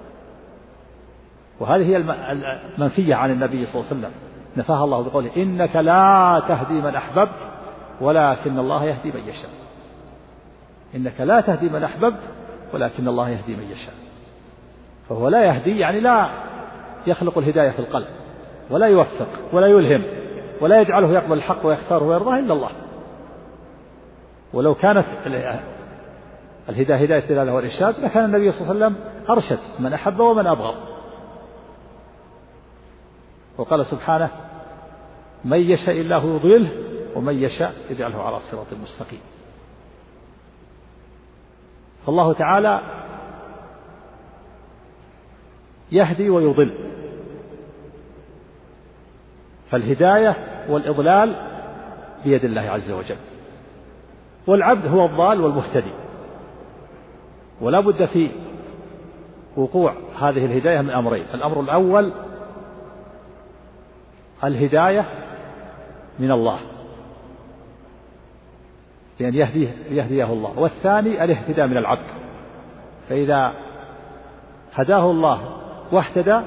وهذه هي المنفية عن النبي صلى الله عليه وسلم نفاها الله بقوله إنك لا تهدي من أحببت ولكن الله يهدي من يشاء. إنك لا تهدي من أحببت ولكن الله يهدي من يشاء. فهو لا يهدي يعني لا يخلق الهداية في القلب ولا يوفق ولا يلهم ولا يجعله يقبل الحق ويختاره ويرضاه إلا الله. ولو كانت الهداية هداية الدلالة والإرشاد لكان النبي صلى الله عليه وسلم أرشد من أحب ومن أبغض. وقال سبحانه من يشاء الله يضلله ومن يشاء يجعله على صراط مستقيم. فالله تعالى يهدي ويضل. فالهداية والإضلال بيد الله عز وجل والعبد هو الضال والمهتدي. ولا بد في وقوع هذه الهداية من أمرين. الأمر الأول الهداية من الله لأن يهديه, يهديه الله. والثاني الاهتداء من العبد فإذا هداه الله واهتدى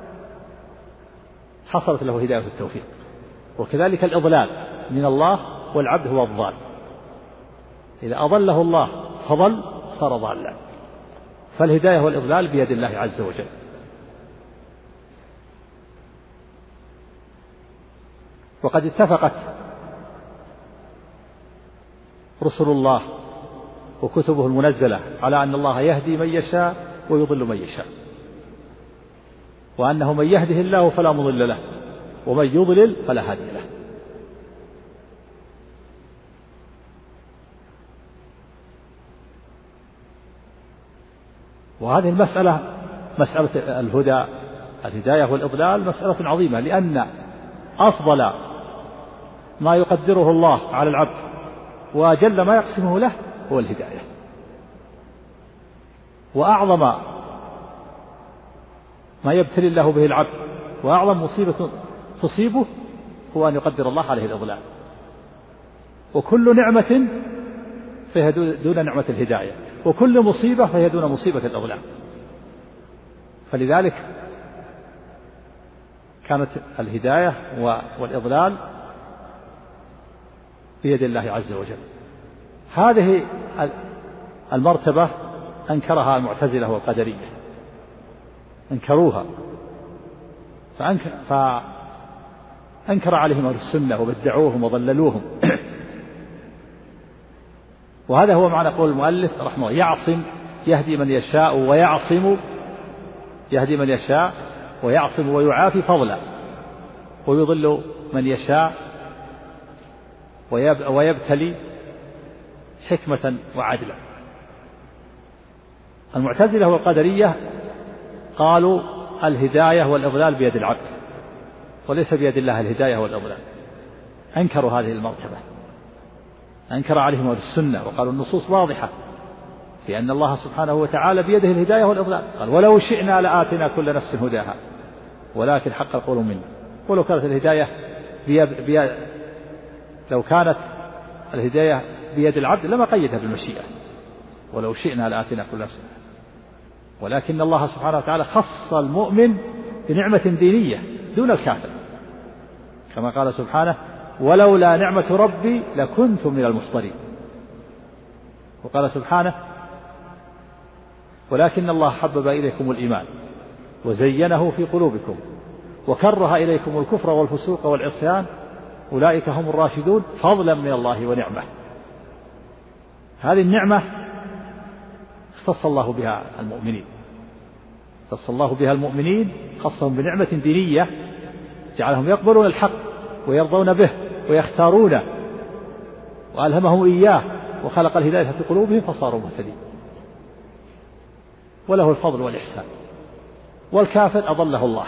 حصلت له هداية التوفيق. وكذلك الإضلال من الله والعبد هو الضال. إذا أضله الله فضل صار ضالا. فالهداية والإضلال بيد الله عز وجل. وقد اتفقت رسل الله وكتبه المنزلة على أن الله يهدي من يشاء ويضل من يشاء وأنه من يهده الله فلا مضل له ومن يضلل فلا هادي له. وهذه المسألة مسألة الهدى الهداية والإضلال مسألة عظيمة، لأن أفضل ما يقدره الله على العبد وأجل ما يقسمه له هو الهداية، وأعظم ما يبتلي الله به العبد وأعظم مصيبة تصيبه هو أن يقدر الله عليه الإضلال، وكل نعمة فهي دون نعمة الهداية، وكل مصيبة فهي دون مصيبة الإضلال. فلذلك كانت الهداية والإضلال بيد الله عز وجل. هذه المرتبة أنكرها المعتزلة والقدرية، أنكروها، فأنكر, فأنكر عليهم أهل السنة وبدعوهم وضللوهم. وهذا هو معنى قول المؤلف رحمه الله: يعصم يهدي من يشاء ويعصم يهدي من يشاء ويعصم ويعافي فضلا، ويضل من يشاء ويبتلي حكمة وعدلا. المعتزلة والقدرية قالوا الهداية والإضلال بيد العبد وليس بيد الله الهداية والإضلال، أنكروا هذه المرتبة، أنكر عليهم أهل السنة وقالوا النصوص واضحة في أن الله سبحانه وتعالى بيده الهداية والإضلال. قال: ولو شئنا لآتنا كل نفس هداها ولكن حق القول منا. ولو كانت الهداية بيد بيد لو كانت الهداية بيد العبد لما قيدها بالمشيئة، ولو شئنا لآتنا كل نفس، ولكن الله سبحانه وتعالى خص المؤمن بنعمة دينية دون الكافر، كما قال سبحانه: ولولا نعمة ربي لكنت من المحضرين. وقال سبحانه: ولكن الله حبب إليكم الإيمان وزينه في قلوبكم وكره إليكم الكفر والفسوق والعصيان أولئك هم الراشدون فضلا من الله ونعمة. هذه النعمة اختص الله بها المؤمنين، اختص الله بها المؤمنين، خصهم بنعمة دينية جعلهم يقبلون الحق ويرضون به ويختارونه، وألهمهم إياه وخلق الهداية في قلوبهم فصاروا مهتدين، وله الفضل والإحسان. والكافر أضله الله،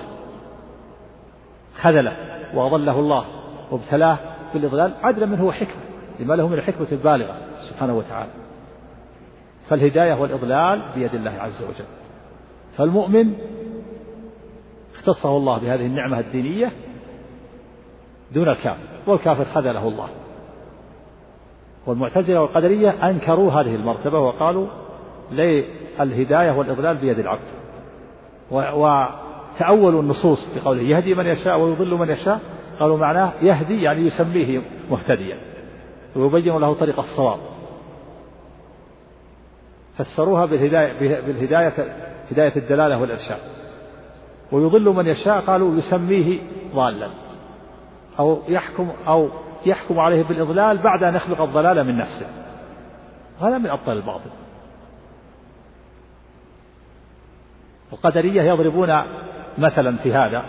خذله وأضله الله وابتلاه بالإضلال عدلا منه وحكمة لما له من الحكمة البالغة سبحانه وتعالى. فالهداية والإضلال بيد الله عز وجل، فالمؤمن اختصه الله بهذه النعمة الدينية دون الكافر، والكافر خذله الله. والمعتزلة والقدرية أنكروا هذه المرتبة وقالوا لي الهداية والإضلال بيد العبد، وتأولوا النصوص بقوله يهدي من يشاء ويضل من يشاء، قالوا معناه يهدي يعني يسميه مهتديا ويبين له طريق الصواب، فسروها بالهداية, بالهداية هداية الدلالة والإرشاد. ويضل من يشاء قالوا يسميه ضالا أو يحكم أو يحكم عليه بالإضلال بعد أن يخلق الضلال من نفسه. هذا من أبطال الباطل. القدرية يضربون مثلا في هذا،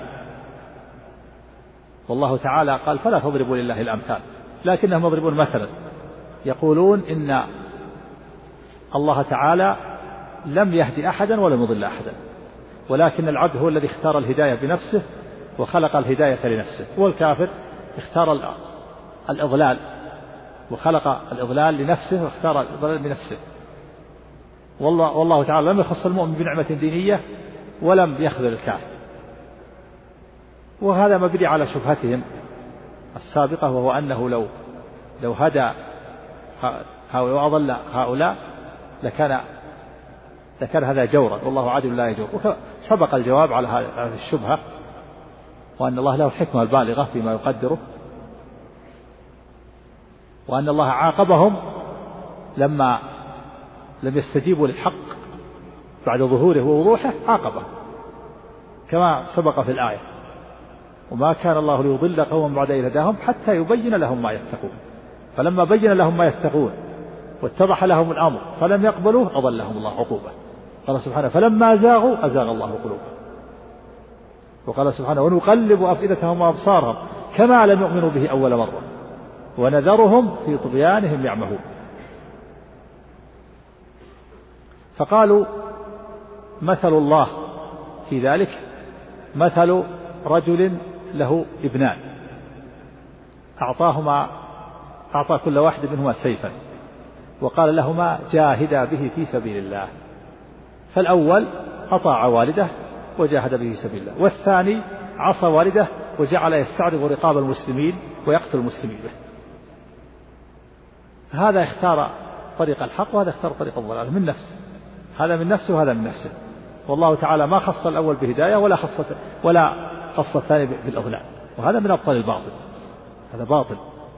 والله تعالى قال فلا تضربوا لله الأمثال، لكنهم يضربون مثلا يقولون إن الله تعالى لم يهدي أحدا ولم يضل أحدا، ولكن العبد هو الذي اختار الهداية بنفسه وخلق الهداية لنفسه، والكافر اختار الإضلال وخلق الإضلال لنفسه واختار الإضلال بنفسه. والله, والله تعالى لم يخص المؤمن بنعمة دينية ولم يخذل الكافر. وهذا مبني على شبهتهم السابقة، وهو أنه لو لو هدى هؤلاء وأضل هؤلاء لكان لكان هذا جورا، والله عادل لا يجور. سبق الجواب على هذه الشبهة، وأن الله له الحكمة البالغة فيما يقدره، وأن الله عاقبهم لما لم يستجيبوا للحق بعد ظهوره ووضوحه، عاقبه كما سبق في الآية: وما كان الله ليضل قوما بعد إذ هداهم حتى يبين لهم ما يتقون. فلما بين لهم ما يتقون واتضح لهم الأمر فلم يقبلوه أضلهم الله عقوبة. قال سبحانه: فلما زاغوا أزاغ الله قلوبهم. وقال سبحانه: ونقلب أفئدتهم وأبصارهم كما لم يؤمنوا به أول مرة ونذرهم في طغيانهم يعمهون. فقالوا مثل الله في ذلك مثل رجل له ابنان أعطاهما أعطى كل واحد منهما سيفا وقال لهما جاهدا به في سبيل الله، فالأول أطاع والده وجاهد به في سبيل الله، والثاني عصى والده وجعل يستعرض رقاب المسلمين ويقتل المسلمين به. هذا اختار طريق الحق وهذا اختار طريق الضلال من نفسه، هذا من نفسه وهذا من نفسه، والله تعالى ما خص الأول بهداية ولا خص ولا خص الثاني بالأضلال، وهذا من أبطال الباطل، هذا باطل.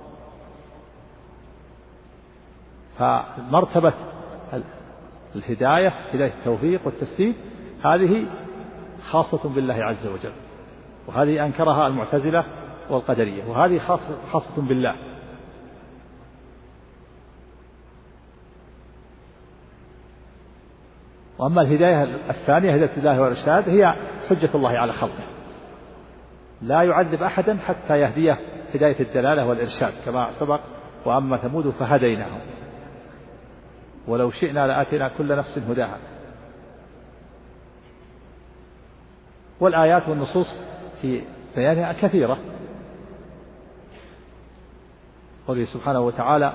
فمرتبة الهداية هداية التوفيق والتسديد هذه خاصة بالله عز وجل، وهذه أنكرها المعتزلة والقدرية، وهذه خاصة, خاصة بالله. وأما الهداية الثانية هداية الله والإرشاد هي حجة الله على خلقه، لا يعذب أحدا حتى يهديه هداية الدلالة والإرشاد كما سبق وأما ثمود فهديناهم ولو شئنا لآتينا كل نفس هداها. والآيات والنصوص في بيانها كثيرة، قوله سبحانه وتعالى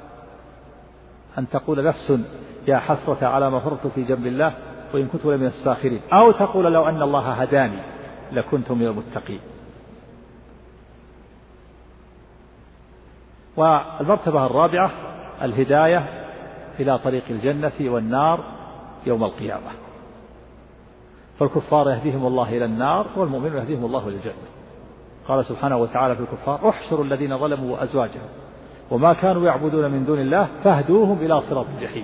أن تقول نفس يا حسرة على ما فرطت في جنب الله وإن كنت لمن الساخرين، أو تقول لو أن الله هداني لكنت من المتقين. والمرتبة الرابعة الهداية إلى طريق الجنة والنار يوم القيامة، فالكفار يهديهم الله إلى النار والمؤمنون يهديهم الله إلى الجنة. قال سبحانه وتعالى في الكفار احشروا الذين ظلموا وأزواجهم وما كانوا يعبدون من دون الله فاهدوهم إلى صراط الجحيم،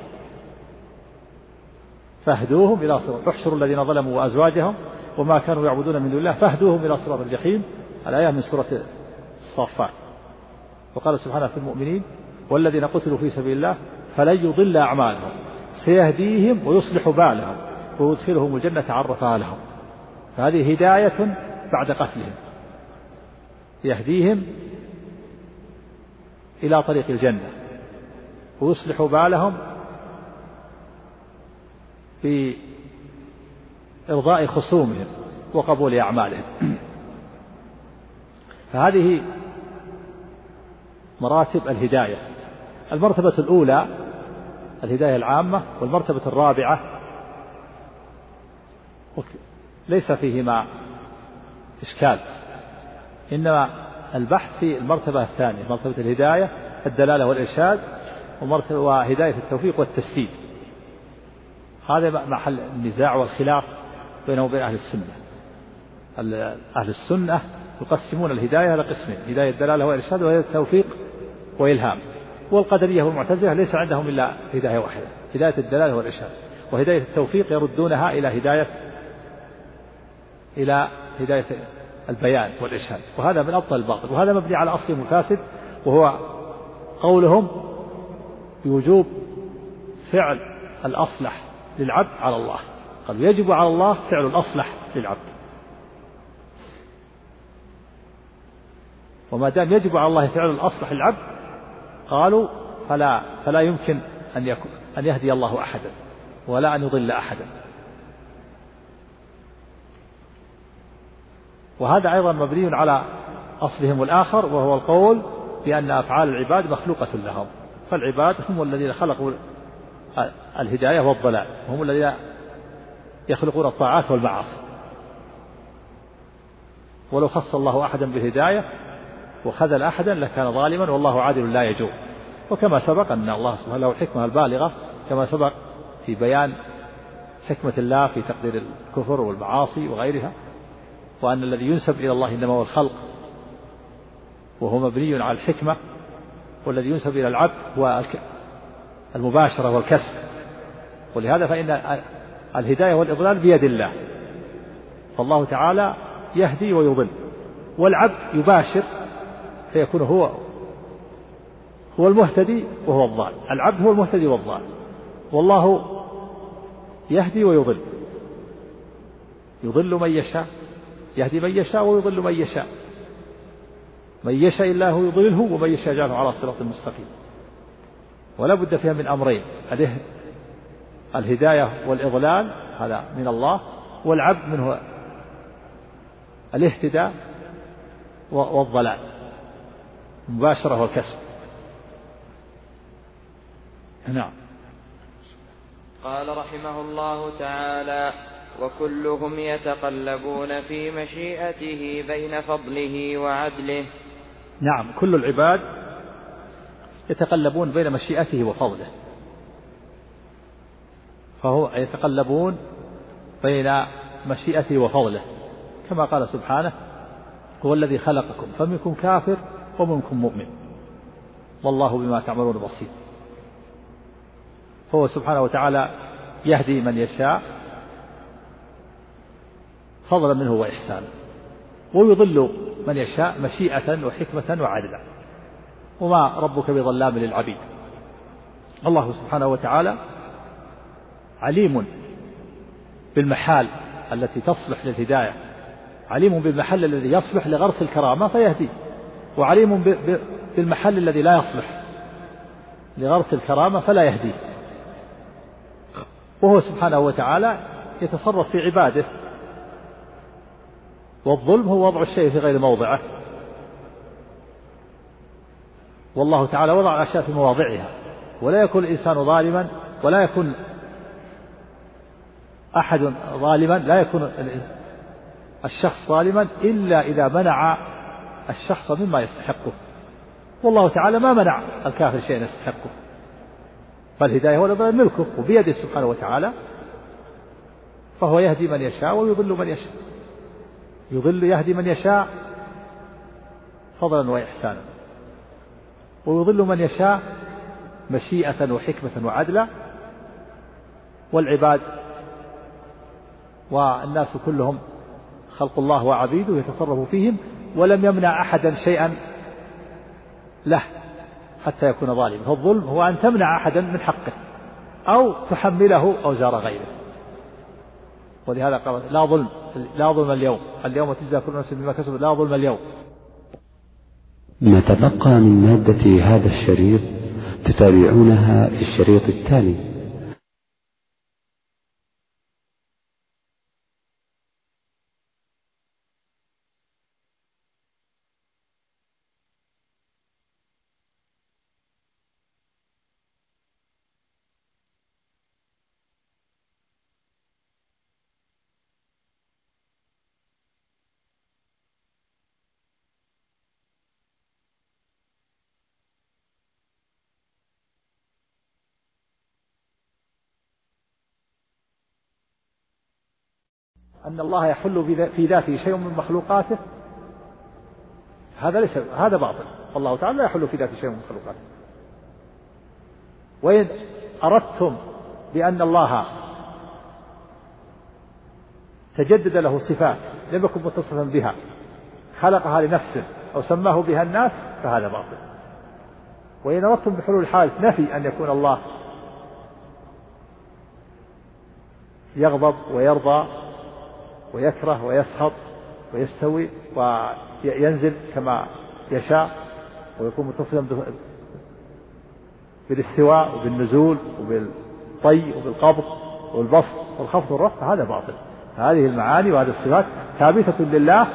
فاهدوهم إلى صراط احشروا الذين ظلموا وأزواجهم وما كانوا يعبدون من دون الله فاهدوهم إلى صراط الجحيم، الآية من سورة الصافات. وقال سبحانه في المؤمنين والذين قتلوا في سبيل الله فلن يضل أعمالهم سيهديهم ويصلح بالهم ويدخلهم الجنة عرفها لهم. فهذه هداية بعد قتلهم، يهديهم إلى طريق الجنة ويصلح بالهم في إرضاء خصومهم وقبول أعمالهم. فهذه مراتب الهداية. المرتبة الأولى الهداية العامة، والمرتبة الرابعة ليس فيهما إشكال، إنما البحث في المرتبة الثانية مرتبة الهداية الدلالة والإرشاد ومرتبة وهداية التوفيق والتسديد. هذا محل النزاع والخلاف بينه وبين أهل السنة. أهل السنة يقسمون الهداية إلى قسمين: هداية الدلالة والإرشاد وهداية التوفيق وإلهام. والقدرية والمعتزلة ليس عندهم إلا هداية واحدة، هداية الدلالة والإرشاد، وهداية التوفيق يردونها إلى هداية إلى هداية البيان والإرشاد، وهذا من أبطل الباطل، وهذا مبني على أصل مفاسد وهو قولهم بوجوب فعل الأصلح للعبد على الله. قالوا يجب على الله فعل الأصلح للعبد، وما دام يجب على الله فعل الأصلح للعبد قالوا فلا فلا يمكن أن يكون أن يهدي الله أحدا ولا أن يضل أحدا. وهذا أيضا مبني على أصلهم الآخر وهو القول بأن أفعال العباد مخلوقة لهم، فالعباد هم الذين خلقوا الهداية والضلال، هم الذين يخلقون الطاعات والمعاصي. ولو خص الله أحدا بالهداية وخذل أحدا لكان ظالما والله عادل لا يجور. وكما سبق أن الله سبحانه له الحكمة البالغة كما سبق في بيان حكمة الله في تقدير الكفر والمعاصي وغيرها، وأن الذي ينسب إلى الله إنما هو الخلق وهو مبني على الحكمة، والذي ينسب إلى العبد هو المباشرة والكسب. ولهذا فإن الهداية والإضلال بيد الله، فالله تعالى يهدي ويضل، والعبد يباشر فيكون هو هو المهتدي وهو الضال. العبد هو المهتدي والضال، والله يهدي ويضل، يضل من يشاء، يهدي من يشاء ويضل من يشاء، من يشاء الله يضلله ومن يشاء يجعله على صراط مستقيم. ولا بد فيها من أمرين: الهداية والإضلال هذا من الله، والعبد منه الاهتداء والضلال مباشرة والكسب. نعم. قال رحمه الله تعالى: وكلهم يتقلبون في مشيئته بين فضله وعدله. نعم، كل العباد يتقلبون بين مشيئته وفضله، فهو يتقلبون بين مشيئته وفضله، كما قال سبحانه: هو الذي خلقكم فمنكم كافر ومنكم مؤمن والله بما تعملون بصير. هو سبحانه وتعالى يهدي من يشاء فضلا منه وإحسانا، ويضل من يشاء مشيئة وحكمة وعدلا، وما ربك بظلام للعبيد. الله سبحانه وتعالى عليم بالمحال التي تصلح للهداية، عليم بالمحل الذي يصلح لغرس الكرامة فيهدي، وعليم بالمحل الذي لا يصلح لغرس الكرامة فلا يهدي. وهو سبحانه وتعالى يتصرف في عباده، والظلم هو وضع الشيء في غير موضعه، والله تعالى وضع الأشياء في مواضعها، ولا يكون الإنسان ظالما، ولا يكون أحد ظالما، لا يكون الشخص ظالما إلا إذا منع الشخص مما يستحقه، والله تعالى ما منع الكافر شيئا يستحقه، فالهداية والإضلال ملكه وبيده سبحانه وتعالى، فهو يهدي من يشاء ويضل من يشاء، يضل يهدي من يشاء فضلا وإحسانا، ويضل من يشاء مشيئة وحكمة وعدلا. والعباد والناس كلهم خلق الله وعبيده يتصرف فيهم، ولم يمنع أحدا شيئا له حتى يكون ظالما. فالظلم هو أن تمنع أحدا من حقه أو تحمله أوزار غيره، ولهذا قال: لا ظلم لا ظلم اليوم اليوم تجزى كل نفس بما كسبت لا ظلم اليوم. ما تبقى من مادة هذا الشريط تتابعونها في الشريط التالي. أن الله يحل في ذاته شيء من مخلوقاته، هذا ليس هذا باطل، والله تعالى لا يحل في ذاته شيء من مخلوقاته. وإن أردتم بأن الله تجدد له صفات لم يكن متصفا بها، خلقها لنفسه أو سماه بها الناس، فهذا باطل. وإن أردتم بحلول الحادث نفي أن يكون الله يغضب ويرضى ويكره ويسخط ويستوي وينزل كما يشاء، ويكون متصلا بالاستواء وبالنزول وبالطي وبالقبض والبسط والخفض والرفع، هذا باطل. هذه المعاني وهذه الصفات ثابتة لله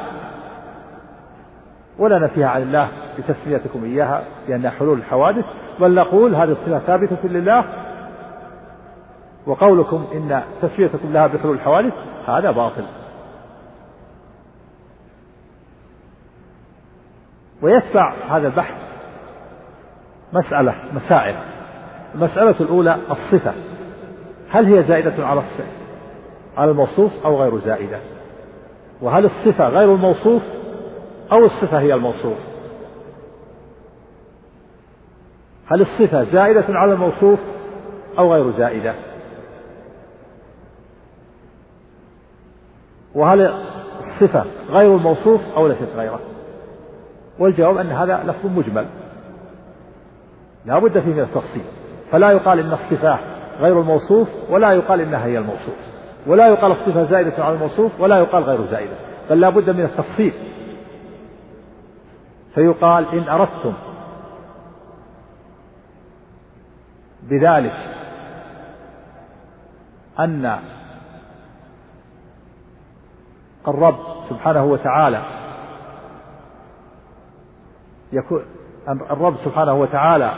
ولا نفيها عن الله بتسميتكم إياها لأنها حلول الحوادث، بل نقول هذه الصفات ثابتة لله، وقولكم إن تسميتكم لها بحلول الحوادث هذا باطل. ويتبع هذا البحث مسألة مسائل. المسألة الأولى: الصفة هل هي زائدة على على الموصوف أو غير زائدة؟ وهل الصفة غير الموصوف أو الصفة هي الموصوف؟ هل الصفة زائدة على الموصوف أو غير زائدة؟ وهل الصفة غير الموصوف أو ليست غيره؟ والجواب أن هذا لفظ مجمل لا بد فيه من التفصيل، فلا يقال إن الصفة غير الموصوف ولا يقال إنها هي الموصوف، ولا يقال الصفة زائدة على الموصوف ولا يقال غير زائدة، بل لا بد من التفصيل. فيقال: إن أردتم بذلك أن الرب سبحانه وتعالى يكون الرب سبحانه وتعالى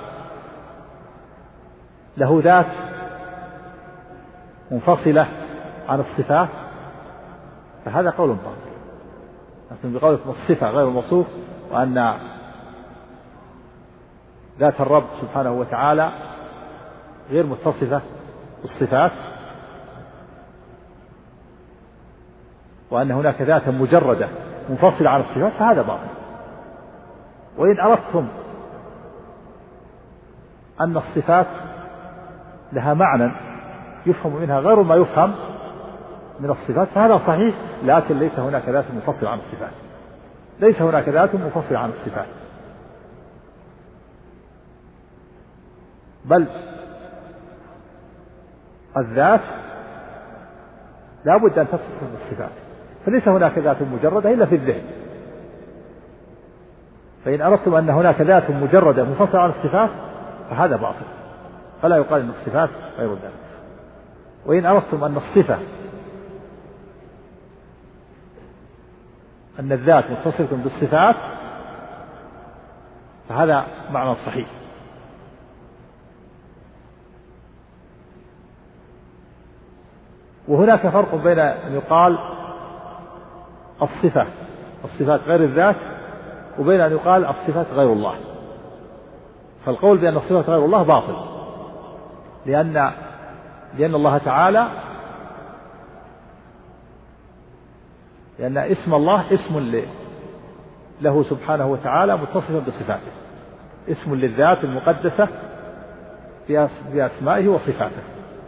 له ذات منفصلة عن الصفات، فهذا قول باطل. لكن بقول الصفة غير الموصوف، وأن ذات الرب سبحانه وتعالى غير متصفة بالصفات، وأن هناك ذاتا مجردة منفصلة عن الصفات، فهذا باطل. وإن أردتم أن الصفات لها معنى يفهم منها غير ما يفهم من الصفات، فهذا صحيح، لكن ليس هناك ذات منفصلة عن الصفات، ليس هناك ذات منفصلة عن الصفات، بل الذات لا بد أن تتصف بالصفات، فليس هناك ذات مجردة إلا في الذهن. فإن أردتم أن هناك ذات مجردة منفصلة عن الصفات فهذا باطل، فلا يقال أن الصفات غير الذات. وإن أردتم أن الصفة أن الذات متصلة بالصفات فهذا معنى صحيح. وهناك فرق بين أن يقال الصفة الصفات غير الذات، وبين أن يقال الصفات غير الله. فالقول بأن الصفات غير الله باطل، لأن لأن الله تعالى لأن اسم الله اسم له سبحانه وتعالى متصفا بصفاته، اسم للذات المقدسة بأسمائه وصفاته.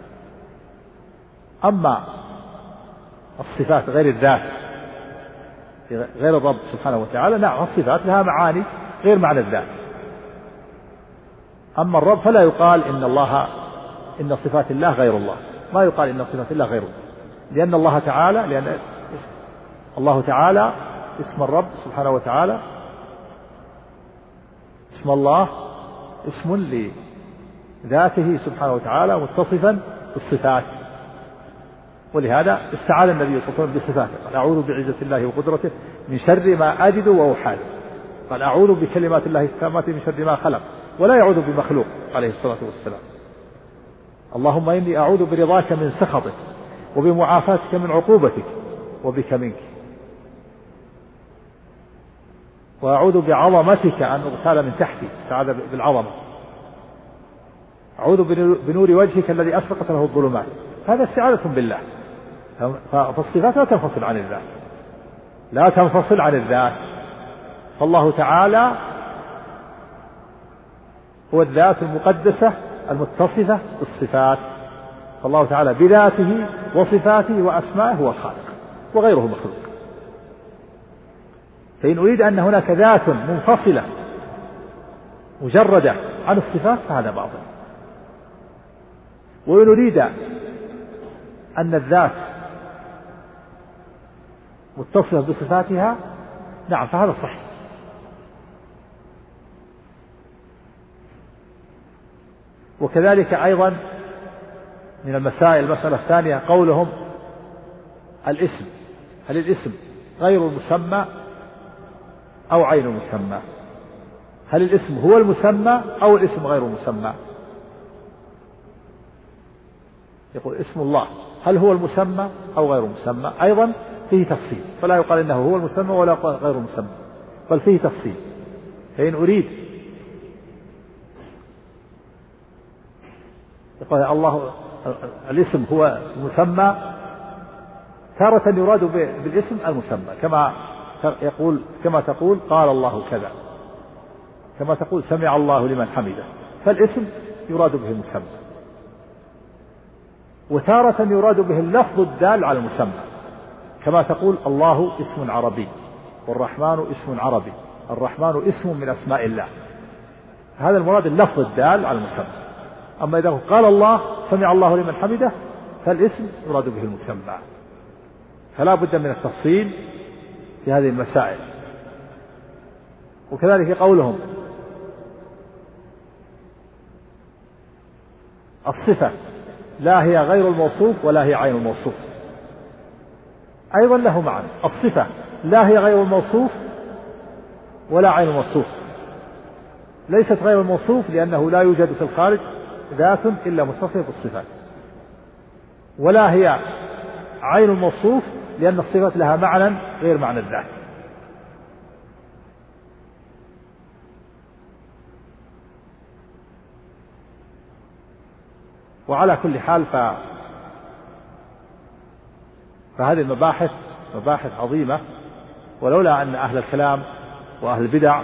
أما الصفات غير الذات غير الرب سبحانه وتعالى، نعم الصفات لها معاني غير معنى الذات. أما الرب فلا يقال إن الله إن صفات الله غير الله، ما يقال إن صفات الله غير الله، لأن الله تعالى لأن الله تعالى اسم الرب سبحانه وتعالى اسم الله اسم لذاته سبحانه وتعالى متصفا بالصفات، ولهذا استعاذ النبي صلى الله عليه وسلم بصفاته، قال أعوذ بعزة الله وقدرته من شر ما أجد وأحاذر، قال أعوذ بكلمات الله التامات من شر ما خلق، ولا يعوذ بمخلوق عليه الصلاة والسلام. اللهم إني أعوذ برضاك من سخطك وبمعافاتك من عقوبتك وبك منك، وأعوذ بعظمتك أن أغتال من تحتي، استعاذ بالعظمة، أعوذ بنور وجهك الذي أشرقت له الظلمات، هذا استعاذة بالله. فالصفات لا تنفصل عن الذات، لا تنفصل عن الذات، فالله تعالى هو الذات المقدسة المتصفة بالصفات، فالله تعالى بذاته وصفاته وأسمائه هو الخالق وغيره مخلوق. فإن أريد أن هناك ذات منفصلة مجردة عن الصفات فهذا باطل. وإن أريد أن الذات متصلة بصفاتها نعم فهذا صحيح. وكذلك أيضا من المسائل المسألة الثانية قولهم الاسم، هل الاسم غير المسمى أو عين المسمى؟ هل الاسم هو المسمى أو الاسم غير المسمى؟ يقول اسم الله هل هو المسمى أو غير المسمى؟ أيضا فيه تفصيل، فلا يقال إنه هو المسمى ولا غير المسمى، بل فيه تفصيل. فإن أريد يقول الله الاسم هو المسمى، تارة يراد بالاسم المسمى، كما يقول كما تقول قال الله كذا، كما تقول سمع الله لمن حمده، فالاسم يراد به المسمى. وتارة يراد به اللفظ الدال على المسمى، كما تقول الله اسم عربي والرحمن اسم عربي، الرحمن اسم من أسماء الله، هذا المراد اللفظ الدال على المسمى. أما إذا قال الله سمع الله لمن حمده فالاسم يراد به المسمى، فلا بد من التفصيل في هذه المسائل. وكذلك قولهم الصفة لا هي غير الموصوف ولا هي عين الموصوف، أيضا له معنى. الصفة لا هي غير الموصوف ولا عين الموصوف، ليست غير الموصوف لأنه لا يوجد في الخارج ذات إلا متصفة بالصفات، ولا هي عين الموصوف لأن الصفات لها معنى غير معنى الذات. وعلى كل حال ف... فهذه المباحث مباحث عظيمة، ولولا أن أهل الكلام وأهل البدع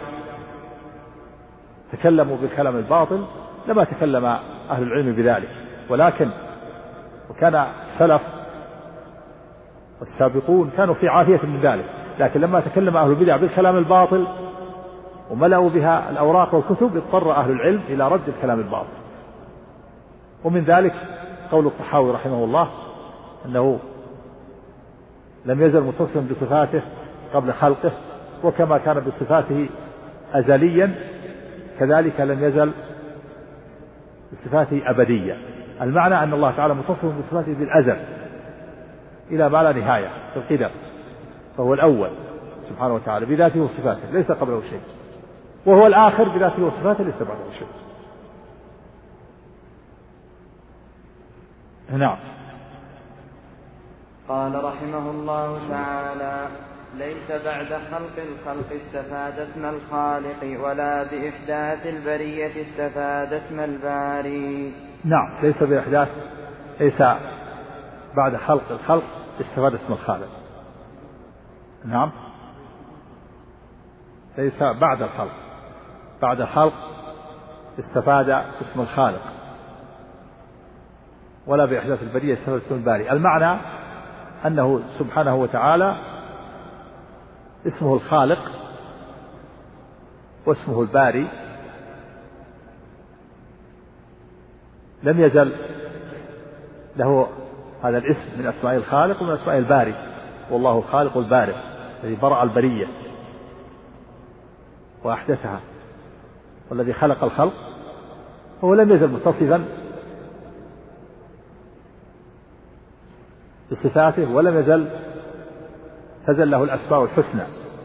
تكلموا بالكلام الباطل لما تكلم أهل العلم بذلك، ولكن وكان السلف والسابقون كانوا في عافية من ذلك، لكن لما تكلم أهل البدع بالكلام الباطل وملأوا بها الأوراق والكتب اضطر أهل العلم إلى رد الكلام الباطل. ومن ذلك قول الطحاوي رحمه الله أنه لم يزل متصفا بصفاته قبل خلقه، وكما كان بصفاته أزليا كذلك لم يزل بصفاته أبدية. المعنى أن الله تعالى متصف بصفاته بالأزل إلى ما لا نهاية في القدم، فهو الأول سبحانه وتعالى بذاته وصفاته ليس قبله شيء، وهو الآخر بذاته وصفاته ليس بعده شيء. نعم. قال رحمه الله تعالى: ليس بعد خلق الخلق استفاد اسم الخالق، ولا بإحداث البرية استفاد اسم الباري. نعم، ليس بإحداث، ليس بعد خلق الخلق استفاد اسم الخالق. نعم، ليس بعد الخلق، بعد الخلق استفاد اسم الخالق، ولا بإحداث البرية استفاد اسم الباري. المعنى أنه سبحانه وتعالى اسمه الخالق واسمه الباري، لم يزل له هذا الاسم من أسماء الخالق ومن أسماء الباري، والله الخالق البارئ الذي برأ البرية وأحدثها، والذي خلق الخلق، هو لم يزل متصفا بصفاته، ولم يزل تزل له الأسماء الحسنى،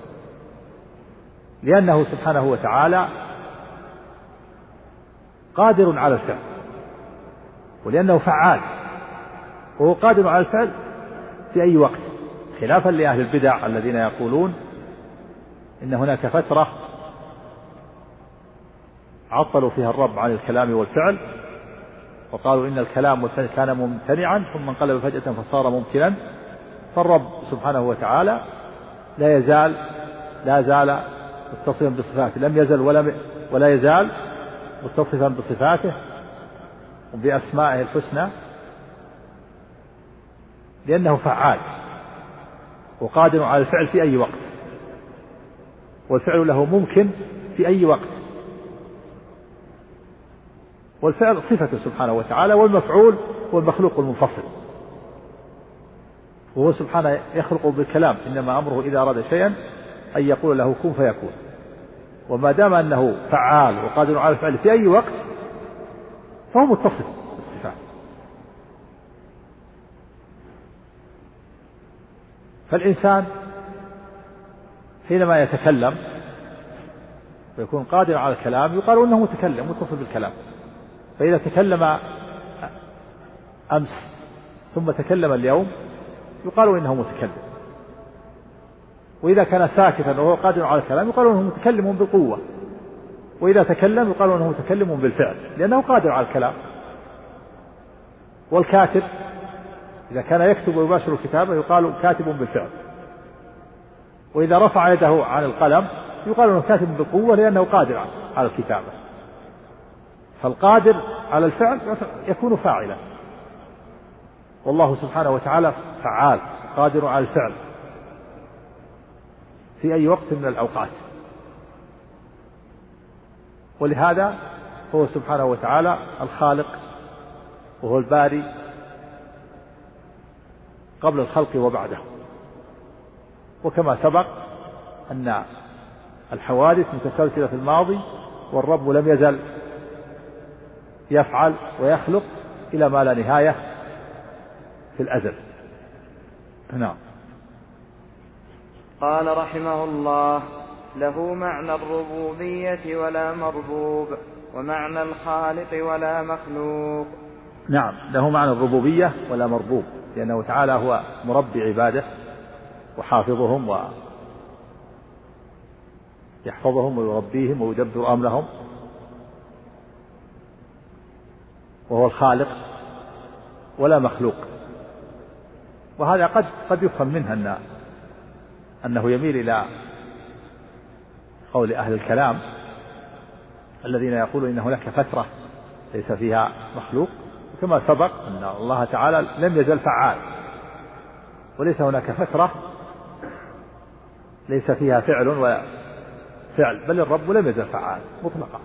لأنه سبحانه وتعالى قادر على الفعل، ولأنه فعال، وهو قادر على الفعل في أي وقت، خلافا لأهل البدع الذين يقولون إن هناك فترة عطلوا فيها الرب عن الكلام والفعل، وقالوا إن الكلام والفعل كان ممتنعا ثم انقلب فجأة فصار ممكنا. فالرب سبحانه وتعالى لا يزال لا زال متصفا بصفاته، لم يزل ولا ولا يزال متصفا بصفاته وبأسمائه الحسنى، لأنه فعال وقادر على الفعل في أي وقت، والفعل له ممكن في أي وقت، والفعل صفته سبحانه وتعالى، والمفعول هو المخلوق المنفصل، وهو سبحانه يخلق بالكلام، إنما أمره إذا أراد شيئا أن يقول له كن فيكون. وما دام أنه فعال وقادر على الفعل في أي وقت فهو متصف بالصفات. فالإنسان حينما يتكلم ويكون قادر على الكلام يقال إنه متكلم متصف بالكلام، فإذا تكلم أمس ثم تكلم اليوم يقال إنه متكلم، وإذا كان ساكتا وهو قادر على الكلام يقال إنه متكلم بالقوة، وإذا تكلم يقال إنه متكلم بالفعل لأنه قادر على الكلام. والكاتب إذا كان يكتب ويباشر الكتابة يقال كاتب بالفعل، وإذا رفع يده عن القلم يقال إنه كاتب بالقوة لأنه قادر على الكتابة. فالقادر على الفعل يكون فاعلا، والله سبحانه وتعالى فعال قادر على الفعل في أي وقت من الأوقات، ولهذا هو سبحانه وتعالى الخالق وهو الباري قبل الخلق وبعده. وكما سبق أن الحوادث متسلسلة في الماضي، والرب لم يزل يفعل ويخلق إلى ما لا نهاية في الأزل. نعم. قال رحمه الله: له معنى الربوبية ولا مربوب، ومعنى الخالق ولا مخلوق. نعم، له معنى الربوبية ولا مربوب، لأنه تعالى هو مربي عباده وحافظهم ويحفظهم ويربيهم ويدبر أمرهم، وهو الخالق ولا مخلوق. وهذا قد قد يفهم منها أن أنه يميل إلى قول أهل الكلام الذين يقولون إن هناك فترة ليس فيها مخلوق، كما سبق أن الله تعالى لم يزل فعال، وليس هناك فترة ليس فيها فعل ولا فعل، بل الرب لم يزل فعال مطلقا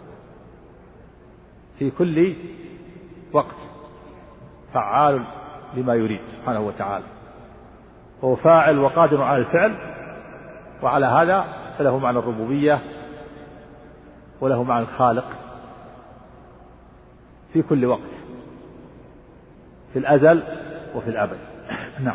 في كل وقت، فعال لما يريد سبحانه وتعالى، هو فاعل وقادر على الفعل. وعلى هذا فله معنى الربوبية وله معنى الخالق في كل وقت، في الأزل وفي الأبد. نعم.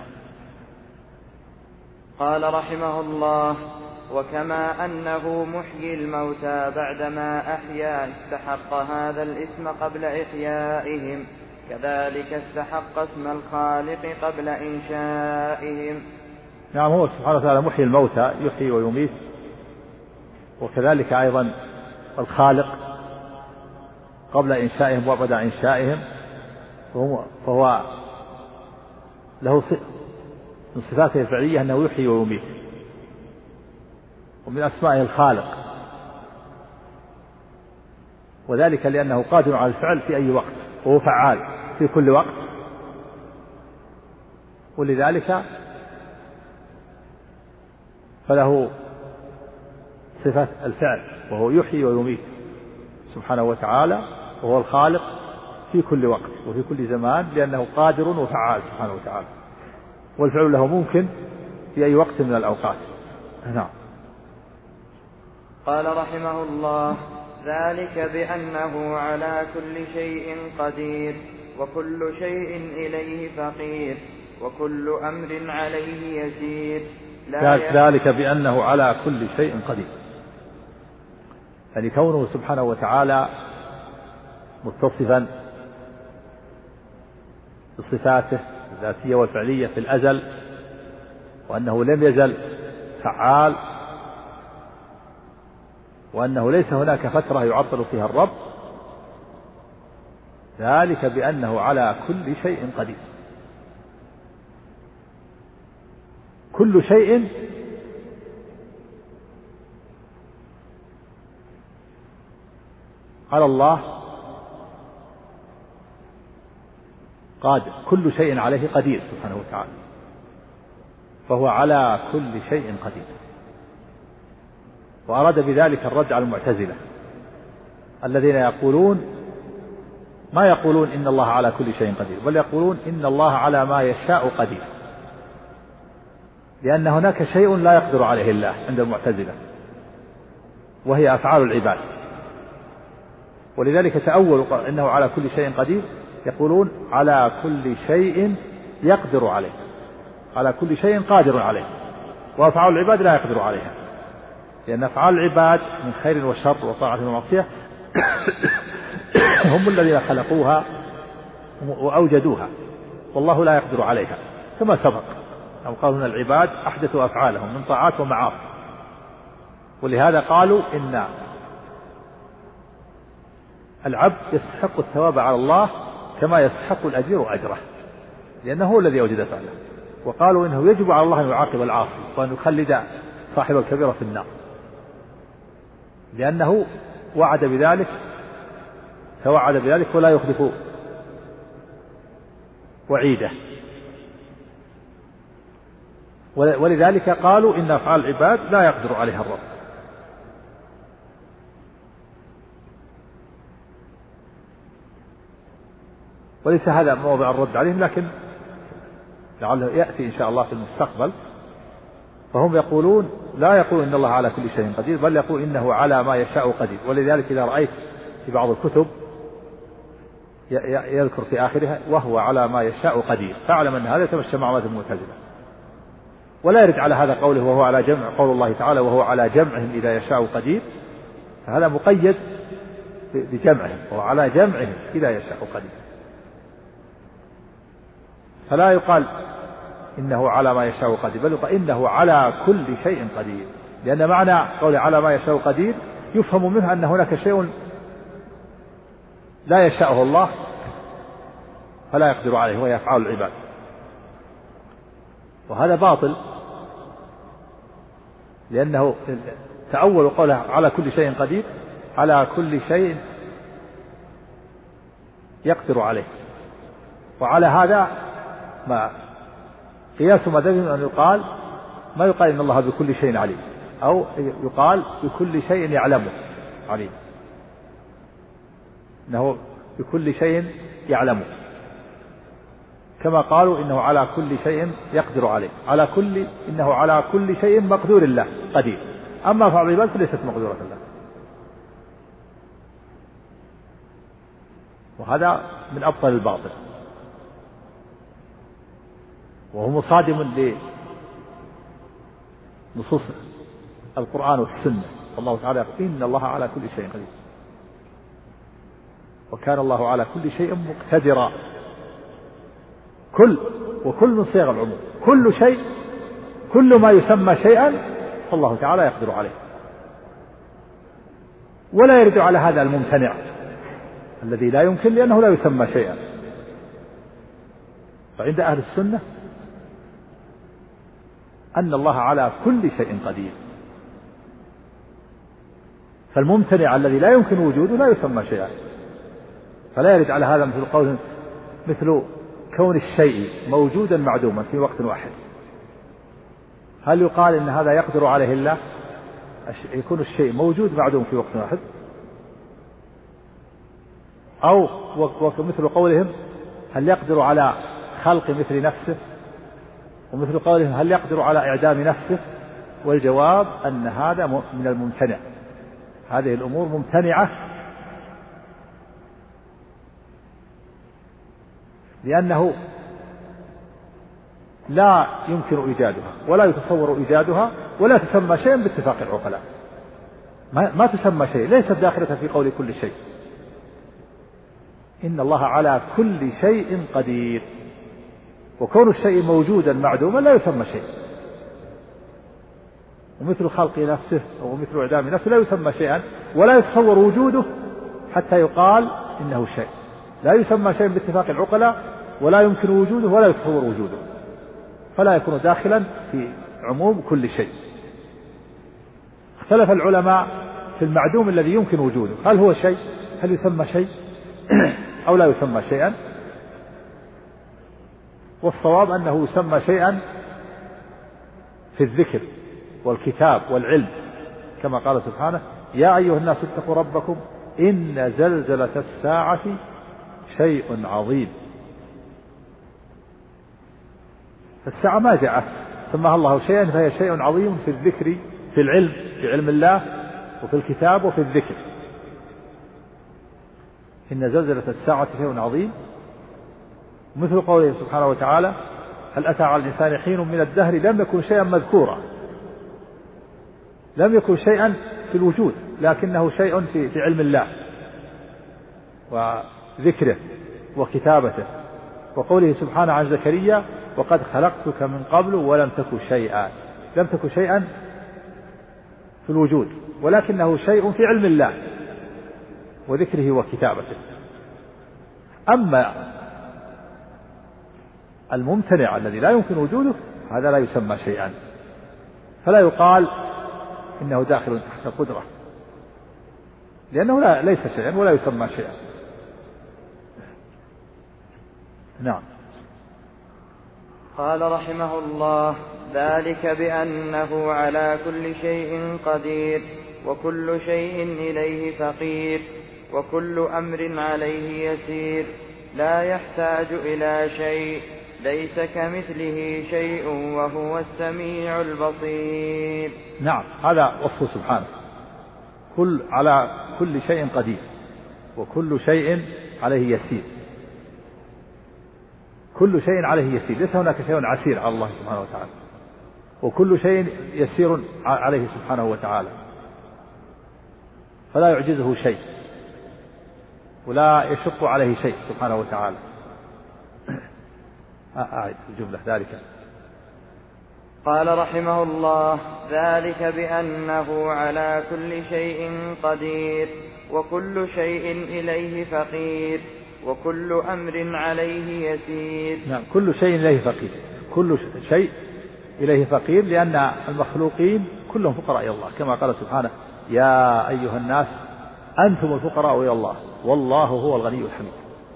قال رحمه الله: وكما أنه محيي الموتى بعدما أحيا استحق هذا الاسم قبل إحيائهم، كذلك استحق اسم الخالق قبل إنشائهم. نعم، هو سبحانه وتعالى محيي الموتى، يحيي ويميت، وكذلك أيضا الخالق قبل إنشائهم وبعد إنشائهم، فهو, فهو له من صفاته الفعلية أنه يحيي ويميت، ومن أسمائه الخالق، وذلك لأنه قادر على الفعل في أي وقت، وهو فعال في كل وقت، ولذلك فله صفة الفعل، وهو يحيي ويميت سبحانه وتعالى، وهو الخالق في كل وقت وفي كل زمان، لأنه قادر وفعال سبحانه وتعالى، والفعل له ممكن في أي وقت من الأوقات. نعم. قال رحمه الله: ذلك بأنه على كل شيء قدير، وكل شيء إليه فقير، وكل أمر عليه يسير. ذلك بأنه على كل شيء قدير، يعني كونه سبحانه وتعالى متصفا بصفاته الذاتية والفعلية في الأزل، وأنه لم يزل فعال، وأنه ليس هناك فترة يعطل فيها الرب، ذلك بأنه على كل شيء قدير. كل شيء على الله قادر، كل شيء عليه قدير سبحانه وتعالى، فهو على كل شيء قدير. وأراد بذلك الرد على المعتزلة الذين يقولون ما يقولون إن الله على كل شيء قدير، بل يقولون إن الله على ما يشاء قدير، لأن هناك شيء لا يقدر عليه الله عند المعتزلة، وهي أفعال العباد، ولذلك تأولوا إنه على كل شيء قدير، يقولون على كل شيء يقدر عليه، على كل شيء قادر عليه، وأفعال العباد لا يقدر عليها، لأن أفعال العباد من خير وشر وطاعة ومعصية هم الذين خلقوها وأوجدوها، والله لا يقدر عليها، كما سبق أو قالوا أن العباد أحدثوا أفعالهم من طاعات ومعاصي. ولهذا قالوا إن العبد يستحق الثواب على الله كما يستحق الأجير أجره، لأنه هو الذي أوجد فعله. وقالوا إنه يجب على الله أن يعاقب العاصي وأن يخلد صاحب الكبيرة في النار، لأنه وعد بذلك توعد بذلك ولا يخلف وعيده. ولذلك قالوا إن أفعال العباد لا يقدر عليها الرب. وليس هذا موضع الرد عليهم، لكن لعله يأتي إن شاء الله في المستقبل. فهم يقولون لا يقول إن الله على كل شيء قدير، بل يقول إنه على ما يشاء قدير. ولذلك إذا رأيت في بعض الكتب يذكر في آخرها وهو على ما يشاء قدير، فاعلم أن هذا يتمشى مع مذهب المعتزلة، ولا يرد على هذا قوله وهو على جمع، قول الله تعالى وهو على جمعهم إذا يشاء قدير، فهذا مقيد بجمعهم، وهو على جمعهم إذا يشاء قدير، فلا يقال إنه على ما يشاء قدير، بل يقال إنه على كل شيء قدير، لأن معنى قول على ما يشاء قدير يفهم منه أن هناك شيء لا يشاءه الله فلا يقدر عليه وهي أفعال العباد، وهذا باطل، لأنه تأول قوله على كل شيء قدير على كل شيء يقدر عليه، وعلى هذا ما قياس ما دام أن يقال ما يقال إن الله بكل شيء عليم، أو يقال بكل شيء يعلمه عليم، إنه بكل شيء يعلمه، كما قالوا إنه على كل شيء يقدر عليه، على كل إنه على كل شيء مقدور الله قدير، أما فعل العباد فليست مقدورة الله، وهذا من أبطل الباطل، وهو مصادم لنصوص القرآن والسنة، الله تعالى يقول إن الله على كل شيء قدير، وكان الله على كل شيء مقتدرا، كل وكل من صيغ العموم، كل شيء، كل ما يسمى شيئا فالله تعالى يقدر عليه، ولا يرد على هذا الممتنع الذي لا يمكن لأنه لا يسمى شيئا. فعند أهل السنة أن الله على كل شيء قدير، فالممتنع الذي لا يمكن وجوده لا يسمى شيئا، فلا يرد على هذا مثل قول مثل كون الشيء موجودا معدوما في وقت واحد، هل يقال إن هذا يقدر عليه الله؟ يكون الشيء موجود معدوم في وقت واحد، أو مثل قولهم هل يقدر على خلق مثل نفسه، ومثل قولهم هل يقدر على إعدام نفسه، والجواب أن هذا من الممتنع، هذه الأمور ممتنعة لأنه لا يمكن إيجادها ولا يتصور إيجادها ولا تسمى شيئا باتفاق العقلاء، ما, ما تسمى شيء، ليست داخلة في قول كل شيء، إن الله على كل شيء قدير، وكون الشيء موجودا معدوما لا يسمى شيء، ومثل خلق نفسه أو مثل إعدام نفسه لا يسمى شيئا ولا يتصور وجوده حتى يقال إنه شيء، لا يسمى شيء باتفاق العقلاء ولا يمكن وجوده ولا يتصور وجوده، فلا يكون داخلا في عموم كل شيء. اختلف العلماء في المعدوم الذي يمكن وجوده، هل هو شيء، هل يسمى شيء أو لا يسمى شيئا، والصواب أنه يسمى شيئا في الذكر والكتاب والعلم، كما قال سبحانه يا أيها الناس اتقوا ربكم إن زلزلة الساعة شيء عظيم، الساعة ما جاءت سماها الله شيئا فهي شيء عظيم في الذكر، في العلم، في علم الله، وفي الكتاب وفي الذكر، إن زلزلة الساعة شيء عظيم، مثل قوله سبحانه وتعالى هل أتى على الإنسان حين من الدهر لم يكن شيئا مذكورا، لم يكن شيئا في الوجود لكنه شيء في, في علم الله وذكره وكتابته، وقوله سبحانه عن زكريا وقد خلقتك من قبل ولم تكن شيئا، لم تكن شيئا في الوجود ولكنه شيء في علم الله وذكره وكتابته. أما الممتنع الذي لا يمكن وجوده هذا لا يسمى شيئا، فلا يقال إنه داخل تحت القدرة، لأنه لا ليس شيئا ولا يسمى شيئا. نعم. قال رحمه الله ذلك بأنه على كل شيء قدير وكل شيء إليه فقير وكل أمر عليه يسير لا يحتاج إلى شيء ليس كمثله شيء وهو السميع البصير. نعم، هذا وصفه سبحانه، كل على كل شيء قدير وكل شيء عليه يسير، كل شيء عليه يسير، ليس هناك شيء عسير على الله سبحانه وتعالى، وكل شيء يسير عليه سبحانه وتعالى، فلا يعجزه شيء ولا يشق عليه شيء سبحانه وتعالى. أعد الجملة ذلك. قال رحمه الله: ذلك بأنه على كل شيء قدير، وكل شيء إليه فقير، وكل أمر عليه يسير. نعم، كل شيء إليه فقير، كل شيء إليه فقير، لأن المخلوقين كلهم فقراء إلى الله، كما قال سبحانه: يا أيها الناس أنتم الفقراء إلى الله والله هو الغني الحميد.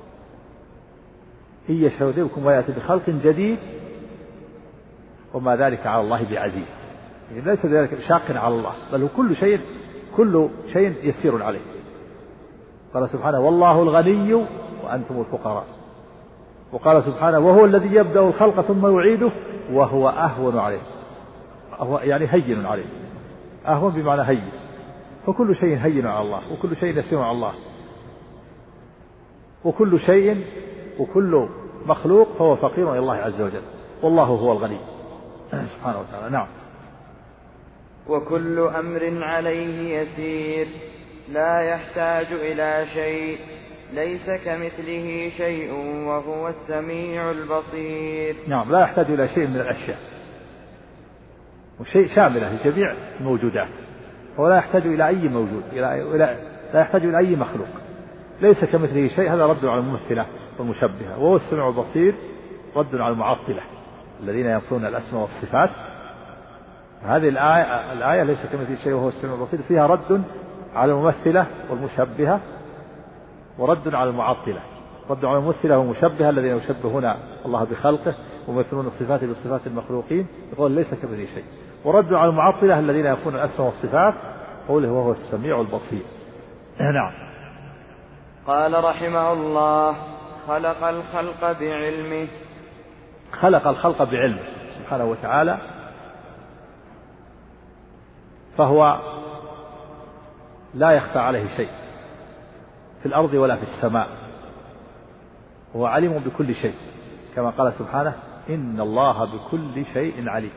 إن يشاء يذهبكم ويأتي بخلق جديد وما ذلك على الله بعزيز. يعني ليس ذلك شاق على الله، بل هو كل شيء كل شيء يسير عليه. قال سبحانه: والله الغني وأنتم الفقراء. وقال سبحانه: وهو الذي يبدأ الخلق ثم يعيده وهو أهون عليه، يعني هين عليه، أهون بمعنى هين، فكل شيء هين على الله، وكل شيء يسير على الله، وكل شيء وكل مخلوق فهو فقير إلى الله عز وجل، والله هو الغني سبحانه وتعالى. نعم. وكل أمر عليه يسير، لا يحتاج إلى شيء، ليس كمثله شيء وهو السميع البصير. نعم، لا يحتاج إلى شيء من الأشياء، وشيء شاملة لجميع الموجودات، ولا يحتاج إلى أي موجود، إلى لا يحتاج إلى أي مخلوق. ليس كمثله شيء، هذا رد على الممثلة والمشبهة. وهو السميع البصير رد على المعطلة الذين ينفون الأسماء والصفات. هذه الآية, الآية ليس كمثله شيء وهو السميع البصير فيها رد على الممثلة والمشبهة، ورد على المعطلة. رد على الممثلة والمشبهة الذين يشبهون الله بخلقه ويمثلون الصفات بالصفات المخلوقين، يقول ليس كمثله شيء. ورد على المعطلة الذين ينفون الأسماء والصفات، قوله وهو السميع البصير. نعم. قال رحمه الله: خلق الخلق بعلمه. خلق الخلق بعلمه سبحانه وتعالى، فهو لا يخفى عليه شيء في الأرض ولا في السماء، هو عليم بكل شيء، كما قال سبحانه: إن الله بكل شيء عليم.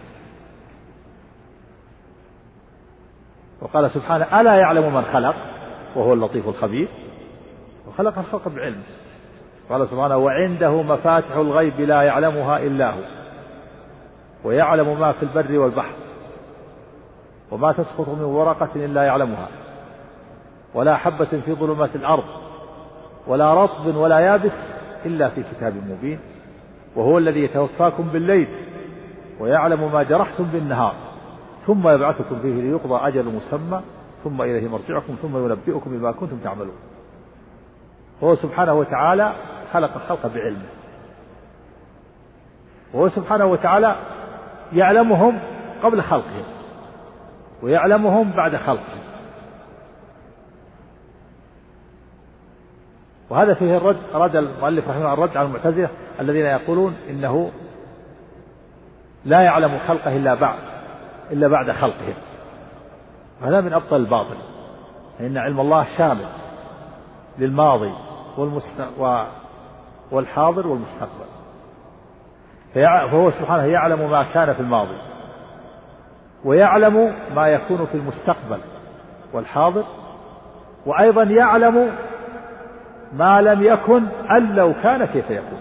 وقال سبحانه: ألا يعلم من خلق وهو اللطيف الخبير. وخلق الخلق بعلمه. قال سبحانه: وعنده مفاتح الغيب لا يعلمها إلا هو ويعلم ما في البر والبحر وما تسقط من ورقة إلا يعلمها ولا حبة في ظلمات الأرض ولا رطب ولا يابس إلا في كتاب مبين. وهو الذي يتوفاكم بالليل ويعلم ما جرحتم بالنهار ثم يبعثكم فيه ليقضى أجل مسمى ثم إليه مرجعكم ثم ينبئكم بما كنتم تعملون. هو سبحانه وتعالى خلق الخلق بعلمه، وهو سبحانه وتعالى يعلمهم قبل خلقهم ويعلمهم بعد خلقهم. وهذا فيه الرد، أراد المؤلف رحمه الله الرد على المعتزلة الذين يقولون إنه لا يعلم خلقه إلا بعد إلا بعد خلقهم. وهذا من أبطل الباطل، إن علم الله شامل للماضي والحاضر والمستقبل، فهو سبحانه يعلم ما كان في الماضي ويعلم ما يكون في المستقبل والحاضر، وأيضا يعلم ما لم يكن أن لو كان كيف يكون.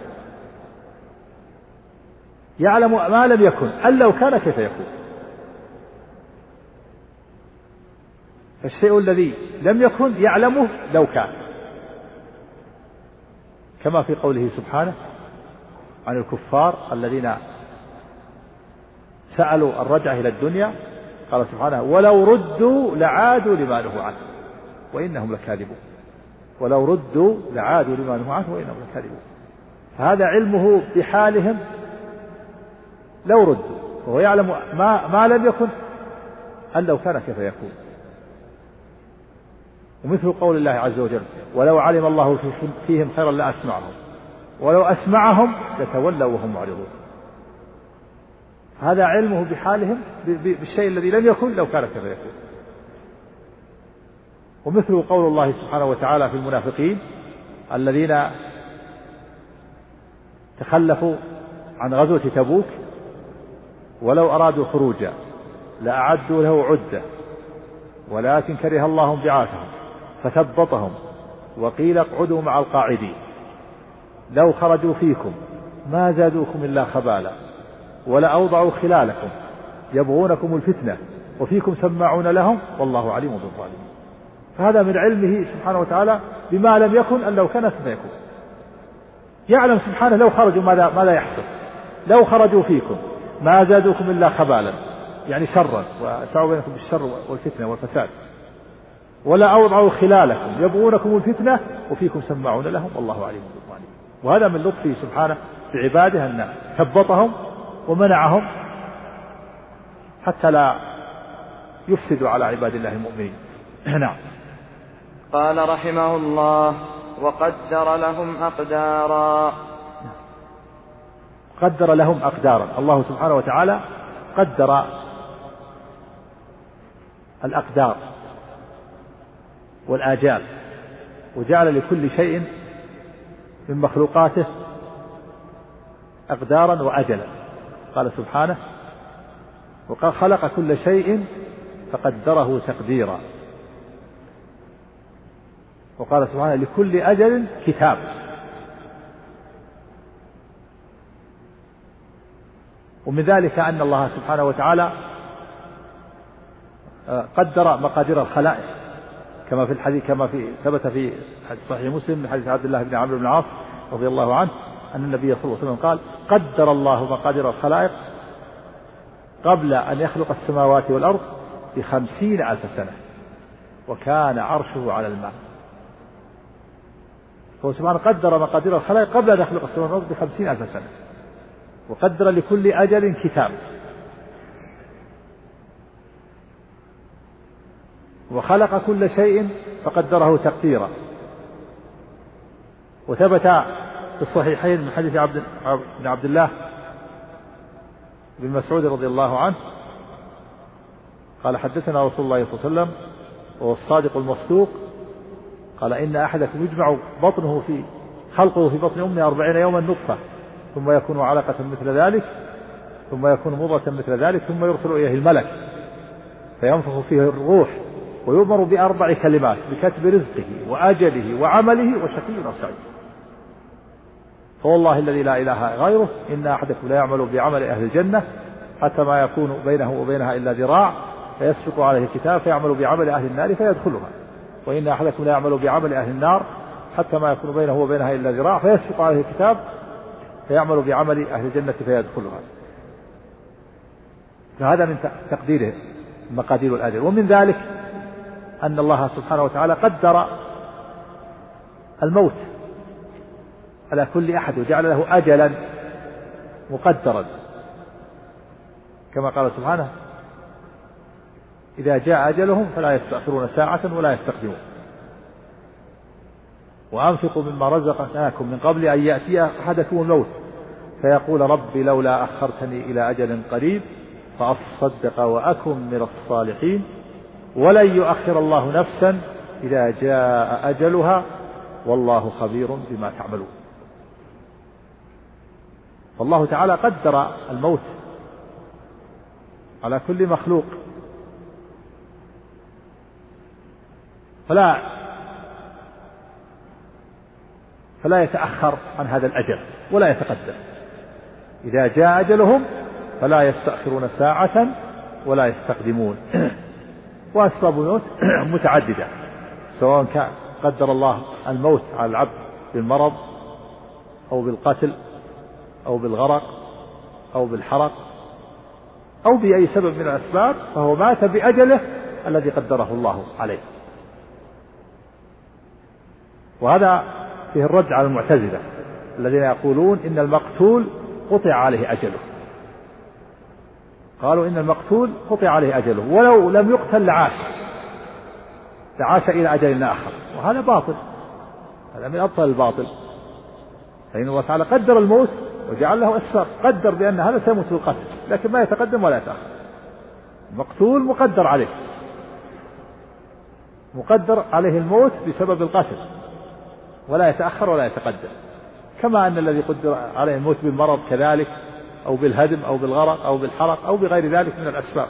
يعلم ما لم يكن أن لو كان كيف يكون. فالشيء الذي لم يكن يعلمه لو كان، كما في قوله سبحانه عن الكفار الذين سألوا الرجعة إلى الدنيا، قال سبحانه: ولو ردوا لعادوا لما نهوا عنه وإنهم لكاذبون. ولو ردوا لعادوا لما نهوا عنه وإنهم لكاذبون. فهذا علمه بحالهم لو ردوا، وهو يعلم ما, ما لم يكن أن لو كان كيف يكون. ومثل قول الله عز وجل: ولو علم الله فيهم خيرا لأسمعهم ولو أسمعهم لتولوا وهم معرضون. هذا علمه بحالهم بالشيء الذي لم يكن لو كان كيف يكون. ومثل قول الله سبحانه وتعالى في المنافقين الذين تخلفوا عن غزوة تبوك ولو أرادوا خروجا لأعدوا له عدة ولكن كره الله انبعاثهم فثبطهم وقيل اقعدوا مع القاعدين لو خرجوا فيكم ما زادوكم إلا خبالا ولأوضعوا خلالكم يبغونكم الفتنة وفيكم سماعون لهم والله عليم بالظالمين. فهذا من علمه سبحانه وتعالى بما لم يكن أن لو كانت ما يكون. يعلم سبحانه لو خرجوا ماذا ماذا يحصل. لو خرجوا فيكم ما زادوكم إلا خبالا يعني شرا وسعوا بينكم بالشر والفتنة والفساد ولا أوضعوا خلالكم يبغونكم الفتنة وفيكم سماعون لهم والله عليم بالظالمين. وهذا من لطفه سبحانه بعباده أن ثبطهم ومنعهم حتى لا يفسدوا على عباد الله المؤمنين. نعم. قال رحمه الله وقدر لهم أقدارا. قدر لهم أقدارا. الله سبحانه وتعالى قدر الأقدار والآجال وجعل لكل شيء من مخلوقاته أقدارا وأجلا. قال سبحانه وقد خلق كل شيء فقدره تقديرا. وقال سبحانه لكل أجل كتاب. ومن ذلك أن الله سبحانه وتعالى قدر مقادير الخلائق كما في الحديث كما في ثبت في صحيح مسلم من حديث عبد الله بن عمرو بن العاص رضي الله عنه أن النبي صلى الله عليه وسلم قال قدر الله مقادير الخلائق قبل أن يخلق السماوات والأرض بخمسين ألف سنة وكان عرشه على الماء. هو سبحانه قدر مقادير الخلائق قبل أن يخلق السماوات والأرض بخمسين ألف سنة وقدر لكل أجل كتاب. وخلق كل شيء فقدره تقديرا. وثبت في الصحيحين من حديث عبد بن عبد الله بن مسعود رضي الله عنه قال حدثنا رسول الله صلى الله عليه وسلم وهو الصادق المصدوق قال إن أحدكم يجمع بطنه في خلقه في بطن أمه أربعين يوما نطفة ثم يكون علقة مثل ذلك ثم يكون مضغة مثل ذلك ثم يرسل إليه الملك فينفخ فيه الروح ويؤمر بأربع كلمات بكتب رزقه وأجله وعمله وشقي أو سعيد. فوالله الذي لا إله غيره إن أحدكم لا يعمل بعمل أهل الجنة حتى ما يكون بينه وبينها إلا ذراع فيسبق عليه الكتاب فيعمل بعمل أهل النار فيدخلها وإن أحدكم لا يعمل بعمل أهل النار حتى ما يكون بينه وبينها إلا ذراع فيسبق عليه الكتاب فيعمل بعمل أهل الجنة فيدخلها. فهذا من تقديره مقادير الأجل. ومن ذلك أن الله سبحانه وتعالى قدر الموت على كل أحد وجعل له أجلا مقدرا كما قال سبحانه إذا جاء أجلهم فلا يستأخرون ساعة ولا يستقدمون. وأنفقوا مما رزقناكم من قبل أن يأتي أحدكم الموت فيقول ربي لولا أخرتني إلى أجل قريب فأصدق وأكن من الصالحين ولن يؤخر الله نفسا إذا جاء أجلها والله خبير بما تعملون. فالله تعالى قدر الموت على كل مخلوق فلا فلا يتأخر عن هذا الأجل ولا يتقدم. إذا جاء أجلهم فلا يستأخرون ساعة ولا يستقدمون. وأسباب الموت متعددة سواء كان قدر الله الموت على العبد بالمرض أو بالقتل أو بالغرق أو بالحرق أو بأي سبب من الأسباب فهو مات بأجله الذي قدره الله عليه. وهذا فيه الرد على المعتزلة الذين يقولون إن المقتول قطع عليه أجله. قالوا إن المقتول قطع عليه أجله ولو لم يقتل لعاش لعاش إلى أجل آخر وهذا باطل. هذا من أبطل الباطل. فإن الله تعالى قدر الموت وجعل له أسباب قدر بأن هذا سيموت بالقتل لكن ما يتقدم ولا يتأخر. المقتول مقدر عليه مقدر عليه الموت بسبب القتل ولا يتأخر ولا يتقدم كما أن الذي قدر عليه الموت بالمرض كذلك أو بالهدم أو بالغرق أو بالحرق أو بغير ذلك من الأسباب.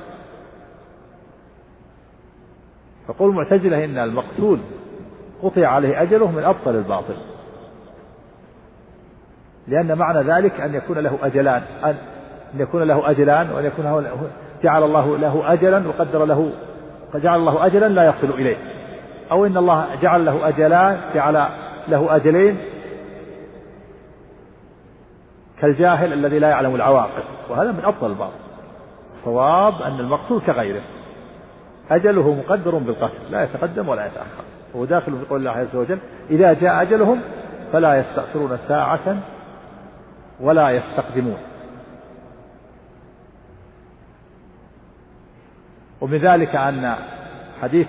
فقول المعتزلة إن المقتول قطع عليه أجله من أبطل الباطل، لأن معنى ذلك أن يكون له أجلان، أن يكون له أجلان وأن يكون له جعل الله له أجلا وقدر له جعل الله أجلا لا يصل إليه، أو إن الله جعل له أجلان جعل له أجلين كالجاهل الذي لا يعلم العواقب، وهذا من أبطل الباطل. الصواب أن المقتول كغيره أجله مقدر بالقتل لا يتقدم ولا يتأخر، هو داخل في قول الله عز وجل إذا جاء أجلهم فلا يستأخرون ساعة ولا يستقدمون. ومن ذلك أن حديث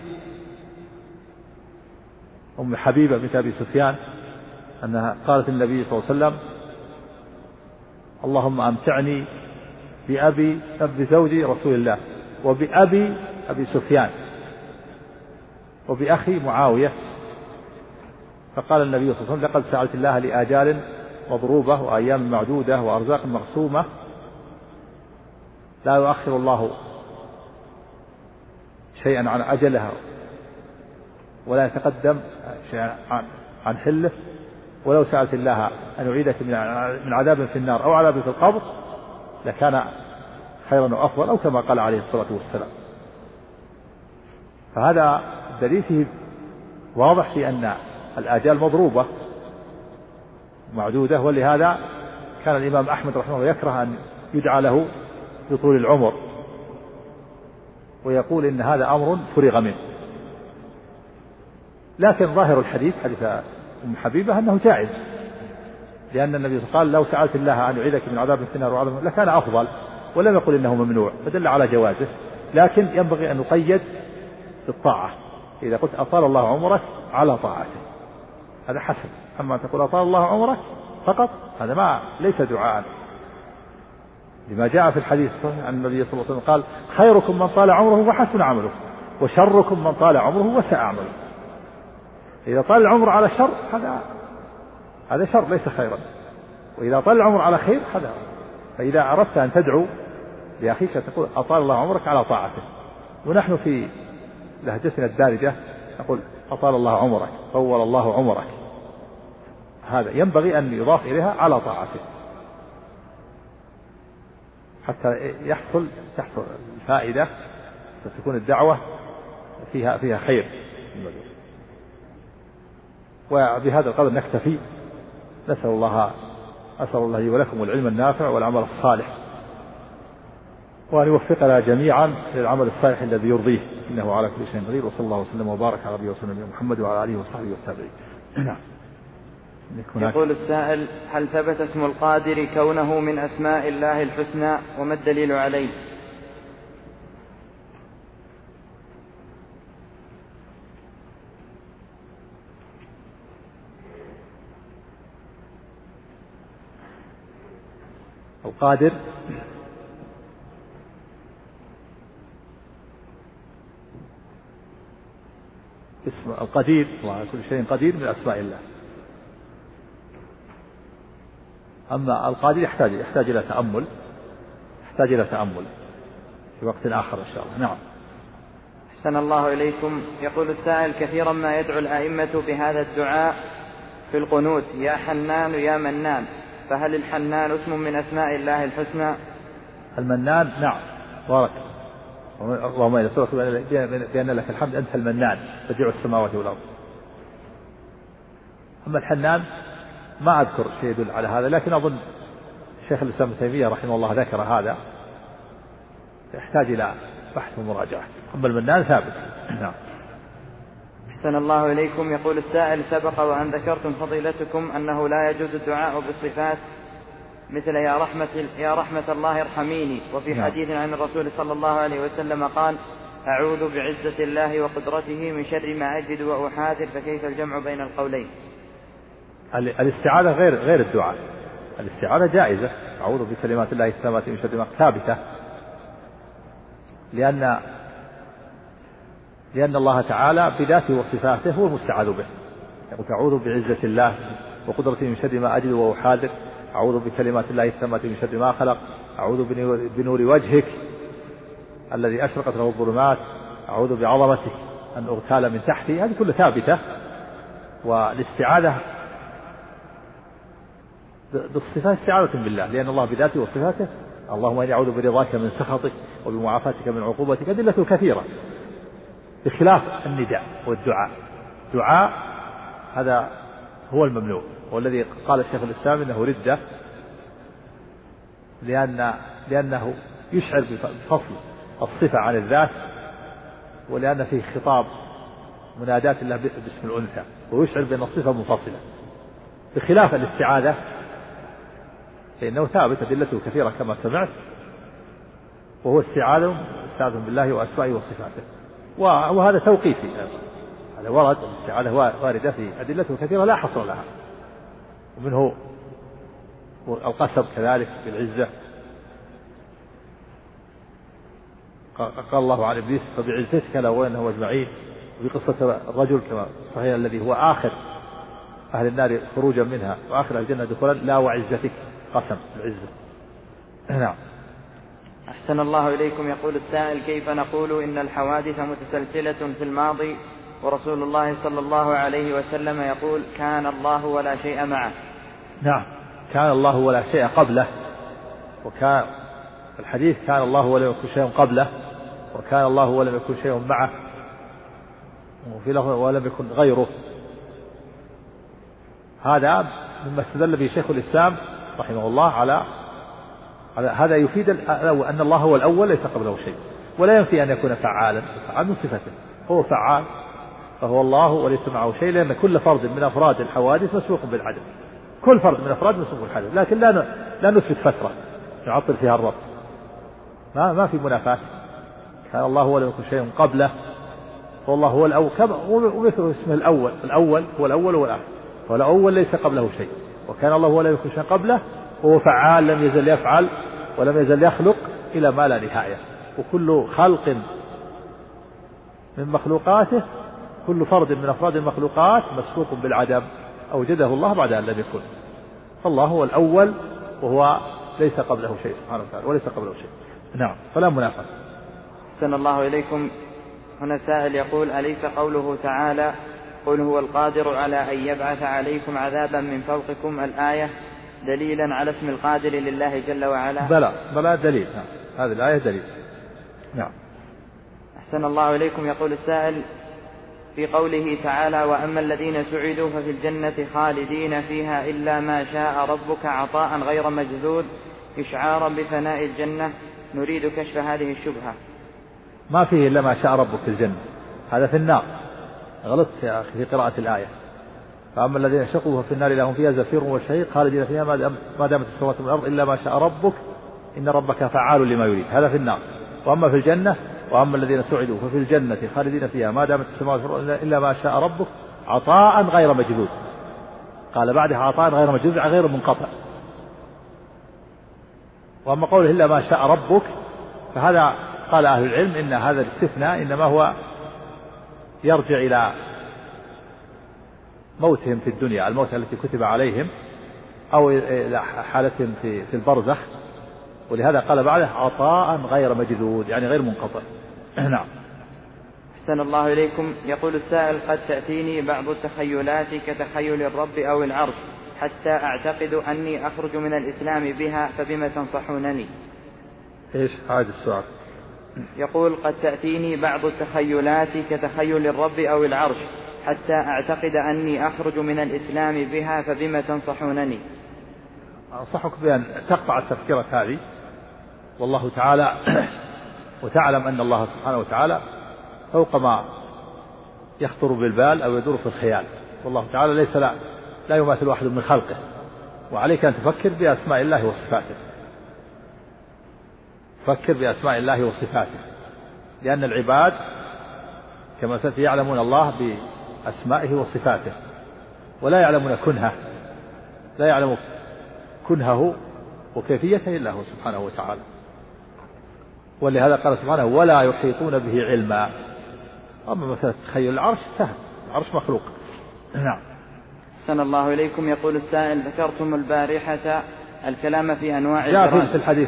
أم حبيبة بنت أبي سفيان أنها قالت النبي صلى الله عليه وسلم اللهم أمتعني بأبي أبي زوجي رسول الله وبأبي أبي سفيان وبأخي معاوية. فقال النبي صلى الله عليه وسلم لقد سألت الله لآجال مضروبة وأيام معدودة وأرزاق مقسومة لا يؤخر الله شيئا عن أجلها ولا يتقدم شيئا عن حله، ولو سألت الله أن يعيدك من عذاب في النار أو عذاب في القبر لكان خيرا وأفضل، أو كما قال عليه الصلاة والسلام. فهذا الدليل فيه واضح في أن الآجال مضروبة معدودة، ولهذا كان الإمام أحمد رحمه الله يكره أن يدعى له بطول العمر، ويقول إن هذا أمر فرغ منه. لكن ظاهر الحديث حديث أم حبيبة أنه جائز، لأن النبي قال لو سألت الله أن يعيدك من عذاب في النار وعذاب لكان أفضل، ولم يقل إنه ممنوع، فدل على جوازه. لكن ينبغي أن نقيد بالطاعة، إذا قلت أطال الله عمرك على طاعته هذا حسن، أما تقول أطال الله عمرك فقط هذا ما ليس دعاء، لما جاء في الحديث عن النبي صلى الله عليه وسلم قال خيركم من طال عمره وحسن عمله وشركم من طال عمره وساء عمله. إذا طال العمر على شر هذا هذا شر ليس خيرا، وإذا طال العمر على خير هذا. فإذا أردت أن تدعو لأخيك تقول أطال الله عمرك على طاعته، ونحن في لهجتنا الدارجة نقول أطال الله عمرك طول الله عمرك، هذا ينبغي أن يضاف إليها على طاعته حتى يحصل تحصل الفائدة، فتكون الدعوة فيها فيها خير. وبهذا القدر نكتفي، نسأل الله أسأل الله لي ولكم العلم النافع والعمل الصالح، وأن يوفقنا جميعا للعمل الصالح الذي يرضيه، إنه على كل شيء قدير. وصلى الله وسلم وبارك على نبينا وسلم محمد وعلى آله وصحبه والتابعين. نعم. يقول السائل هل ثبت اسم القادر كونه من أسماء الله الحسنى وما الدليل عليه؟ القادر اسم القدير، الله على كل شيء قدير من أسماء الله. أما القادر يحتاج يحتاج إلى تأمل يحتاج إلى تأمل في وقت آخر إن شاء الله. نعم. أحسن الله إليكم. يقول السائل كثيرا ما يدعو الأئمة بهذا الدعاء في القنوت يا حنان يا منان، فهل الحنان اسم من أسماء الله الحسنى؟ المنان نعم بارك اللهم يسرك بأن لك الحمد أنت المنان بديع السماوات والأرض. أما الحنان ما أذكر شيء يدل على هذا، لكن أظن الشيخ الإسلام ابن تيمية رحمه الله ذكر هذا، يحتاج إلى بحث ومراجعة. أما المنان ثابت. نعم. أحسن الله إليكم. يقول السائل سبق وأن ذكرتم فضيلتكم أنه لا يجوز الدعاء بالصفات مثل يا رحمة, يا رحمة الله ارحميني، وفي نعم. حديث عن الرسول صلى الله عليه وسلم قال أعوذ بعزة الله وقدرته من شر ما أجد وأحاذر، فكيف الجمع بين القولين؟ الاستعاذة غير غير الدعاء. الاستعاذة جائزة، أعوذ بكلمات الله التامات من شر ما ثابتة، لأن لأن الله تعالى بذاته وصفاته هو المستعاذ به. يقول أعوذ بعزة الله وقدرته من شر ما أجد وأحاذر، أعوذ بكلمات الله التامات من شر ما خلق، أعوذ بنور وجهك الذي أشرقت له الظلمات، أعوذ بعظمتك أن أغتال من تحتي. هذه كلها ثابتة. والاستعاذة بالصفات استعاذة بالله، لأن الله بذاته وصفاته اللهم إني أعوذ برضاك من سخطك وبمعافاتك من عقوبتك أدلة كثيرة، بخلاف النداء والدعاء. دعاء هذا هو الممنوع، والذي قال الشيخ الإسلام إنه ردة، لأن لأنه يشعر بفصل الصفة عن الذات، ولأن فيه خطاب مناداة الله باسم الأنثى، ويشعر بأن الصفة منفصلة، بخلاف الاستعاذة فإنه ثابت أدلته كثيرة كما سمعت، وهو استعاذة استعاذ بالله وأسمائه وصفاته، وهذا توقيفي. هذا ورد الاستعاذة واردة في أدلته كثيرة لا حصر لها، ومنه القسم كذلك بالعزة. قال الله عن إبليس فبعزتك لأغوينهم أجمعين، وفي قصة الرجل كما صحيح الذي هو آخر أهل النار خروجا منها وآخر أهل الجنة دخولا، لا وعزتك قسم العزة. نعم. أحسن الله إليكم. يقول السائل: كيف نقول إن الحوادث متسلسلة في الماضي ورسول الله صلى الله عليه وسلم يقول كان الله ولا شيء معه؟ نعم، كان الله ولا شيء قبله، وكان الحديث كان الله ولم يكن شيء قبله، وكان الله ولم يكن شيء معه، وفي لفظ ولم يكن غيره. هذا مما استدل به شيخ الإسلام رحمه الله على هذا، يفيد أن الله هو الأول ليس قبله شيء، ولا ينفي أن يكون فعالا، فعال من صفته، هو فعال فهو الله وليس معه شيء، لأن كل فرد من أفراد الحوادث مسبوق بالعدم، كل فرد من أفراد مسبوق بالحدث، لكن لا لا نثبت فترة نعطل فيها الرب، ما ما في منافاة. كان الله ولم يكن شيء قبله، والله هو الأول، ومثل اسمه الأول، الأول هو الأول والآخر، فالأول ليس قبله شيء، وكان الله ولم يكن شيء قبله، وهو فعال لم يزل يفعل ولم يزل يخلق إلى ما لا نهاية. وكل خلق من مخلوقاته، كل فرد من أفراد المخلوقات مسبوق بالعدم، أوجده الله بعد أن لم يكن. فالله هو الأول وهو ليس قبله شيء سبحانه وتعالى، وليس قبله شيء. نعم، فلا منافاة. أحسن الله إليكم. هنا سائل يقول: أليس قوله تعالى قل هو القادر على أن يبعث عليكم عذابا من فوقكم الآية دليلا على اسم القادر لله جل وعلا؟ بلى بلى دليل. نعم. هذه الآية دليل. نعم. أحسن الله إليكم. يقول السائل: في قوله تعالى وأما الذين سعدوا ففي الجنة خالدين فيها إلا ما شاء ربك عطاء غير مجذوذ إشعارا بفناء الجنة، نريد كشف هذه الشبهة. ما فيه إلا ما شاء ربك في الجنة، هذا في النار، غلط يا أخي في قراءة الآية. فأما الذين شقوا ففي النار لهم فيها زفير وشهيق خالدين فيها ما دامت السماوات والأرض إلا ما شاء ربك إن ربك فعال لما يريد، هذا في النار. وأما في الجنة وأما الذين سعدوا ففي الجنة خالدين فيها ما دامت السماوات والأرض إلا ما شاء ربك عطاء غير مجذوذ، قال بعدها عطاء غير مجذوذ غير منقطع. وأما قوله إلا ما شاء ربك فهذا قال أهل العلم إن هذا الاستثناء إنما هو يرجع إلى موتهم في الدنيا، الموت التي كتب عليهم، أو إلى حالتهم في في البرزخ، ولهذا قال بعده عطاء غير مجذوذ يعني غير منقطع. نعم. أحسن الله إليكم. يقول السائل: قد تأتيني بعض التخيلات كتخيل الرب أو العرش حتى أعتقد أني أخرج من الإسلام بها، فبما تنصحونني؟ إيش هذا السؤال؟ يقول: قد تأتيني بعض التخيلات كتخيل الرب أو العرش حتى أعتقد أني أخرج من الإسلام بها، فبما تنصحونني؟ أنصحك بأن تقطع التفكيرات هذه، والله تعالى وتعلم أن الله سبحانه وتعالى فوق ما يخطر بالبال أو يدور في الخيال، والله تعالى ليس لا, لا يماثل واحد من خلقه، وعليك أن تفكر بأسماء الله وصفاته، فكر بأسماء الله وصفاته، لأن العباد كما سيأتي يعلمون الله بأسمائه وصفاته، ولا يعلمون كنهه، لا يعلم كنهه وكيفيته إلا هو سبحانه وتعالى. ولهذا قال سبحانه ولا يحيطون به علما. أما مثلا تخيل العرش سهل، العرش مخلوق. نعم. أحسن الله إليكم. يقول السائل: ذكرتم البارحة الكلام في أنواع جاء الإرادة. في الحديث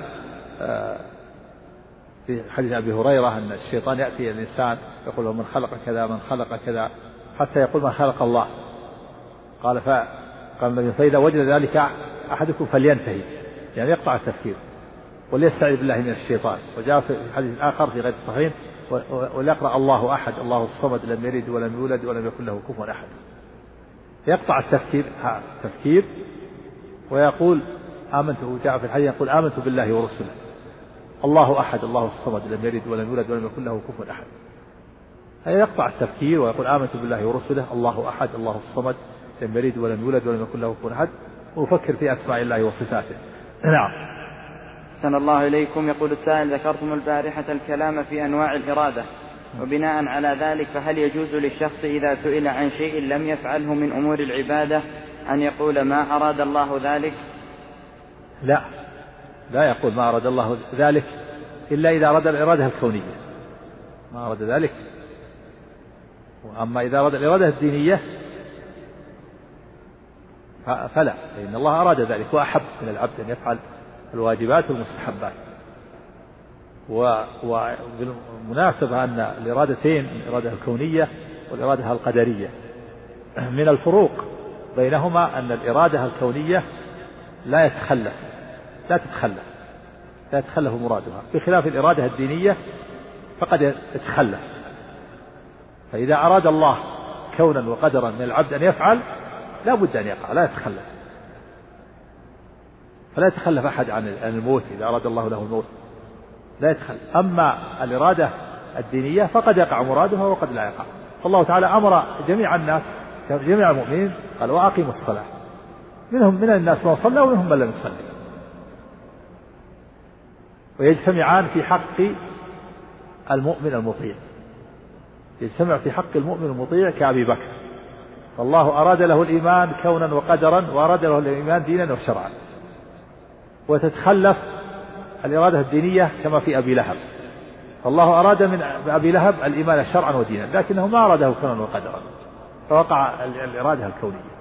في حديث أبي هريرة أن الشيطان يأتي الإنسان يقول له من خلق كذا من خلق كذا حتى يقول من خلق الله. قال فقال فإذا وجد ذلك أحدكم فلينتهي، يعني يقطع التفكير وليستعذ بالله من الشيطان. وجاء في حديث آخر في غير الصحيحين وليقرأ الله أحد الله الصمد لم يلد ولم يولد ولم يكن له كفوا أحد. يقطع التفكير تفكير ويقول آمنت. جاء في الحديث يقول آمنت بالله ورسله الله أحد الله الصمد لم يلد ولم يولد ولم يكن له كفوا أحد. هذا يقطع التفكير ويقول آمنت بالله ورسله الله أحد الله الصمد لم يلد ولم يولد ولم يكن له كفوا أحد، ويفكر في أسماء الله وصفاته. نعم. أحسن الله إليكم. يقول السائل: ذكرتم البارحة الكلام في أنواع الإرادة، وبناء على ذلك فهل يجوز للشخص إذا سئل عن شيء لم يفعله من أمور العبادة أن يقول ما أراد الله ذلك؟ لا، لا يقول ما أراد الله ذلك إلا إذا أراد الإرادة الكونية، ما أراد ذلك. وأما إذا أراد الإرادة الدينية فلا، فإن الله أراد ذلك وأحب من العبد أن يفعل الواجبات والمستحبات. وبالمناسبة أن الإرادتين الإرادة الكونية والإرادة القدرية من الفروق بينهما أن الإرادة الكونية لا يتخلف لا تتخلف لا يتخلف مرادها، بخلاف الإرادة الدينية فقد يتخلف. فإذا أراد الله كونا وقدرا من العبد أن يفعل لا بد أن يقع، لا يتخلف. فلا يتخلف أحد عن الموت إذا أراد الله له الموت، لا يتخلف. أما الإرادة الدينية فقد يقع مرادها وقد لا يقع. فالله تعالى أمر جميع الناس جميع المؤمنين قال وأقيموا الصلاة، منهم من الناس من صلى ومنهم من لم يصلي، ويجتمعان في حق المؤمن المطيع، يجتمع في حق المؤمن المطيع كأبي بكر. فالله أراد له الإيمان كونا وقدرا، وأراد له الإيمان دينا وشرعا. وتتخلف الإرادة الدينية كما في أبي لهب، فالله أراد من أبي لهب الإيمان شرعا ودينا، لكنه ما أراده كونا وقدرا، فوقع الإرادة الكونية.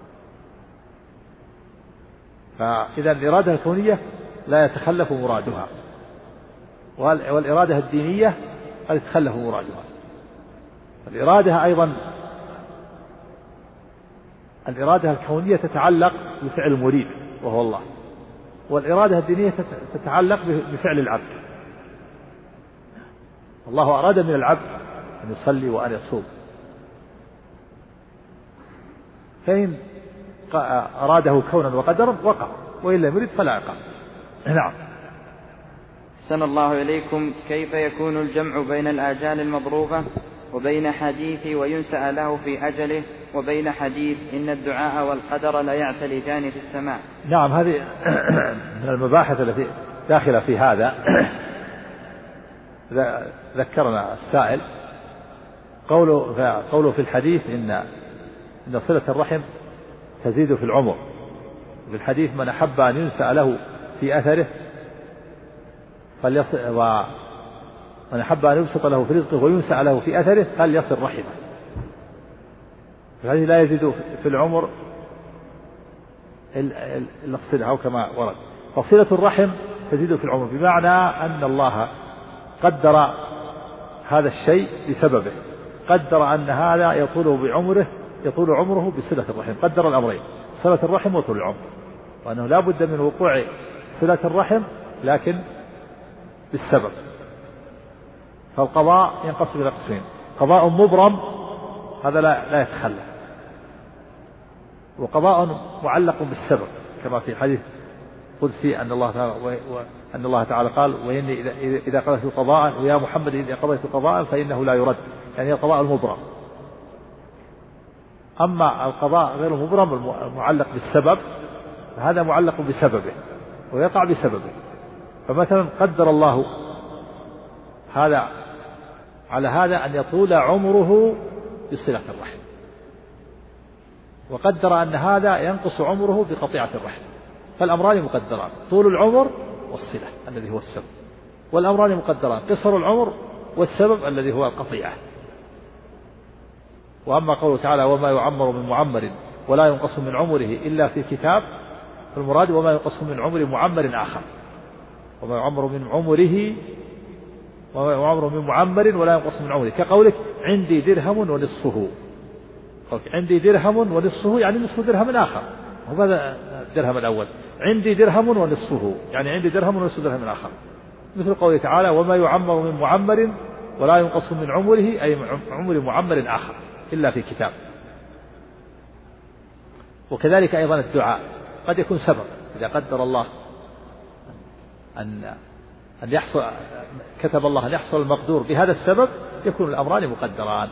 فإذا الإرادة الكونية لا يتخلف مرادها، والإرادة الدينية قد يتخلف مرادها. الإرادة أيضا الإرادة الكونية تتعلق بفعل المريد وهو الله، والإرادة الدينية تتعلق بفعل العبد. الله أراد من العبد أن يصلي وأن يصوم، فإن أراده كونا وقدرا وقع، وإن لم يرد فلا يقع. نعم. أحسن الله إليكم. كيف يكون الجمع بين الآجال المضروبة وبين حديث وينسأ له في أجله وبين حديث إن الدعاء والقدر لا يعتلجان في السماء؟ نعم، هذه من المباحث التي داخلة في هذا. ذكرنا السائل قوله قوله في الحديث إن إن صلة الرحم تزيد في العمر، في الحديث من أحب أن ينسأ له في أثره فليصل، ومن أحب أن يبسط له في رزقه وينسأ له في أثره فليصل رحمه. فهذه لا يزيد في العمر إلا الصلة كما ورد. فصلة الرحم تزيد في العمر، بمعنى أن الله قدر هذا الشيء بسببه، قدر أن هذا يطول بعمره يطول عمره بصلة الرحم، قدر الأمرين صلة الرحم وطول العمر، وأنه لا بد من وقوع صلة الرحم لكن بالسبب. فالقضاء ينقسم إلى قسمين: قضاء مبرم هذا لا لا يتخلف، وقضاء معلق بالسبب كما في حديث قدسي أن الله تعالى وأن الله تعالى قال: وإني إذا إذا قضيت قضاء ويا محمد إذا قضيت قضاء فإنه لا يرد، يعني القضاء المبرم. أما القضاء غير المبرم المعلق بالسبب فهذا معلق بسببه ويقع بسببه. فمثلا قدر الله هذا على هذا أن يطول عمره بصلة الرحم، وقدر أن هذا ينقص عمره بقطيعة الرحم، فالأمران مقدران: طول العمر والصلة الذي هو السبب، والأمران مقدران: قصر العمر والسبب الذي هو القطيعة. وأما قوله تعالى: وما يعمر من معمر ولا ينقص من عمره إلا في كتاب، فالمراد وما ينقص من عمر معمر آخر، وما يعمر من عمره وما يعمر من معمر ولا ينقص من عمره، كقولك عندي درهم ونصفه، عندي درهم ونصفه يعني نصف درهم آخر، وهذا الدرهم الأول، عندي درهم ونصفه يعني عندي درهم ونصف درهم آخر، مثل قوله تعالى وما يعمر من معمر ولا ينقص من عمره أي عمر معمر آخر إلا في كتاب. وكذلك أيضا الدعاء قد يكون سبب، إذا قدر الله أن أن يحصل كتب الله أن يحصل المقدور بهذا السبب يكون الأمران مقدران.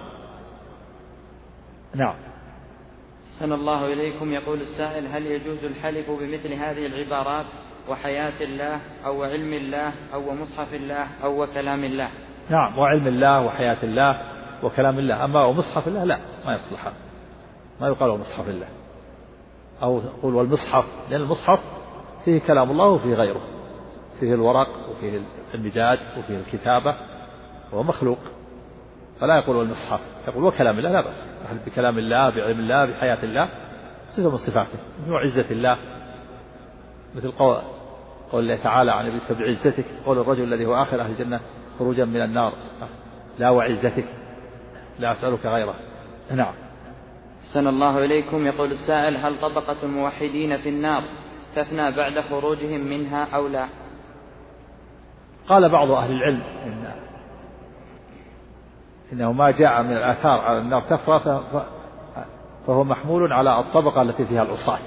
نعم. أحسن الله إليكم. يقول السائل هل يجوز الحلف بمثل هذه العبارات وحياة الله أو علم الله أو مصحف الله أو وكلام الله؟ نعم، وعلم الله وحياة الله وكلام الله، أما ومصحف الله لا، ما يصلح، ما يقال ومصحف الله، أو يقول والمصحف، لأن المصحف فيه كلام الله وفيه غيره، فيه الورق وفيه المداد وفيه الكتابة، وهو مخلوق، فلا يقول والمصحف، يقول وكلام الله لا بأس، بكلام الله بعلم الله بحياة الله، صفة من صفاته، وعزة الله، مثل قول قول الله تعالى عن النبي بعزتك، قول الرجل الذي هو آخر أهل الجنة خروجا من النار لا وعزتك لا أسألك غيره. نعم. أحسن الله إليكم. يقول السائل هل طبقة الموحدين في النار تفنى بعد خروجهم منها أو لا؟ قال بعض أهل العلم إن إنه ما جاء من الآثار على النار تفرى فهو محمول على الطبقة التي فيها العصاة،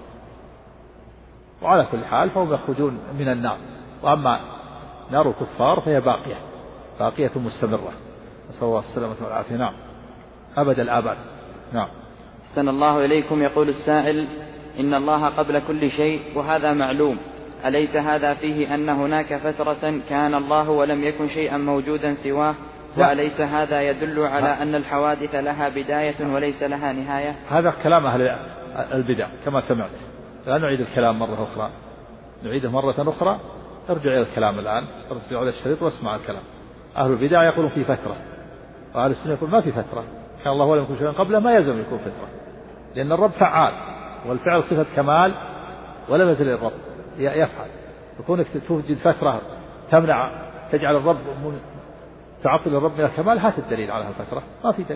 وعلى كل حال فهم يخرجون من النار، وأما نار الكفار فهي باقية باقية مستمرة، نسأل الله السلامة والعافية. نعم، أبد الآباد. نعم. أحسن الله إليكم. يقول السائل إن الله قبل كل شيء وهذا معلوم، أليس هذا فيه أن هناك فترة كان الله ولم يكن شيئا موجودا سواه؟ وأليس هذا يدل على أن الحوادث لها بداية وليس لها نهاية؟ هذا كلام أهل البدع كما سمعت. لا نعيد الكلام مرة أخرى، نعيده مرة أخرى، ارجع إلى الكلام الآن، ارجع إلى الشريط واسمع الكلام. أهل البدع يقولون في فترة، وأهل السنة يقول ما في فترة، كان الله ولم يكن شيئا قبله، ما يلزم يكون فترة، لأن الرب فعال، والفعل صفة كمال ولم يزل الرب يفعل، يكونك توجد فترة تمنع تجعل الرب تعطل الرب من الكمال، هات الدليل على هالفترة، ما في دليل.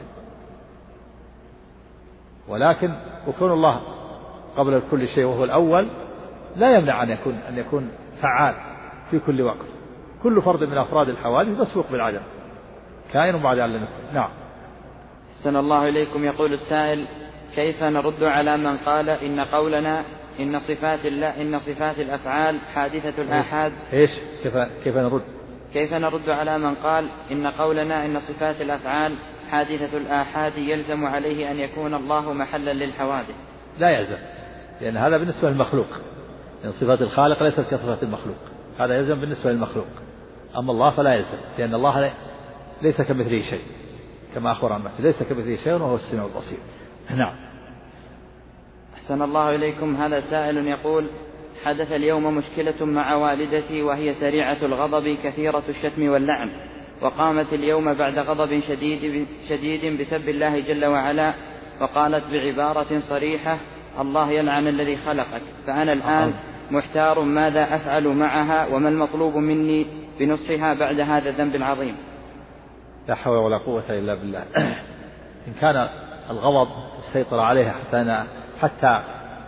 ولكن وكون الله قبل كل شيء وهو الأول لا يمنع أن يكون أن يكون فعال في كل وقت. كل فرد من أفراد الحوادث مسبوق بالعدم، كائن بعد أن لم. نعم. أحسن الله إليكم. يقول السائل كيف نرد على من قال إن قولنا إن صفات الله إن صفات الأفعال حادثة الآحاد؟ إيش كيف كيف نرد كيف نرد على من قال إن قولنا إن صفات الأفعال حادثة الآحاد يلزم عليه أن يكون الله محلا للحوادث؟ لا يلزم، لأن هذا بالنسبة للمخلوق، لأن صفات الخالق ليست كصفات المخلوق، هذا يلزم بالنسبة للمخلوق، أما الله فلا يلزم، لأن الله ليس كمثله شيء، كما أخبر عن نفسه ليس كمثله شيء وهو السميع البصير. نعم. أحسن الله إليكم. هذا سائل يقول حدث اليوم مشكلة مع والدتي وهي سريعة الغضب كثيرة الشتم واللعن، وقامت اليوم بعد غضب شديد شديد بسب الله جل وعلا، وقالت بعبارة صريحة الله يلعن الذي خلقك، فأنا الآن محتار ماذا أفعل معها وما المطلوب مني بنصحها بعد هذا الذنب العظيم؟ لا حول ولا قوة إلا بالله. إن كان الغضب السيطرة عليها حتى أنا حتى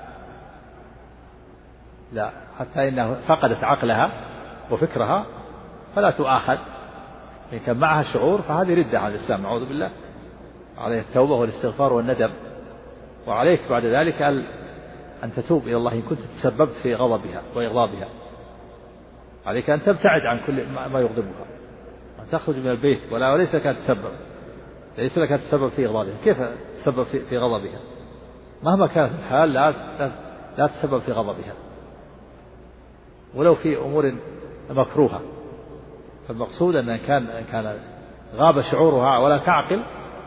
لا حتى إنها فقدت عقلها وفكرها فلا تؤاخذ. إن كان معها شعور فهذه ردة عن الإسلام، نعوذ بالله، عليه التوبة والاستغفار والندم، وعليك بعد ذلك أن تتوب إلى الله إن كنت تسببت في غضبها وإغضابها. عليك أن تبتعد عن كل ما يغضبها، أن تخرج من البيت، ولا وليس لك تسبب ليس لك تسبب في إغضابها. كيف تسبب في, في غضبها؟ مهما كانت الحال لا لا تسبب في غضبها، ولو في أمور مكروهة. فالمقصود أن كان كان غاب شعورها ولا تعقل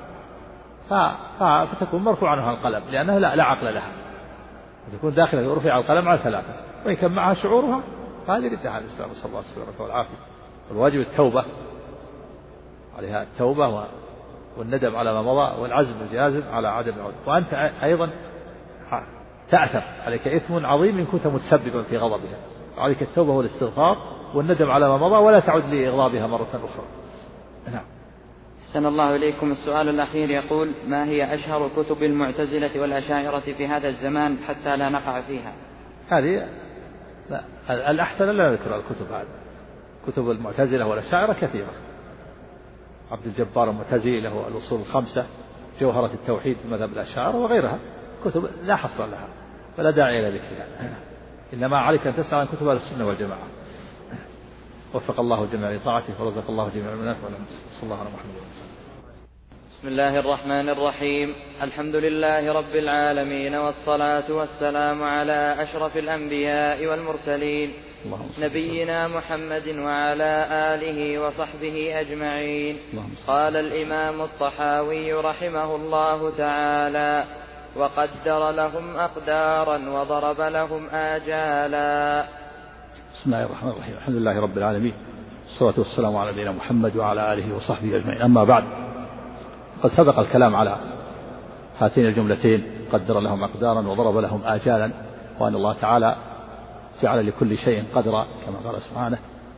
فتكون مرفوع عنها القلم، لأنها لا, لا عقل لها، وتكون داخلة رفع القلم على ثلاثة. وإن كان معها شعورها فهذه ردة عن الإسلام، صلى الله عليه وسلم والعافية. الواجب التوبة، عليها التوبة والندم على ما مضى والعزم الجازم على عدم العودة. وأنت أيضا تأثم، عليك إثم عظيم إن كنت متسببا في غضبها، عليك التوبة والاستغفار والندم على ما مضى ولا تعد لإغضابها مرة أخرى. نعم. أحسن الله إليكم. السؤال الأخير يقول: ما هي أشهر كتب المعتزلة والأشاعرة في هذا الزمان حتى لا نقع فيها؟ هذه لا، الأحسن لا نذكر الكتب هذه. كتب المعتزلة والأشاعرة كثيرة، عبد الجبار المعتزلي له الأصول الخمسة، جوهرة التوحيد في مذهب الأشاعرة وغيرها، كتب لا حصر لها فلا داعي إلى ذكرها، إنما عليك أن تسعى عن كتب أهل السنة والجماعة. وفق الله الجميع لطاعته ورزق الله جميع المنافع. صلى الله على محمد وسلم. بسم الله الرحمن الرحيم. الحمد لله رب العالمين، والصلاة والسلام على أشرف الأنبياء والمرسلين نبينا محمد وعلى آله وصحبه أجمعين. قال الإمام الطحاوي رحمه الله تعالى: وقدر لهم أقدارا وضرب لهم آجالا. بسم الله الرحمن الرحيم. الحمد لله رب العالمين، والصلاة والسلام على نبينا محمد وعلى آله وصحبه أجمعين. أما بعد، قد سبق الكلام على هاتين الجملتين: قدر لهم أقدارا وضرب لهم آجالا، وأن الله تعالى جعل لكل شيء قدرا كما قال سبحانه: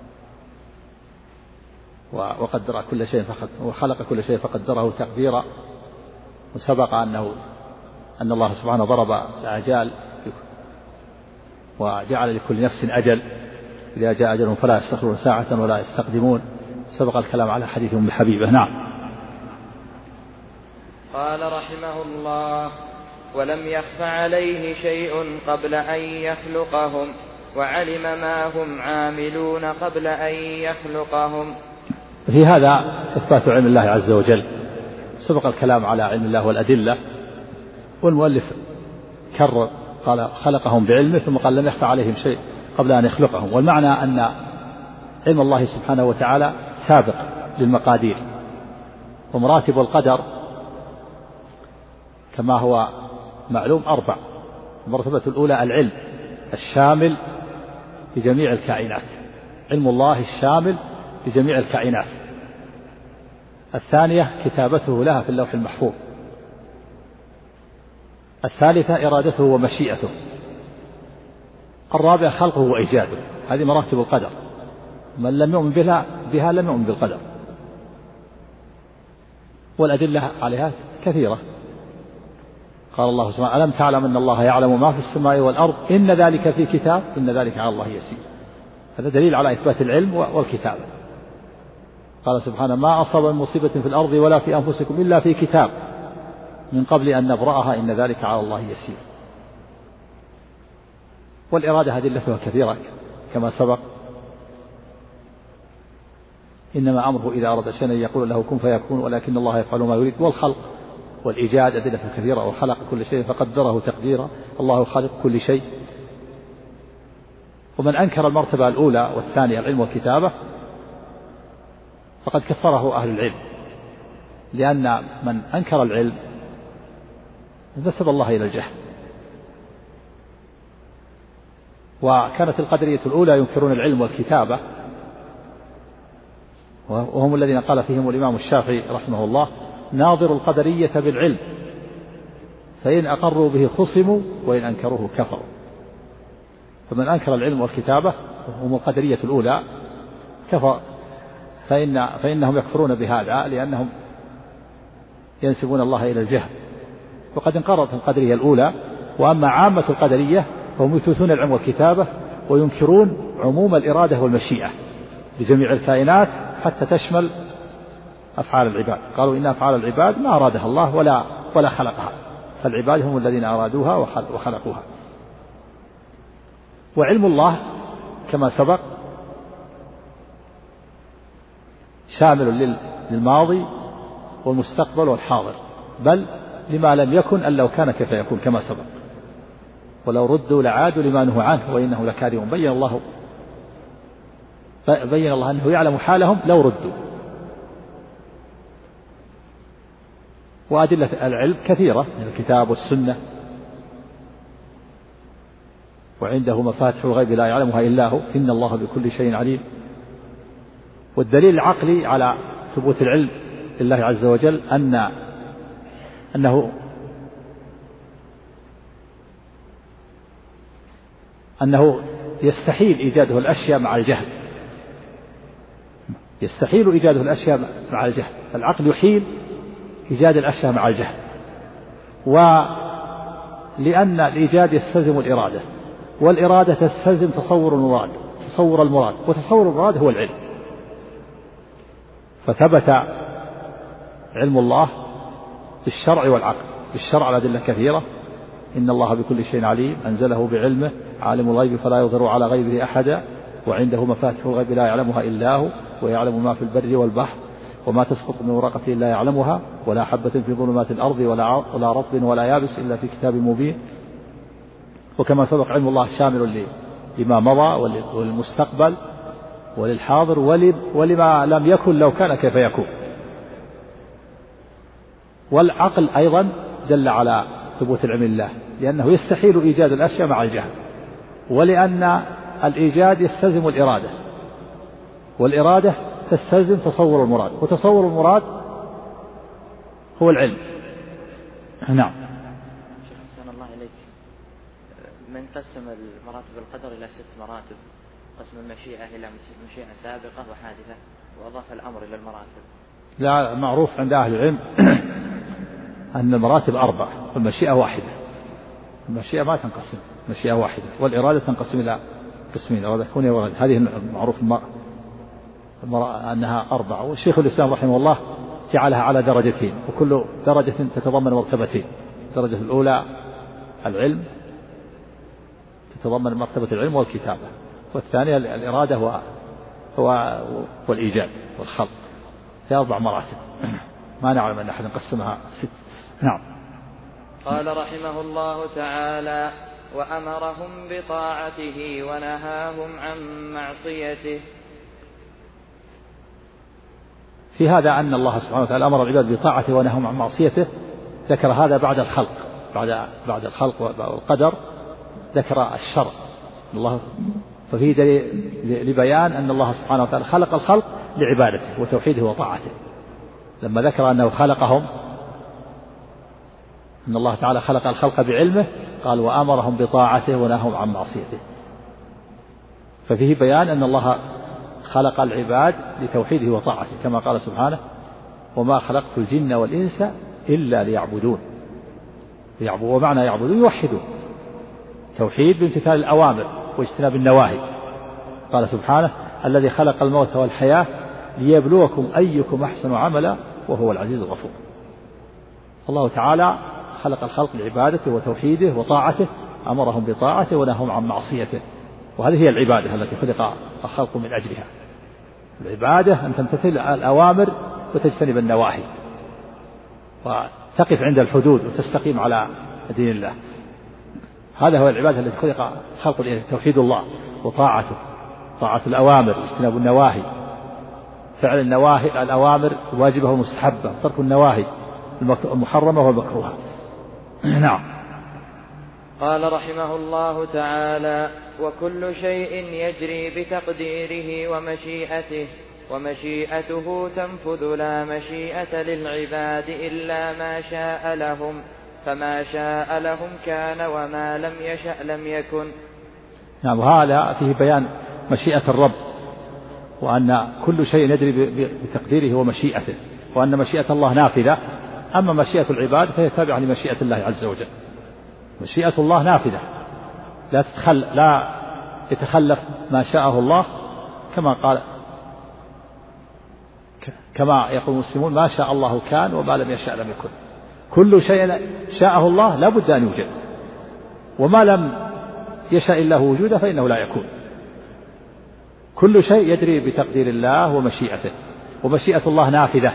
وقدر كل شيء وخلق كل شيء فقدره تقديرا. وسبق أنه أن الله سبحانه ضرب الآجال وجعل لكل نفس أجل، إذا جاء أجلهم فلا يستأخرون ساعة ولا يستقدمون. سبق الكلام على حديث أم حبيبة. نعم. قال رحمه الله: ولم يخف عليه شيء قبل أن يخلقهم، وعلم ما هم عاملون قبل أن يخلقهم. في هذا إثبات علم الله عز وجل. سبق الكلام على علم الله والأدلة، والمؤلف كرر قال: خلقهم بعلمه، ثم قال: لم يخف عليهم شيء قبل أن يخلقهم. والمعنى أن علم الله سبحانه وتعالى سابق للمقادير، ومراتب القدر كما هو معلوم أربع. المرتبة الأولى العلم الشامل بجميع الكائنات، علم الله الشامل بجميع الكائنات. الثانية كتابته لها في اللوح المحفوظ. الثالثة إرادته ومشيئته. الرابعة خلقه وإيجاده. هذه مراتب القدر، من لم يؤمن بها, بها لم يؤمن بالقدر. والأدلة عليها كثيرة. قال الله سبحانه: ألم تعلم أن الله يعلم ما في السماء والأرض إن ذلك في كتاب إن ذلك على الله يسير. هذا دليل على إثبات العلم والكتابة. قال سبحانه: ما أصاب من مصيبة في الأرض ولا في أنفسكم إلا في كتاب من قبل أن نبرأها إن ذلك على الله يسير. والإرادة أدلتها كثيرة كما سبق: إنما أمره إذا أراد شيئا يقول له كن فيكون ولكن الله يفعل ما يريد. والخلق والإيجاد أدلة كثيرة: وخلق كل شيء فقدره تقديرا، الله خالق كل شيء. ومن أنكر المرتبة الأولى والثانية العلم والكتابة فقد كفره أهل العلم، لأن من أنكر العلم نسب الله إلى الجهل. وكانت القدرية الأولى ينكرون العلم والكتابة، وهم الذين قال فيهم الإمام الشافعي رحمه الله: ناظر القدرية بالعلم فإن أقروا به خصموا وإن أنكروه كفروا. فمن أنكر العلم والكتابة هم القدرية الأولى كفر، فإن فإنهم يكفرون بهذا لأنهم ينسبون الله إلى الجهل. وقد انقرضت القدرية الأولى. وأما عامة القدرية فهم يثبتون العلم والكتابة وينكرون عموم الإرادة والمشيئة لجميع الكائنات حتى تشمل أفعال العباد. قالوا إن أفعال العباد ما أرادها الله ولا ولا خلقها، فالعباد هم الذين أرادوها وخلقوها. وعلم الله كما سبق شامل للماضي والمستقبل والحاضر، بل لما لم يكن أن لو كان كيف يكون كما سبق: ولو ردوا لعادوا لما نهوا عنه وإنه لكاذب. بين الله بين الله أنه يعلم حالهم لو ردوا. وأدلة العلم كثيرة من الكتاب والسنة: وعنده مفاتح الغيب لا يعلمها إلا هو إن الله بكل شيء عليم. والدليل العقلي على ثبوت العلم لله عز وجل أن أنه أنه يستحيل إيجاده الأشياء مع الجهل، يستحيل إيجاده الأشياء مع الجهل، العقل يحيل إيجاد الأشياء مع الجهل، ولأن الإيجاد يستلزم الإرادة، والإرادة تستلزم تصور المراد، تصور المراد، وتصور المراد هو العلم. فثبت علم الله بالشرع والعقل. بالشرع الأدلة كثيرة، إن الله بكل شيء عليم، أنزله بعلمه، عالم الغيب فلا يظهر على غيبه أحدا، وعنده مفاتيح الغيب لا يعلمها إلا هو، ويعلم ما في البر والبحر، وما تسقط من ورقة إلا يعلمها، ولا حبة في ظلمات الأرض ولا رطب ولا يابس إلا في كتاب مبين. وكما سبق علم الله شامل لما مضى وللمستقبل وللحاضر ولما لم يكن لو كان كيف يكون. والعقل أيضا دل على ثبوت العلم الله، لأنه يستحيل إيجاد الأشياء مع الجهل، ولأن الإيجاد يستلزم الإرادة، والإرادة تستلزم تصور المراد، وتصور المراد هو العلم. نعم. شيخ أحسن الله إليك، من قسم المراتب القدر إلى ست مراتب، قسم المشيئة إلى مشيئة سابقة وحادثة، وأضاف الأمر إلى المراتب. لا، معروف عند أهل العلم أن المراتب أربع والمشيئة واحدة. المشيئة ما تنقسم، مشيئة واحدة، والإرادة تنقسم إلى قسمين، إرادة كونية وإرادة. هذه معروف أنها أربعة. والشيخ الإسلام رحمه الله جعلها على درجتين، وكل درجة تتضمن مرتبتين. الدرجة الأولى العلم، تتضمن مرتبة العلم والكتابة، والثانية الإرادة هو هو والإيجاد والخلق. في أربع مراتب، ما نعلم أن أحد قسمها ست. نعم. قال رحمه الله تعالى: وأمرهم بطاعته ونهاهم عن معصيته. في هذا أن الله سبحانه وتعالى أمر العباد بطاعته ونهاهم عن معصيته. ذكر هذا بعد الخلق، بعد بعد الخلق والقدر ذكر الشرع. الله ففيه لبيان أن الله سبحانه وتعالى خلق الخلق لعبادته وتوحيده وطاعته. لما ذكر أنه خلقهم، أن الله تعالى خلق الخلق بعلمه، قال وأمرهم بطاعته ونهاهم عن معصيته. ففيه بيان أن الله خلق العباد لتوحيده وطاعته، كما قال سبحانه: وما خلقت الجن والإنس إلا ليعبدون. ليعبدون، ومعنى يعبدون يوحدون، توحيد بامتثال الأوامر واجتناب النواهي. قال سبحانه: الذي خلق الموت والحياة ليبلوكم أيكم أحسن عملا وهو العزيز الغفور. الله تعالى خلق الخلق لعبادته وتوحيده وطاعته، أمرهم بطاعته ونهاهم عن معصيته. وهذه هي العبادة التي خلق الخلق من أجلها. العبادة أن تمتثل الأوامر وتجتنب النواهي، وتقف عند الحدود وتستقيم على دين الله. هذا هو العبادة التي خلق الخلق، توحيد الله وطاعته، طاعة الأوامر واجتناب النواهي، فعل النواهي الأوامر واجبة ومستحبة، ترك النواهي المحرمة والمكروهة. نعم. قال رحمه الله تعالى: وكل شيء يجري بتقديره ومشيئته، ومشيئته تنفذ، لا مشيئة للعباد إلا ما شاء لهم، فما شاء لهم كان وما لم يشأ لم يكن. نعم. وهذا فيه بيان مشيئة الرب، وأن كل شيء يجري بتقديره ومشيئته، وأن مشيئة الله نافذة. أما مشيئة العباد فهي تابعة لمشيئة الله عز وجل. مشيئة الله نافذة، لا تتخل لا يتخلف ما شاءه الله، كما قال كما يقول المسلمون: ما شاء الله كان وما لم يشاء لم يكن. كل شيء شاءه الله لا بد أن يوجد، وما لم يشاء الله وجوده فإنه لا يكون. كل شيء يجري بتقدير الله ومشيئته، ومشيئة الله نافذة،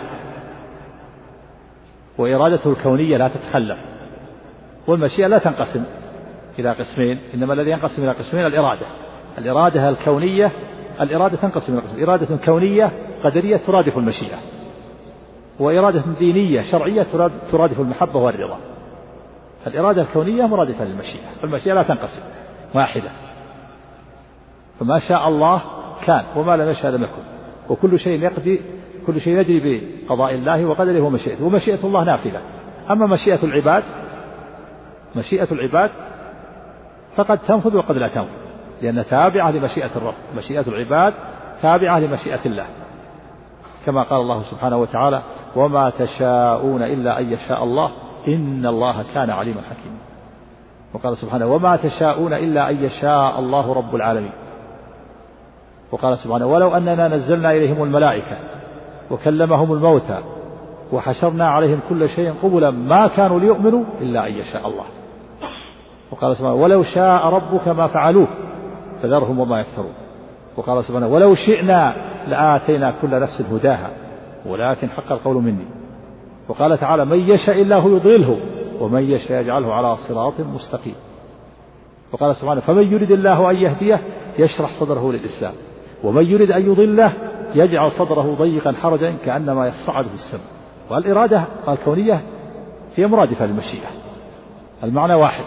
وإرادته الكونية لا تتخلف. والمشيئة لا تنقسم إلى قسمين، إنما الذي ينقسم إلى قسمين الإرادة. الإرادة الكونية، الإرادة تنقسم إلى قسمين: إرادة كونية قدرية ترادف المشيئة، وإرادة دينية شرعية ترادف المحبة والرضا. الإرادة الكونية مرادفة للمشيئة، والمشيئة لا تنقسم، واحدة. فما شاء الله كان وما لم يشاء لم يكن، وكل شيء يقضي، كل شيء يجري بقضاء الله وقدره ومشيئته، ومشيئة الله نافذة. أما مشيئة العباد، مشيئة العباد فقد تنفذ وقد لا تنفذ. لأنها تابعة لمشيئة الرب. مشيئة العباد تابعة لمشيئة الله، كما قال الله سبحانه وتعالى: وما تشاءون إلا أن يشاء الله إن الله كان عليما حكيما. وقال سبحانه: وما تشاءون إلا أن يشاء الله رب العالمين. وقال سبحانه: ولو أننا نزلنا إليهم الملائكة وكلمهم الموتى وحشرنا عليهم كل شيء قبلا ما كانوا ليؤمنوا إلا أن يشاء الله. وقال سبحانه: ولو شاء ربك ما فعلوه فذرهم وما يفترون. وقال سبحانه: ولو شئنا لآتينا كل نفس هداها ولكن حق القول مني. وقال تعالى: من يشاء الله يضلله ومن يشاء يجعله على صراط مستقيم. وقال سبحانه: فمن يريد الله أن يهديه يشرح صدره للإسلام ومن يريد أن يضله يجعل صدره ضيقا حرجا كأنما يصعد في السماء. والإرادة الكونية هي مرادفة للمشيئة، المعنى واحد.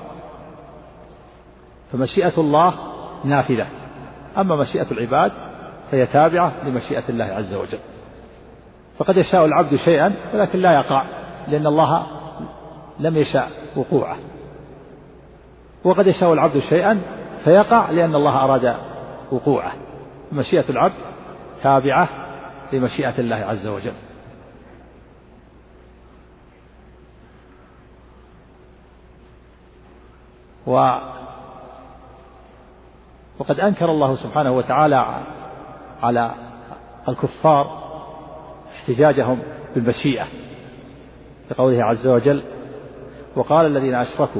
فمشيئة الله نافذة، أما مشيئة العباد فهي تابعة لمشيئة الله عز وجل. فقد يشاء العبد شيئا ولكن لا يقع لأن الله لم يشاء وقوعه، وقد يشاء العبد شيئا فيقع لأن الله أراد وقوعه. مشيئة العبد تابعة لمشيئة الله عز وجل. و وقد أنكر الله سبحانه وتعالى على الكفار احتجاجهم بالمشيئة بقوله عز وجل: وقال الذين أشركوا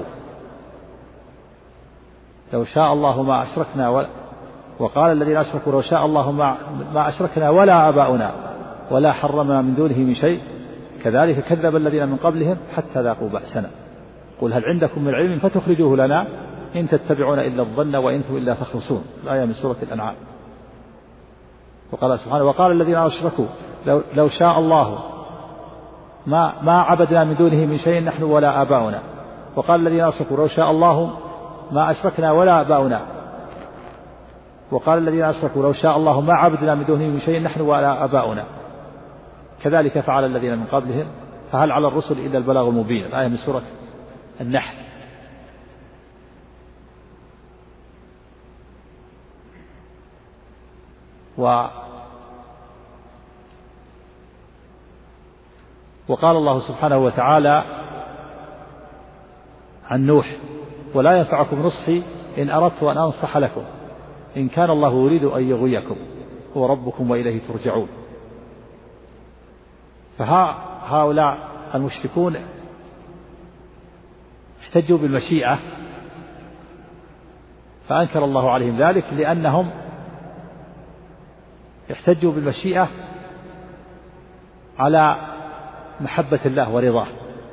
لو شاء الله ما أشركنا و... وقال الذين أشركوا لو شاء الله ما, ما أشركنا ولا آباؤنا ولا حرمنا من دونه من شيء كذلك كذب الذين من قبلهم حتى ذاقوا بأسنا قل هل عندكم من علم فتخرجوه لنا إن تتبعون إلا الظن وإن أنتم إلا تخرصون. الآية من سورة الأنعام. وقال سبحانه: وقال الذين أشركوا لو, لو شاء الله ما, ما عبدنا من دونه من شيء نحن ولا آباؤنا. وقال الذين أشركوا لو شاء الله ما أشركنا ولا آباؤنا. وقال الذين أشركوا لو شاء الله ما عبدنا من دونه من شيء نحن ولا آباؤنا كذلك فعل الذين من قبلهم فهل على الرسل إلا البلاغ المبين. الآية من سورة النحل. و وقال الله سبحانه وتعالى عن نوح: ولا ينفعكم نصحي إن أردت أن أنصح لكم إن كان الله يريد أن يغويكم هو ربكم وإليه ترجعون. فهؤلاء المشركون احتجوا بالمشيئة فأنكر الله عليهم ذلك لأنهم احتجوا بالمشيئة على محبة الله ورضاه،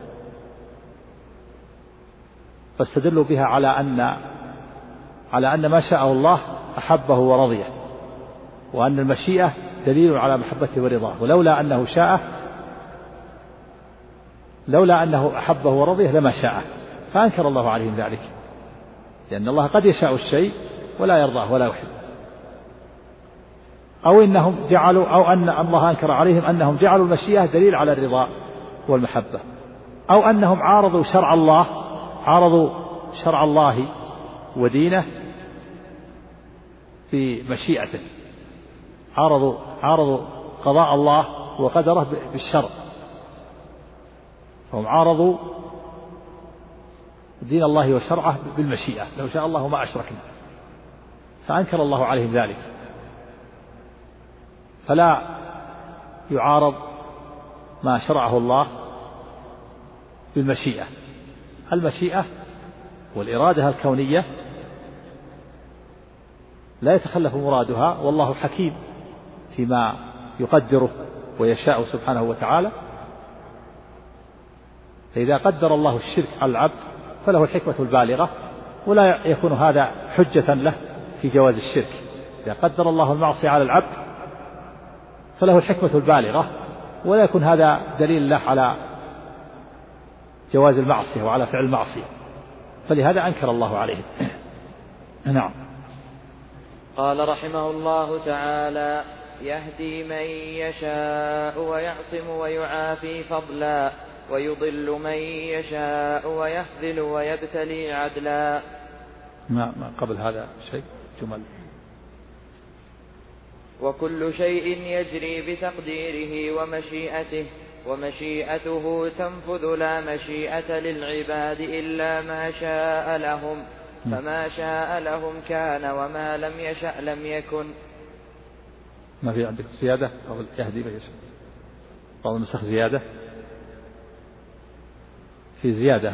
فاستدلوا بها على أن على أن ما شاء الله أحبه ورضيه، وأن المشيئة دليل على محبته ورضاه، ولولا أنه شاء لولا أنه أحبه ورضيه لما شاء، فأنكر الله عليهم ذلك، لأن الله قد يشاء الشيء ولا يرضاه ولا يحب. أو إنهم جعلوا أو أن الله أنكر عليهم أنهم جعلوا المشيئة دليل على الرضا والمحبة، أو أنهم عارضوا شرع الله عارضوا شرع الله ودينه في مشيئته، عارضوا عارضوا قضاء الله وقدره بالشرع، فهم عارضوا دين الله وشرعه بالمشيئة لو شاء الله ما أشركنا، فأنكر الله عليهم ذلك. فلا يعارض ما شرعه الله بالمشيئة. المشيئة والإرادة الكونية لا يتخلف مرادها، والله حكيم فيما يقدره ويشاء سبحانه وتعالى. فإذا قدر الله الشرك على العبد فله الحكمة البالغة، ولا يكون هذا حجة له في جواز الشرك. إذا قدر الله المعصية على العبد فله الحكمة البالغة، ولا يكون هذا دليل له على جواز المعصية وعلى فعل المعصية، فلهذا أنكر الله عليه. نعم. قال رحمه الله تعالى: يهدي من يشاء ويعصم ويعافي فضلا ويضل من يشاء ويخذل ويبتلي عدلا. ما, ما قبل هذا شيء جمل. وكل شيء يجري بتقديره ومشيئته، ومشيئته تنفذ لا مشيئة للعباد إلا ما شاء لهم، فما شاء لهم كان وما لم يشأ لم يكن. ما في عندك زيادة أو يهدي من يشاء؟ بعض النسخ زيادة، في زيادة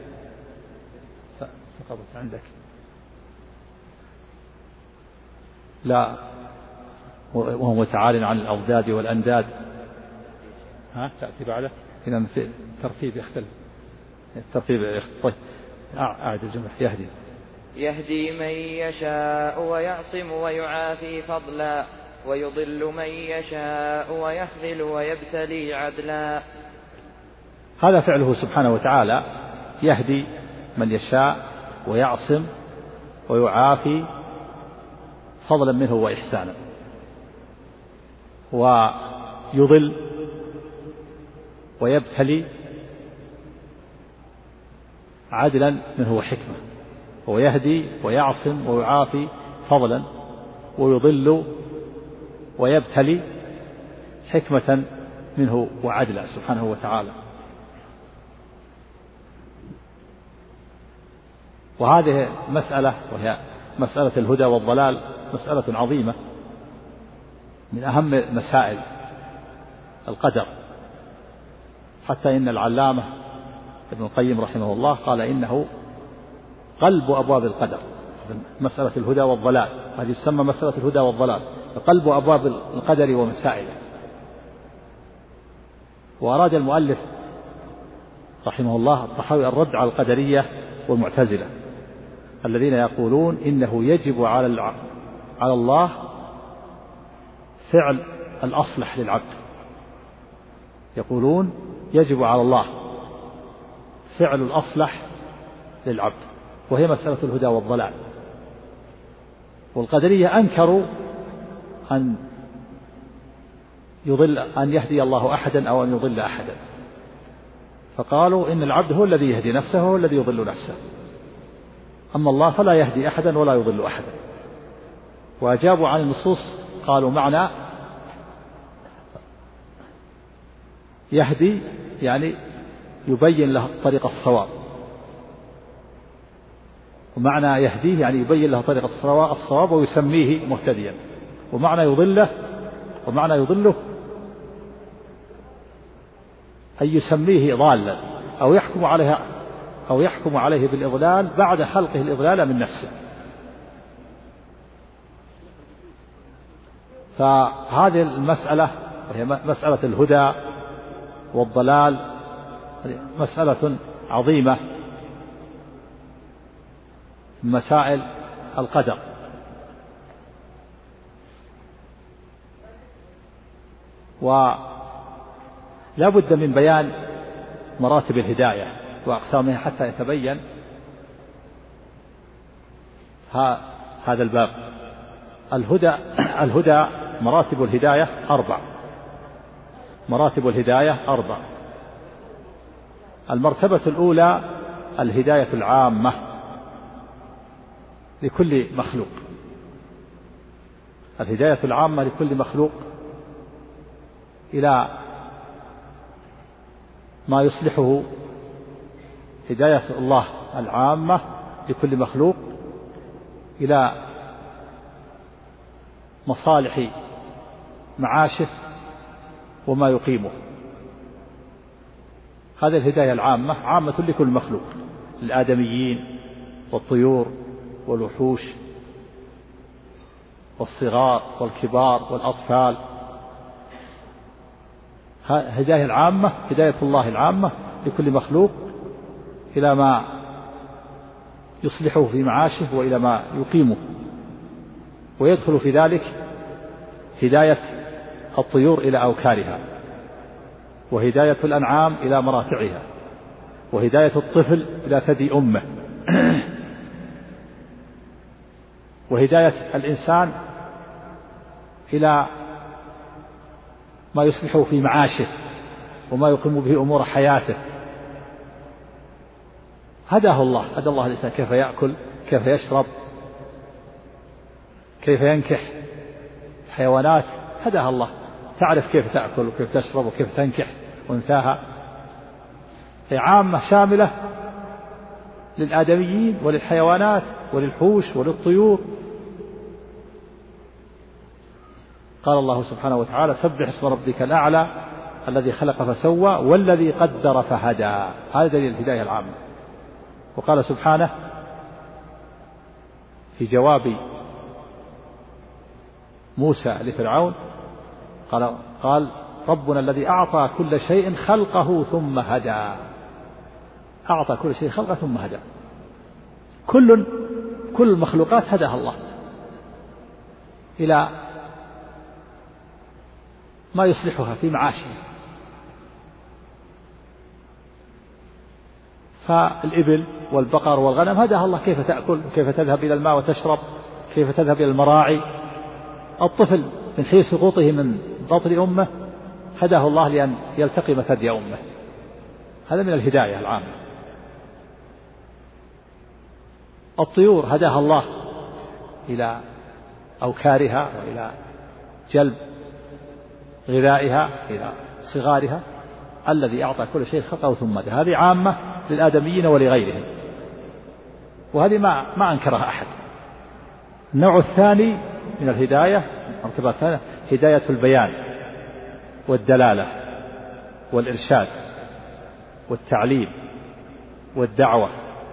سقطت عندك. لا، وهو متعال عن الأضداد والأنداد. ها تأتي بعده، إذا في الترتيب يختلف، الترتيب يختلف. أعد الجملة. يهدي يهدي من يشاء ويعصم ويعافي فضلا، ويضل من يشاء ويخذل ويبتلي عدلا. هذا فعله سبحانه وتعالى، يهدي من يشاء ويعصم ويعافي فضلا منه وإحسانا، ويضل ويبتلي عدلا منه وحكمة. هو يهدي ويعصم ويعافي فضلا، ويضل ويبتلي حكمة منه وعدلا سبحانه وتعالى. وهذه مسألة، وهي مسألة الهدى والضلال، مسألة عظيمة من أهم مسائل القدر، حتى إن العلامة ابن القيم رحمه الله قال إنه قلب أبواب القدر، مسألة الهدى والضلال، هذه تسمى مسألة الهدى والضلال، قلب أبواب القدر ومسائله. وأراد المؤلف رحمه الله الطحاوي الرد على القدرية والمعتزلة الذين يقولون إنه يجب على على الله فعل الأصلح للعبد، يقولون يجب على الله فعل الأصلح للعبد، وهي مسألة الهدى والضلال. والقدرية أنكروا أن يضل أن يهدي الله أحدا أو أن يضل أحدا، فقالوا إن العبد هو الذي يهدي نفسه هو الذي يضل نفسه، أما الله فلا يهدي أحدا ولا يضل أحدا. وأجابوا عن النصوص قالوا معنى يهدي يعني يبين له طريق الصواب، ومعنى يهديه يعني يبين له طريق الصواب ويسميه مهتديا، ومعنى يضله ومعنى يضله أن يسميه ضالا أو يحكم عليها أو يحكم عليه بالإضلال بعد خلقه الإضلال من نفسه. فهذه المسألة وهي مسألة الهدى والضلال مسألة عظيمة من مسائل القدر. ولا بد من بيان مراتب الهداية وأقسامها حتى يتبين هذا الباب. الهدى الهدى مراتب الهداية أربع، مراتب الهداية أربع. المرتبة الأولى الهداية العامة لكل مخلوق، الهداية العامة لكل مخلوق إلى ما يصلحه، هداية الله العامة لكل مخلوق إلى مصالح معاشه وما يقيمه. هذه الهداية العامة عامة لكل مخلوق، الآدميين والطيور والوحوش والصغار والكبار والأطفال. هداية العامة هداية الله العامة لكل مخلوق إلى ما يصلحه في معاشه وإلى ما يقيمه، ويدخل في ذلك هداية الطيور إلى أوكارها، وهداية الأنعام إلى مراتعها، وهداية الطفل إلى ثدي أمه، وهداية الإنسان إلى ما يصلحه في معاشه وما يقيم به أمور حياته. هداه الله، هدى الله الإنسان كيف يأكل كيف يشرب، كيف ينكح. حيوانات هداها الله تعرف كيف تأكل وكيف تشرب وكيف تنكح أنثاها. هي عامة شاملة للآدميين وللحيوانات وللحوش وللطيور. قال الله سبحانه وتعالى سبح اسم ربك الأعلى الذي خلق فسوى والذي قدر فهدى. هذا دليل الهداية العامة. وقال سبحانه في جواب موسى لفرعون قال, قال ربنا الذي أعطى كل شيء خلقه ثم هدى. أعطى كل شيء خلقه ثم هدى. كل كل المخلوقات هداها الله إلى ما يصلحها في معاشها. فالإبل والبقر والغنم هداها الله كيف تأكل وكيف تذهب إلى الماء وتشرب، كيف تذهب إلى المراعي. الطفل من حين سقوطه من بطن أمه هداه الله لأن يلتقم ثدي أمه. هذا من الهداية العامة. الطيور هداها الله إلى أوكارها وإلى جلب غذائها إلى صغارها. الذي أعطى كل شيء خلقه ثم هدى. هذه عامة للآدميين ولغيرهم، وهذه ما ما أنكرها أحد. النوع الثاني من الهداية المرتبة الثانية هداية البيان والدلالة والإرشاد والتعليم والدعوة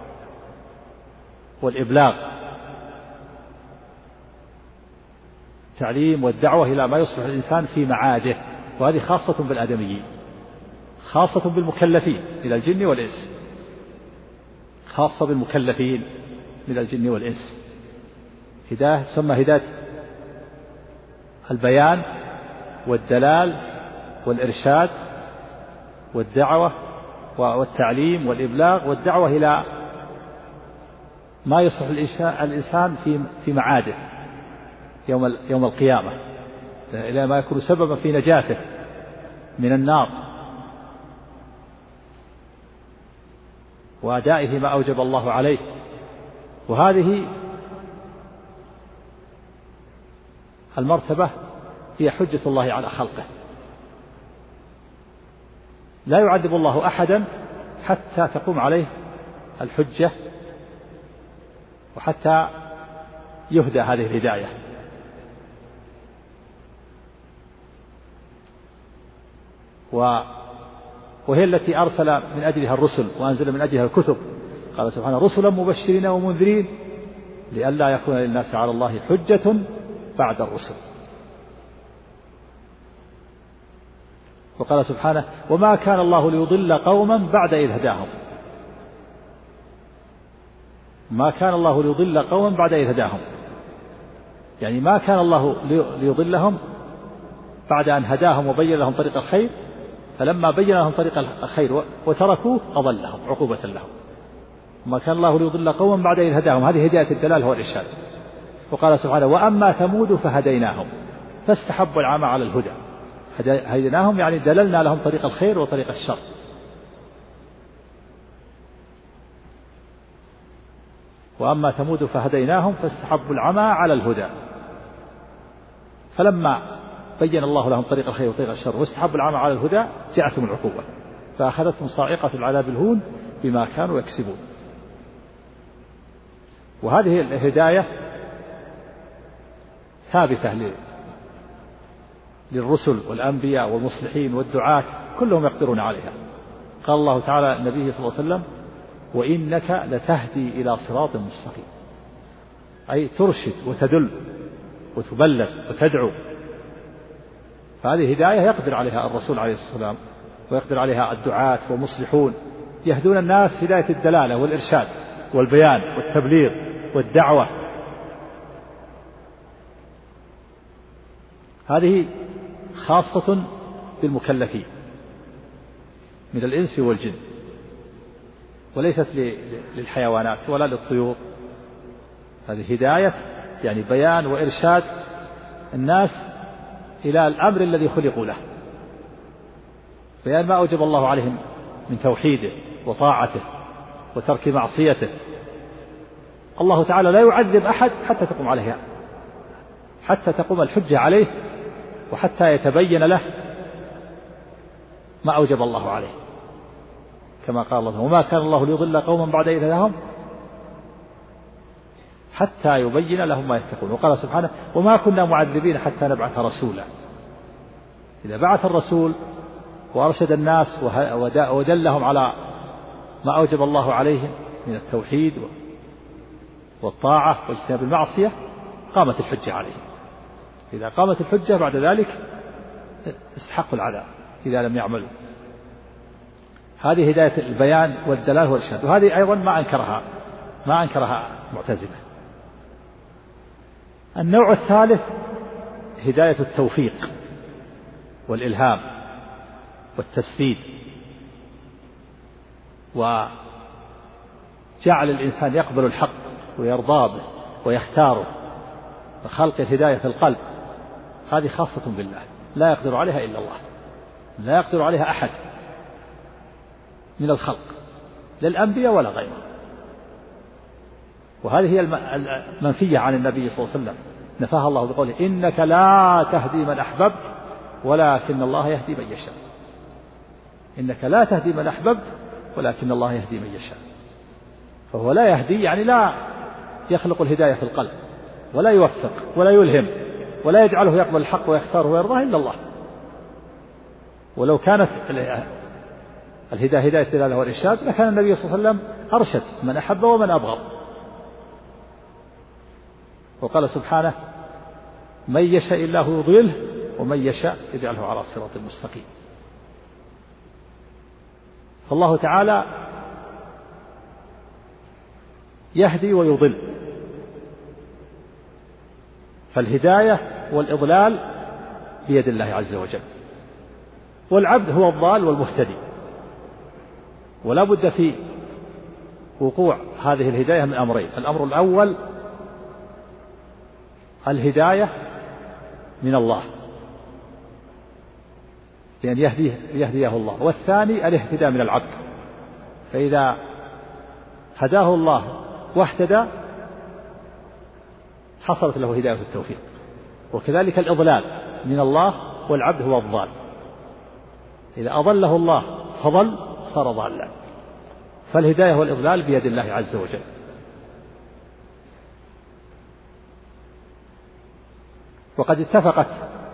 والإبلاغ. التعليم والدعوة إلى ما يصلح الإنسان في معاده، وهذه خاصة بالآدميين، خاصة بالمكلفين من الجن والإنس، خاصة بالمكلفين من الجن والإنس. هداية تسمى هداية البيان والدلال والإرشاد والدعوة والتعليم والإبلاغ والدعوة إلى ما يصلح الإنسان في في معاده يوم يوم القيامة، إلى ما يكون سببا في نجاته من النار وأدائه ما أوجب الله عليه. وهذه المرتبة هي حجة الله على خلقه. لا يعذب الله أحدا حتى تقوم عليه الحجة وحتى يهدى هذه الهداية. وهي التي أرسل من أجلها الرسل وأنزل من أجلها الكتب. قال سبحانه رسلا مبشرين ومنذرين لئلا يكون للناس على الله حجة بعد الرسل. وقال سبحانه وما كان الله ليضل قوما بعد إذ هداهم. ما كان الله ليضل قوما بعد إذ هداهم، يعني ما كان الله ليضلهم بعد أن هداهم وبين لهم طريق الخير، فلما بين لهم طريق الخير وتركوه أضلهم عقوبة لهم. ما كان الله ليضل قوما بعد إذ هداهم، هذه هداية الدلال والإرشاد. وقال سبحانه وأما ثمود فهديناهم فاستحبوا العمى على الهدى. هديناهم يعني دللنا لهم طريق الخير وطريق الشر. وأما ثمود فهديناهم فاستحبوا العمى على الهدى، فلما بين الله لهم طريق الخير وطريق الشر واستحبوا العمى على الهدى جاءتهم العقوبة فأخذتهم صاعقة العذاب الهون بما كانوا يكسبون. وهذه الهداية ثابتة للرسل والأنبياء والمصلحين والدعاة كلهم يقدرون عليها. قال الله تعالى النبي صلى الله عليه وسلم وإنك لتهدي إلى صراط مستقيم، أي ترشد وتدل وتبلغ وتدعو. فهذه هداية يقدر عليها الرسول عليه الصلاة والسلام ويقدر عليها الدعاة والمصلحون، يهدون الناس هداية الدلالة والإرشاد والبيان والتبليغ والدعوة. هذه خاصة بالمكلفين من الإنس والجن، وليست للحيوانات ولا للطيور. هذه هداية يعني بيان وإرشاد الناس إلى الأمر الذي خلقوا له، بيان ما أوجب الله عليهم من توحيده وطاعته وترك معصيته. الله تعالى لا يعذب أحد حتى تقوم عليه حتى تقوم الحجة عليه وحتى يتبين له ما أوجب الله عليه، كما قال الله: وما كان الله ليضل قوما بعد إذ هداهم حتى يبين لهم ما يتقون. وقال سبحانه: وما كنا معذبين حتى نبعث رسولا. إذا بعث الرسول وأرشد الناس ودلهم على ما أوجب الله عليهم من التوحيد والطاعة واجتناب المعصية قامت الحجة عليهم. إذا قامت الحجة بعد ذلك استحقوا العذاب إذا لم يعملوا. هذه هداية البيان والدلالة والإرشاد، وهذه أيضا ما أنكرها ما أنكرها معتزلة. النوع الثالث هداية التوفيق والإلهام والتسديد، وجعل الإنسان يقبل الحق ويرضى به ويختاره، وخلق الهداية في القلب. هذه خاصة بالله، لا يقدر عليها إلا الله، لا يقدر عليها أحد من الخلق، لا الأنبياء ولا غيرهم. وهذه هي المنفية عن النبي صلى الله عليه وسلم، نفاها الله بقوله: إنك لا تهدي من أحببت ولكن الله يهدي من يشاء. إنك لا تهدي من أحببت ولكن الله يهدي من يشاء. فهو لا يهدي يعني لا يخلق الهداية في القلب، ولا يوفق ولا يلهم ولا يجعله يقبل الحق ويختاره ويرضاه إلا الله. ولو كانت الهداية هداية الدلالة والإرشاد لكان النبي صلى الله عليه وسلم أرشد من أحب ومن أبغض. وقال سبحانه: من يشاء الله يضلله ومن يشاء يجعله على صراط مستقيم. فالله تعالى يهدي ويضل، فالهداية والإضلال بيد الله عز وجل، والعبد هو الضال والمهتدي. ولا بد في وقوع هذه الهداية من أمرين: الأمر الأول الهداية من الله لأن يهديه, يهديه الله، والثاني الاهتداء من العبد. فإذا هداه الله واهتدى حصلت له هداية التوفيق. وكذلك الإضلال من الله والعبد هو الضال، إذا أضله الله فضل صار ضالا. فالهداية والإضلال بيد الله عز وجل. وقد اتفقت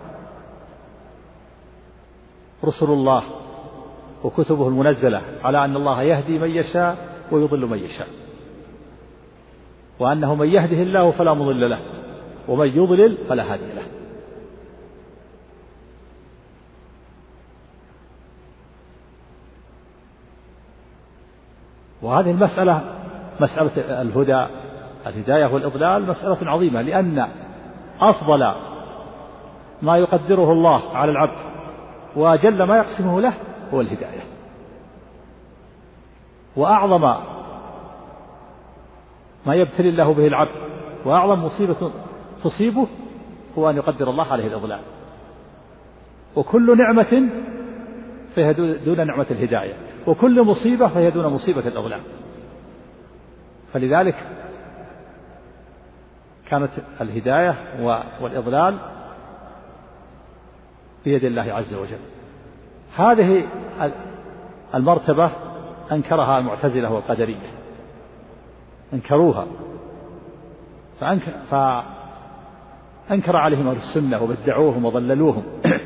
رسل الله وكتبه المنزلة على أن الله يهدي من يشاء ويضل من يشاء، وأنه من يهده الله فلا مضل له ومن يضلل فلا هادي له. وهذه المسألة مسألة الهدى الهداية والإضلال مسألة عظيمة، لأن أفضل ما يقدره الله على العبد وأجل ما يقسمه له هو الهداية، وأعظم ما يبتلي الله به العبد وأعظم مصيبة تصيبه هو أن يقدر الله عليه الإضلال. وكل نعمة فهي دون نعمة الهداية، وكل مصيبة فهي دون مصيبة الإضلال. فلذلك كانت الهداية والإضلال بيد الله عز وجل. هذه المرتبة أنكرها المعتزلة والقدرية، أنكروها، فأنكر, فأنكر عليهم أهل السنة وبدعوهم وضللوهم.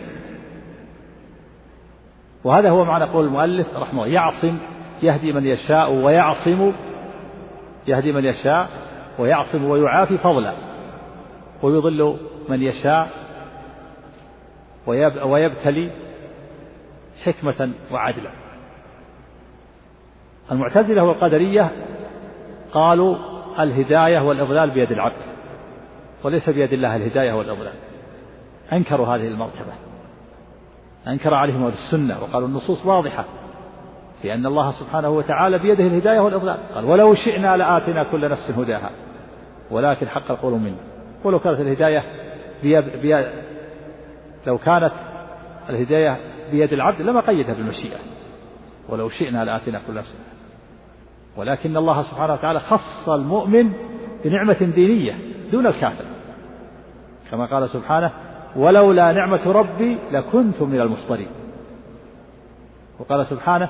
وهذا هو معنى قول المؤلف رحمه الله: يعصم يهدي من يشاء ويعصم يهدي من يشاء ويعصم ويعافي فضلا، ويضل من يشاء ويبتلي حكمة وعدلا. المعتزلة والقدرية قالوا الهداية والإضلال بيد العبد وليس بيد الله الهداية والإضلال، أنكروا هذه المرتبة، أنكر عليهم أهل السنة وقالوا النصوص واضحة في أن الله سبحانه وتعالى بيده الهداية والإضلال. قال: ولو شئنا لآتنا كل نفس هداها ولكن حق القول منا. ولو كانت الهداية بيد بيد لو كانت الهداية بيد العبد لما قيدها بالمشيئة، ولو شئنا لآتنا كل نفس، ولكن الله سبحانه وتعالى خص المؤمن بنعمة دينية دون الكافر، كما قال سبحانه ولولا نعمة ربي لكنت من المحضرين. وقال سبحانه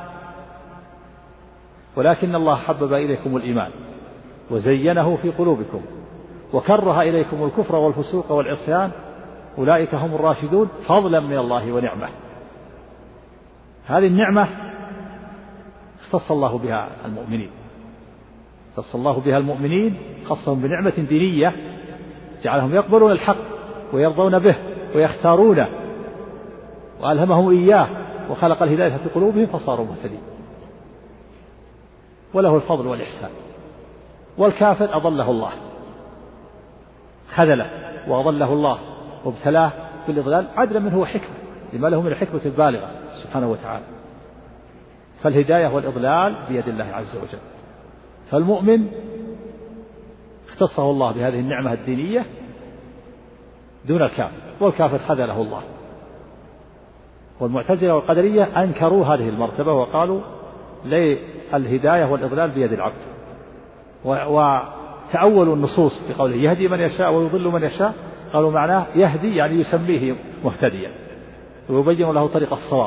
ولكن الله حبب إليكم الإيمان وزينه في قلوبكم وكره إليكم الكفر والفسوق والعصيان أولئك هم الراشدون فضلا من الله ونعمة. هذه النعمة اختص الله بها المؤمنين، اختص الله بها المؤمنين، خصهم بنعمة دينية جعلهم يقبلون الحق ويرضون به ويختارونه، وألهمهم إياه وخلق الهداية في قلوبهم فصاروا مهتدين، وله الفضل والإحسان. والكافر أضله الله، خذله وأضله الله وابتلاه بالإضلال عدلا منه وحكمة، لما له من الحكمة البالغة سبحانه وتعالى. فالهداية والإضلال بيد الله عز وجل. فالمؤمن اختصه الله بهذه النعمة الدينية دون الكافر، والكافر خذله الله. والمعتزلة والقدرية أنكروا هذه المرتبة وقالوا لي الهداية والإضلال بيد العبد، وتأولوا النصوص بقوله يهدي من يشاء ويضل من يشاء، قالوا معناه يهدي يعني يسميه مهتديا ويبين له طريق الصواب،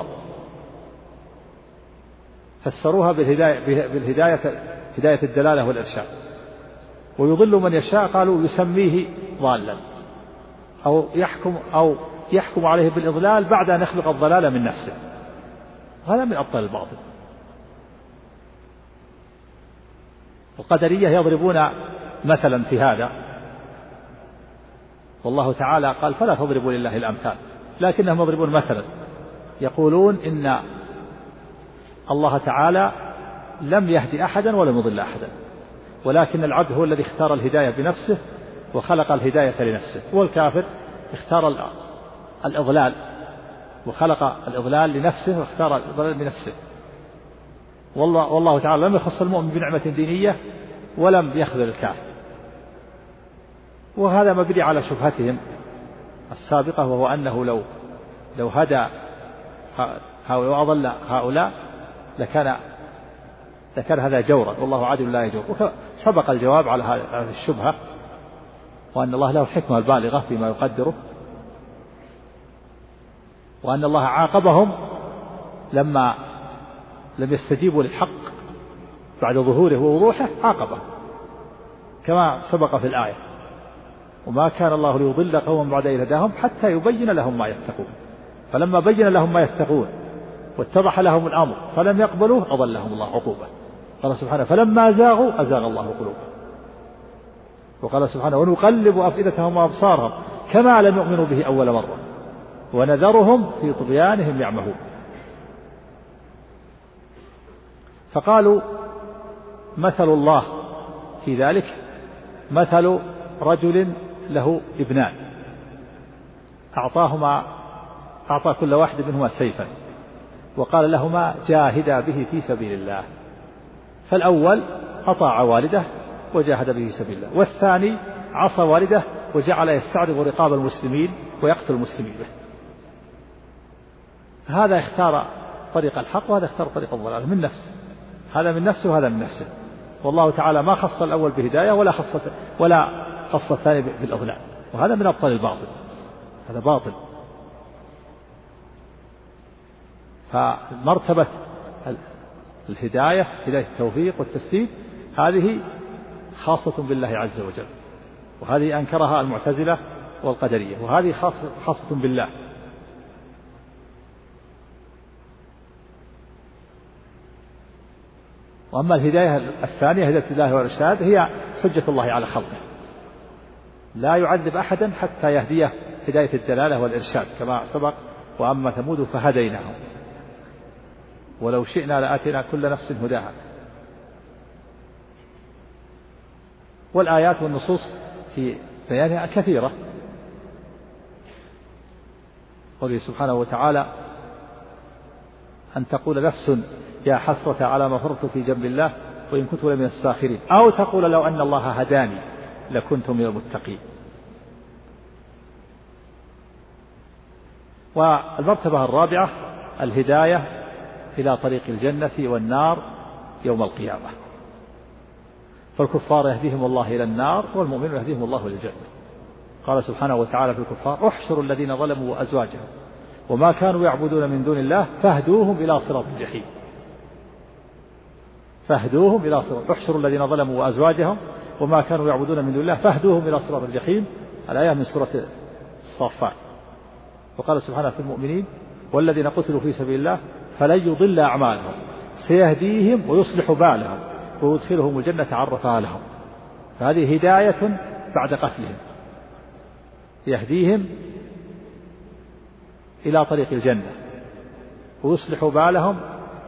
فسروها بالهداية, بالهداية هداية الدلالة والإرشاد. ويضل من يشاء قالوا يسميه ضالا أو يحكم أو يحكم عليه بالإضلال بعد أن يخلق الضلال من نفسه. هذا من أبطال الباطل. القدرية يضربون مثلا في هذا، والله تعالى قال فلا تضربوا لله الأمثال، لكنهم يضربون مثلا يقولون إن الله تعالى لم يهدي أحدا ولم يضل أحدا، ولكن العبد هو الذي اختار الهداية بنفسه وخلق الهداية لنفسه، والكافر اختار الإضلال وخلق الإضلال لنفسه واختار الإضلال بنفسه. والله, والله تعالى لم يخص المؤمن بنعمة دينية ولم يخذل الكافر. وهذا مبني على شبهتهم السابقة، وهو أنه لو لو هدى هؤلاء وأضل هؤلاء لكان لكان هذا جورا، والله عادل لا يجور. سبق الجواب على هذه الشبهة، وأن الله له الحكمة البالغة فيما يقدره، وأن الله عاقبهم لما لم يستجيبوا للحق بعد ظهوره ووضوحه، عاقبهم كما سبق في الآية وما كان الله ليضل قوما بعد إذ هداهم حتى يبين لهم ما يتقون. فلما بين لهم ما يتقون واتضح لهم الأمر فلم يقبلوه أضلهم الله عقوبة. قال سبحانه فلما زاغوا أزاغ الله قلوبهم. وقال سبحانه ونقلب أفئدتهم وأبصارهم كما لم يؤمنوا به أول مرة ونذرهم في طغيانهم يعمهون. فقالوا مثل الله في ذلك مثل رجل له ابنان أعطاهما أعطى كل واحد منهما سيفا وقال لهما جاهدا به في سبيل الله. فالأول أطاع والده وجاهد به في سبيل الله، والثاني عصى والده وجعل يستعرض رقاب المسلمين ويقتل المسلمين به. هذا اختار طريق الحق وهذا اختار طريق الضلال من نفسه، هذا من نفسه وهذا من نفسه. والله تعالى ما خص الأول بهداية ولا خص ولا خص الثاني بالإضلال، وهذا من أبطال الباطل، هذا باطل. فمرتبة الهداية هداية التوفيق والتسديد هذه خاصة بالله عز وجل، وهذه أنكرها المعتزلة والقدرية، وهذه خاصة, خاصة بالله. وأما الهداية الثانية هداية الله والإرشاد هي حجة الله على خلقه، لا يعذب أحدا حتى يهديه هداية الدلالة والإرشاد كما سبق وأما ثمود فهديناهم ولو شئنا لآتينا كل نفس هداها. والآيات والنصوص في بيانها كثيرة. قوله سبحانه وتعالى أن تقول نفس يا حسرة على ما فرطت في جنب الله وإن كنت لمن الساخرين، أو تقول لو أن الله هداني لكنت من المتقين. والمرتبة الرابعة الهداية إلى طريق الجنة والنار يوم القيامة. فالكفار يهديهم الله إلى النار والمؤمنون يهديهم الله إلى الجنة. قال سبحانه وتعالى في الكفار احشروا الذين ظلموا وأزواجهم وما كانوا يعبدون من دون الله فاهدوهم إلى صراط الجحيم. فاهدوهم إلى صراط احشروا الذين ظلموا وأزواجهم وما كانوا يعبدون من دون الله فاهدوهم إلى صراط الجحيم. الآية من سورة الصافات. وقال سبحانه في المؤمنين والذين قتلوا في سبيل الله فلن يضل أعمالهم سيهديهم ويصلح بالهم ويدخلهم الجنة عرفها لهم. فهذه هداية بعد قتلهم، يهديهم إلى طريق الجنة ويصلح بالهم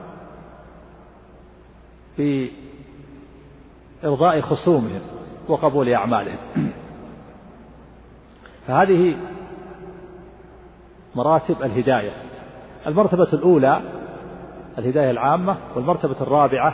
بإرضاء خصومهم وقبول أعمالهم. فهذه مراتب الهداية. المرتبة الأولى الهداية العامة، والمرتبة الرابعة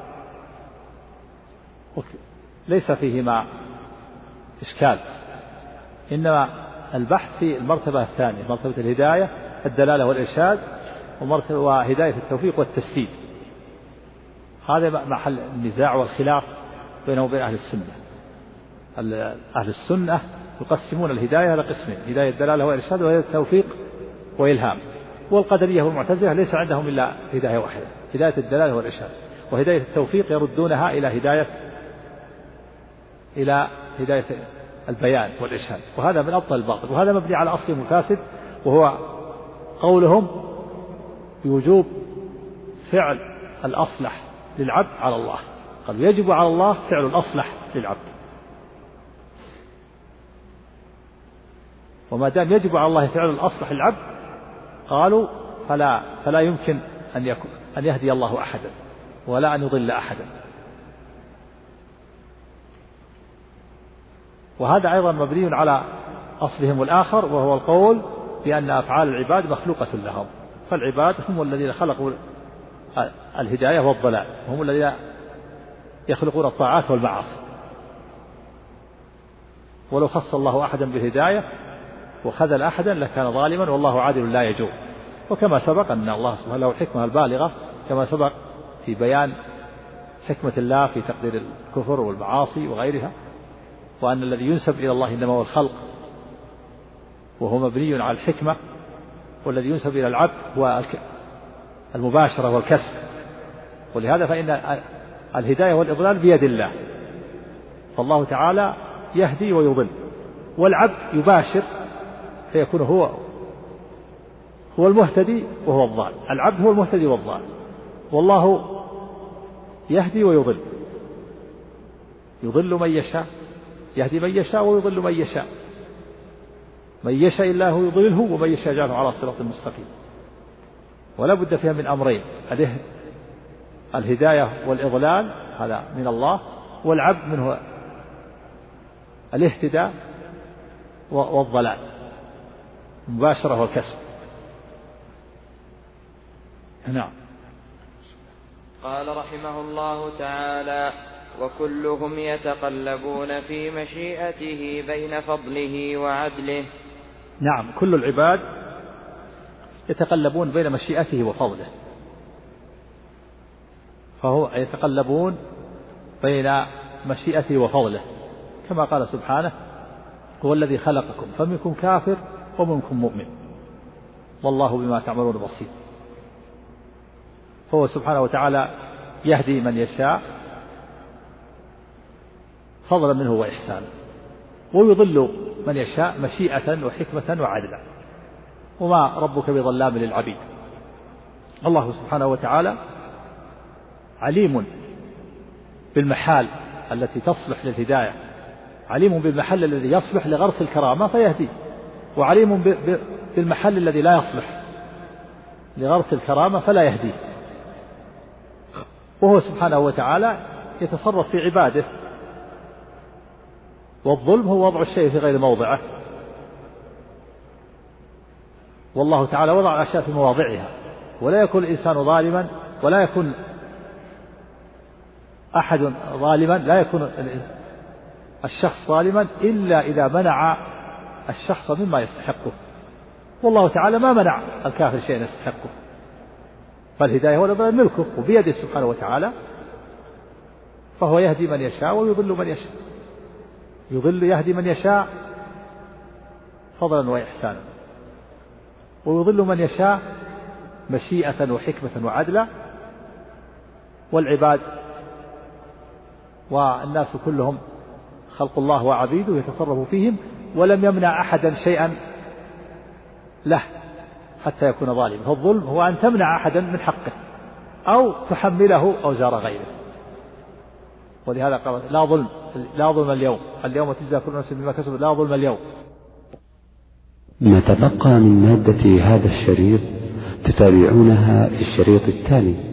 ليس فيهما إشكال، إنما البحث في المرتبة الثانية مرتبة الهداية الدلالة والإرشاد، ومرتبة وهداية التوفيق والتسديد. هذا محل النزاع والخلاف بينه وبين أهل السنة. أهل السنة يقسمون الهداية إلى قسمين: هداية الدلالة والإرشاد وهداية التوفيق وإلهام. والقدرية والمعتزلة ليس عندهم إلا هداية واحدة، هداية الدلالة والإرشاد. وهداية التوفيق يردونها إلى هداية إلى هداية البيان والإرشاد، وهذا من أبطل الباطل، وهذا مبني على أصل مفاسد، وهو قولهم بوجوب فعل الأصلح للعبد على الله. قالوا يجب على الله فعل الأصلح للعبد، وما دام يجب على الله فعل الأصلح للعبد قالوا فلا فلا يمكن أن يكون أن يهدي الله أحدا ولا أن يضل أحدا. وهذا أيضا مبني على أصلهم الآخر، وهو القول بأن أفعال العباد مخلوقة لهم، فالعباد هم الذين خلقوا الهداية والضلال، هم الذين يخلقون الطاعات والمعاصي. ولو خص الله أحدا بالهداية وخذل أحدا لكان ظالما، والله عادل لا يجور. وكما سبق أن الله سبحانه له الحكمة البالغة، كما سبق في بيان حكمة الله في تقدير الكفر والمعاصي وغيرها، وأن الذي ينسب إلى الله إنما هو الخلق وهو مبني على الحكمة، والذي ينسب إلى العبد هو المباشرة والكسب. ولهذا فإن الهداية والإضلال بيد الله، فالله تعالى يهدي ويضل، والعبد يباشر فيكون هو هو المهتدي وهو الضال. العبد هو المهتدي والضال، والله يهدي ويضل، يضل من يشاء، يهدي من يشاء ويضل من يشاء، من يشاء الله يضلله ومن يشاء يجعله على صراط مستقيم. ولا بد فيها من أمرين: الهداية والإضلال هذا من الله، والعبد منه الاهتداء والضلال، مباشرة والكسب. نعم. قال رحمه الله تعالى: وكلهم يتقلبون في مشيئته بين فضله وعدله. نعم، كل العباد يتقلبون بين مشيئته وفضله، فهو يتقلبون بين مشيئته وفضله، كما قال سبحانه: هو الذي خلقكم فمنكم كافر ومنكم مؤمن والله بما تعملون بصير. هو سبحانه وتعالى يهدي من يشاء فضلا منه وإحسانا، ويضل من يشاء مشيئة وحكمة وعدلا، وما ربك بظلام للعبيد. الله سبحانه وتعالى عليم بالمحال التي تصلح للهداية، عليم بالمحل الذي يصلح لغرس الكرامة فيهدي، وعليم بالمحل الذي لا يصلح لغرس الكرامة فلا يهدي. وهو سبحانه وتعالى يتصرف في عباده، والظلم هو وضع الشيء في غير موضعه، والله تعالى وضع الأشياء في مواضعها، ولا يكون الإنسان ظالما، ولا يكون أحد ظالما، لا يكون الشخص ظالما إلا إذا منع الشخص مما يستحقه، والله تعالى ما منع الكافر شيئا يستحقه، فالهداية والإضلال ملكه وبيده سبحانه وتعالى، فهو يهدي من يشاء ويضل من يشاء، يضل يهدي من يشاء فضلا وإحسانا، ويضل من يشاء مشيئة وحكمة وعدلا. والعباد والناس كلهم خلق الله وعبيده يتصرف فيهم، ولم يمنع أحدا شيئا له حتى يكون ظالما. فالظلم هو أن تمنع أحدا من حقه أو تحمله أوزار غيره. ولهذا قال لا ظلم لا ظلم اليوم، اليوم تجزى كل نفس بما كسبت، لا ظلم اليوم. ما تبقى من مادة هذا الشريط تتابعونها في الشريط التالي.